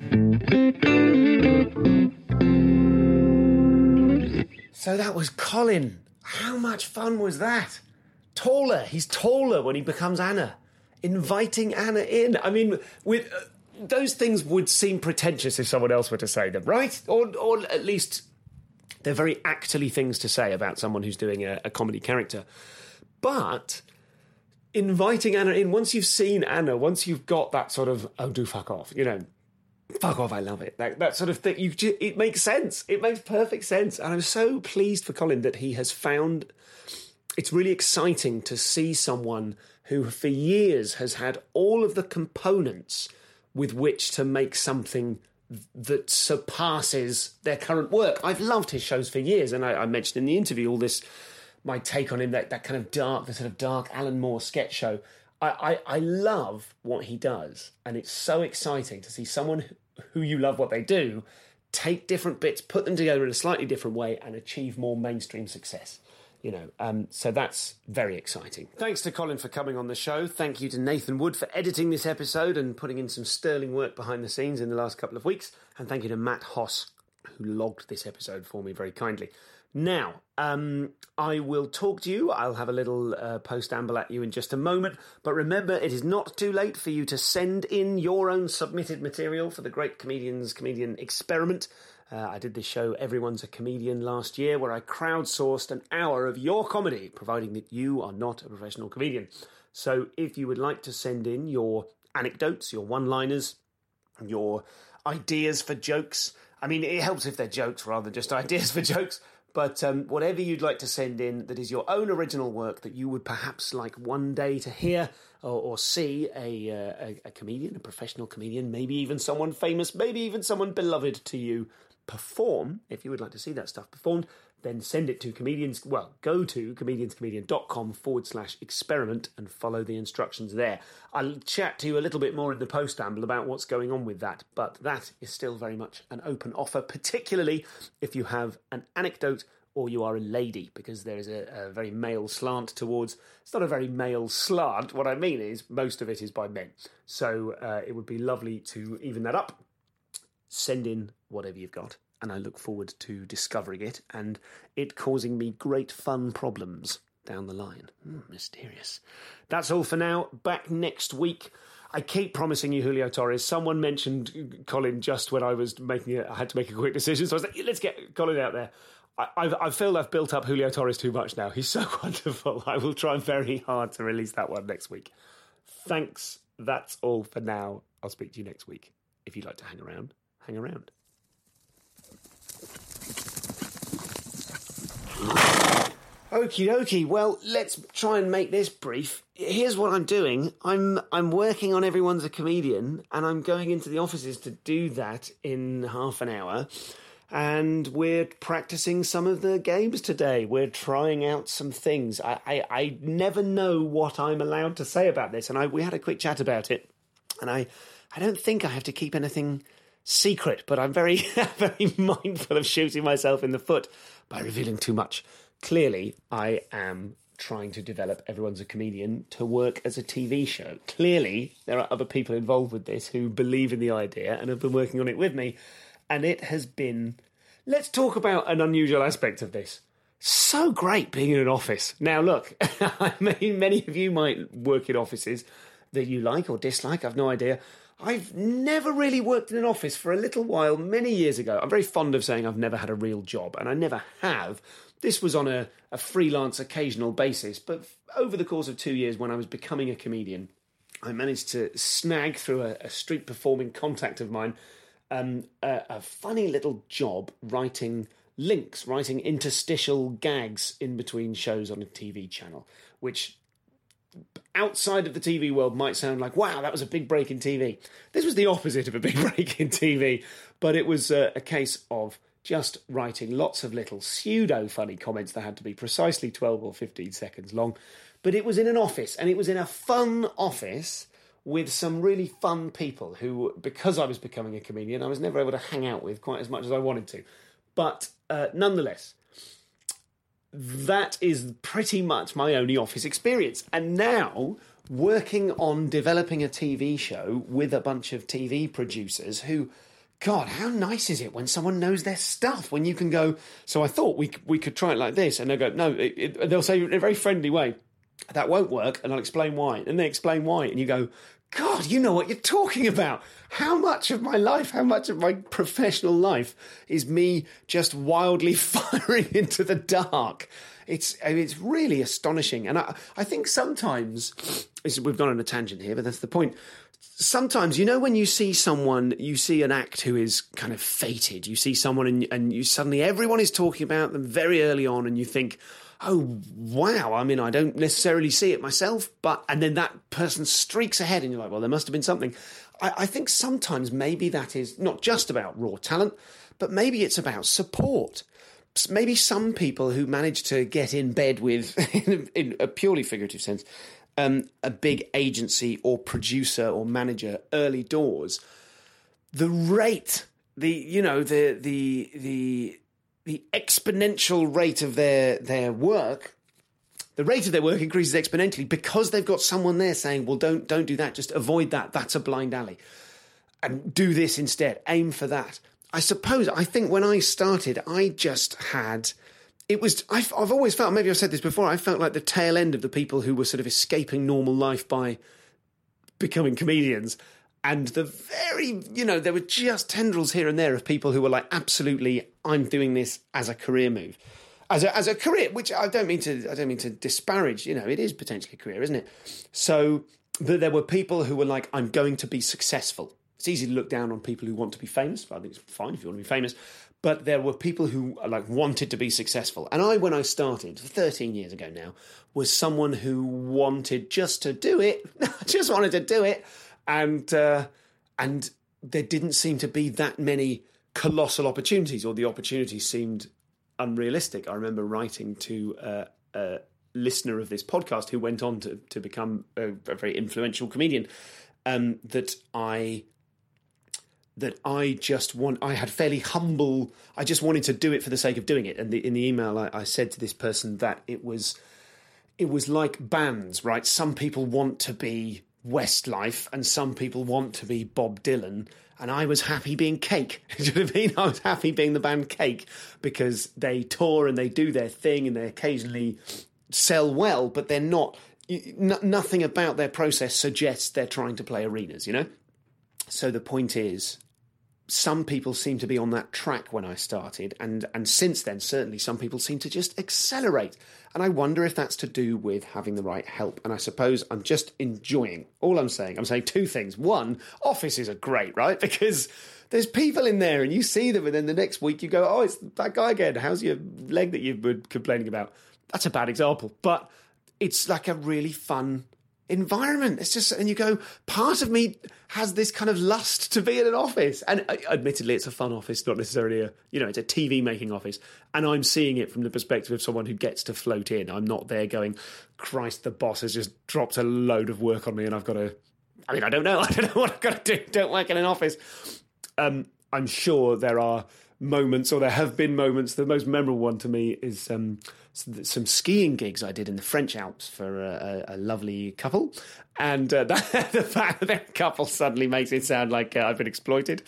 So that was Colin. How much fun was that? Taller. He's taller when he becomes Anna. Inviting Anna in. I mean, with those things would seem pretentious if someone else were to say them, right? Or at least they're very actly things to say about someone who's doing a comedy character. But inviting Anna in, once you've seen Anna, once you've got that sort of, oh, do fuck off, you know, fuck off, I love it, that sort of thing, it makes sense. It makes perfect sense. And I'm so pleased for Colin that he has found it's really exciting to see someone who for years has had all of the components with which to make something that surpasses their current work. I've loved his shows for years, and I mentioned in the interview all this, my take on him, that kind of dark, the sort of dark Alan Moore sketch show. I love what he does, and it's so exciting to see someone who you love what they do take different bits, put them together in a slightly different way, and achieve more mainstream success. So that's very exciting. Thanks to Colin for coming on the show. Thank you to Nathan Wood for editing this episode and putting in some sterling work behind the scenes in the last couple of weeks. And thank you to Matt Hoss, who logged this episode for me very kindly. Now, I will talk to you. I'll have a little post-amble at you in just a moment. But remember, it is not too late for you to send in your own submitted material for the Great Comedians Comedian Experiment. I did this show, Everyone's a Comedian, last year, where I crowdsourced an hour of your comedy, providing that you are not a professional comedian. So if you would like to send in your anecdotes, your one-liners, your ideas for jokes, I mean, it helps if they're jokes rather than just ideas for jokes, but whatever you'd like to send in that is your own original work that you would perhaps like one day to hear or see a comedian, a professional comedian, maybe even someone famous, maybe even someone beloved to you perform, if you would like to see that stuff performed, then send it to comedians. Well, go to comedianscomedian.com/experiment and follow the instructions there. I'll chat to you a little bit more in the post-amble about what's going on with that, but that is still very much an open offer, particularly if you have an anecdote or you are a lady, because there is a very male slant towards... It's not a very male slant. What I mean is most of it is by men. So it would be lovely to even that up. Send in whatever you've got, and I look forward to discovering it and it causing me great fun problems down the line. Mysterious. That's all for now. Back next week. I keep promising you Julio Torres. Someone mentioned Colin just when I was making it. I had to make a quick decision, so I was like, let's get Colin out there. I feel I've built up Julio Torres too much now. He's so wonderful. I will try very hard to release that one next week. Thanks. That's all for now. I'll speak to you next week. If you'd like to hang around, hang around. Okie dokie. Well, let's try and make this brief. Here's what I'm doing. I'm working on Everyone's a Comedian, and I'm going into the offices to do that in half an hour. And we're practicing some of the games today. We're trying out some things. I never know what I'm allowed to say about this, and we had a quick chat about it. And I don't think I have to keep anything secret, but I'm very, very mindful of shooting myself in the foot by revealing too much. Clearly, I am trying to develop Everyone's a Comedian to work as a TV show. Clearly, there are other people involved with this who believe in the idea and have been working on it with me. And it has been... Let's talk about an unusual aspect of this. So great being in an office. Now, look, I mean, many of you might work in offices that you like or dislike. I've no idea. I've never really worked in an office for a little while, many years ago. I'm very fond of saying I've never had a real job, and I never have. This was on a freelance occasional basis, but over the course of 2 years when I was becoming a comedian, I managed to snag through a street performing contact of mine a funny little job writing links, writing interstitial gags in between shows on a TV channel, which outside of the TV world might sound like, wow, that was a big break in TV. This was the opposite of a big break in TV, but it was a case of just writing lots of little pseudo-funny comments that had to be precisely 12 or 15 seconds long. But it was in an office, and it was in a fun office with some really fun people who, because I was becoming a comedian, I was never able to hang out with quite as much as I wanted to. But nonetheless, that is pretty much my only office experience. And now, working on developing a TV show with a bunch of TV producers who... God, how nice is it when someone knows their stuff, when you can go, so I thought we could try it like this, and they'll go, no, they'll say in a very friendly way, that won't work, and I'll explain why. And they explain why, and you go, God, you know what you're talking about. How much of my life, how much of my professional life is me just wildly firing into the dark? It's really astonishing. And I think sometimes, we've gone on a tangent here, but that's the point. Sometimes, you know, when you see someone, you see an act who is kind of fated. You see someone and you suddenly, everyone is talking about them very early on, and you think, oh, wow, I mean, I don't necessarily see it myself, and then that person streaks ahead and you're like, well, there must have been something. I think sometimes maybe that is not just about raw talent, but maybe it's about support. Maybe some people who manage to get in bed with, in a purely figurative sense, a big agency or producer or manager early doors, the rate, the exponential rate of their work, the rate of their work increases exponentially because they've got someone there saying, well, don't do that, just avoid that, that's a blind alley, and do this instead, aim for that. I think when I started, I just had... I've always felt, maybe I've said this before, I felt like the tail end of the people who were sort of escaping normal life by becoming comedians. And there were just tendrils here and there of people who were like, absolutely, I'm doing this as a career move. As a career, which I don't mean to disparage, it is potentially a career, isn't it? So there were people who were like, I'm going to be successful. It's easy to look down on people who want to be famous. I think it's fine if you want to be famous. But there were people who wanted to be successful. And when I started 13 years ago now, was someone who wanted just to do it. Just wanted to do it. And there didn't seem to be that many colossal opportunities, or the opportunities seemed unrealistic. I remember writing to a listener of this podcast who went on to become a very influential comedian, that I had fairly humble, I just wanted to do it for the sake of doing it. And in the email, I said to this person that it was like bands, right? Some people want to be Westlife and some people want to be Bob Dylan. And I was happy being Cake. Do you know what I mean? I was happy being the band Cake because they tour and they do their thing and they occasionally sell well, but they're not, nothing about their process suggests they're trying to play arenas, So the point is, some people seem to be on that track when I started, and since then, certainly some people seem to just accelerate. And I wonder if that's to do with having the right help. And I suppose I'm just enjoying, I'm saying two things. One, offices are great, right? Because there's people in there and you see them, and then the next week you go, oh, it's that guy again. How's your leg that you've been complaining about? That's a bad example, but it's like a really fun environment. It's just, and you go, part of me has this kind of lust to be in an office, and admittedly it's a fun office, not necessarily it's a TV making office, and I'm seeing it from the perspective of someone who gets to float in. I'm not there going, Christ, the boss has just dropped a load of work on me and I've got to, I don't know what I've got to do. Don't work in an office. I'm sure there are moments, or there have been moments. The most memorable one to me is some skiing gigs I did in the French Alps for a lovely couple, and the fact that their couple suddenly makes it sound like I've been exploited.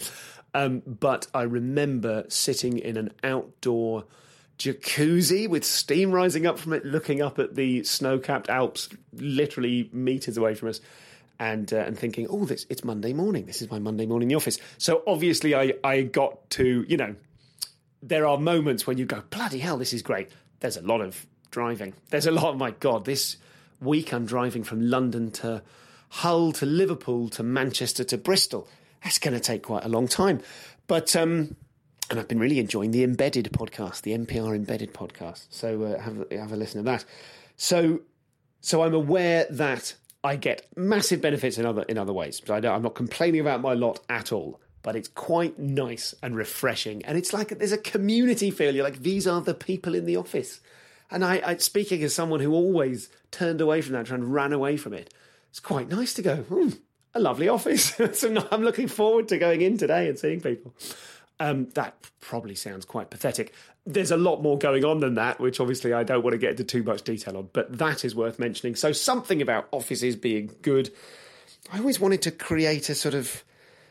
But I remember sitting in an outdoor jacuzzi with steam rising up from it, looking up at the snow-capped Alps, literally meters away from us. And thinking, it's Monday morning. This is my Monday morning in the office. So obviously I got to, there are moments when you go, bloody hell, this is great. There's a lot of driving. My God, this week I'm driving from London to Hull to Liverpool to Manchester to Bristol. That's going to take quite a long time. But, and I've been really enjoying the Embedded podcast, the NPR Embedded podcast. So have a listen to that. So I'm aware that I get massive benefits in other ways. So I'm not complaining about my lot at all, but it's quite nice and refreshing. And it's like there's a community feel. You're like, these are the people in the office. And I speaking as someone who always turned away from that and ran away from it, it's quite nice to go, a lovely office. So I'm looking forward to going in today and seeing people. That probably sounds quite pathetic. There's a lot more going on than that, which obviously I don't want to get into too much detail on, but that is worth mentioning. So something about offices being good. I always wanted to create a sort of,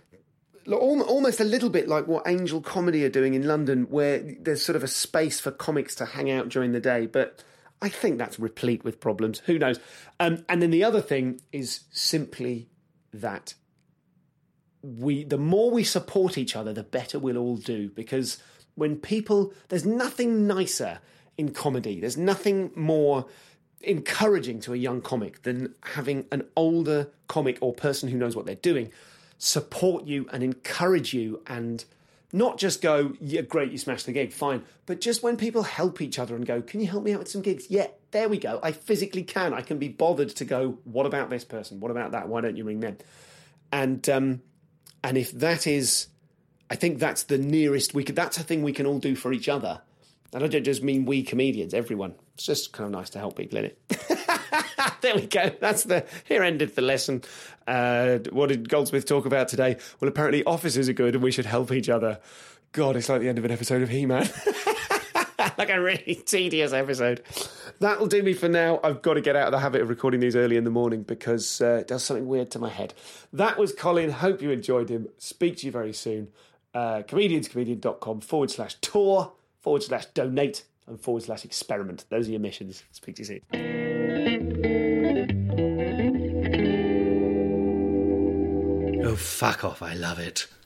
almost a little bit like what Angel Comedy are doing in London, where there's sort of a space for comics to hang out during the day, but I think that's replete with problems. Who knows? And then the other thing is simply that the more we support each other, the better we'll all do. Because when people, there's nothing nicer in comedy. There's nothing more encouraging to a young comic than having an older comic or person who knows what they're doing support you and encourage you and Not just go, yeah, great, you smashed the gig, fine. But just when people help each other and go, can you help me out with some gigs? Yeah, there we go. I physically can. I can be bothered to go, what about this person? What about that? Why don't you ring them? And if that is, I think that's the nearest we could, that's a thing we can all do for each other. And I don't just mean we comedians, everyone. It's just kind of nice to help people, isn't it? There we go. Here ended the lesson. What did Goldsmith talk about today? Well, apparently officers are good and we should help each other. God, it's like the end of an episode of He-Man. Like a really tedious episode. That'll do me for now. I've got to get out of the habit of recording these early in the morning because it does something weird to my head. That was Colin. Hope you enjoyed him. Speak to you very soon. comedianscomedian.com/tour/donate and /experiment. Those are your missions. Speak to you soon. Oh, fuck off. I love it.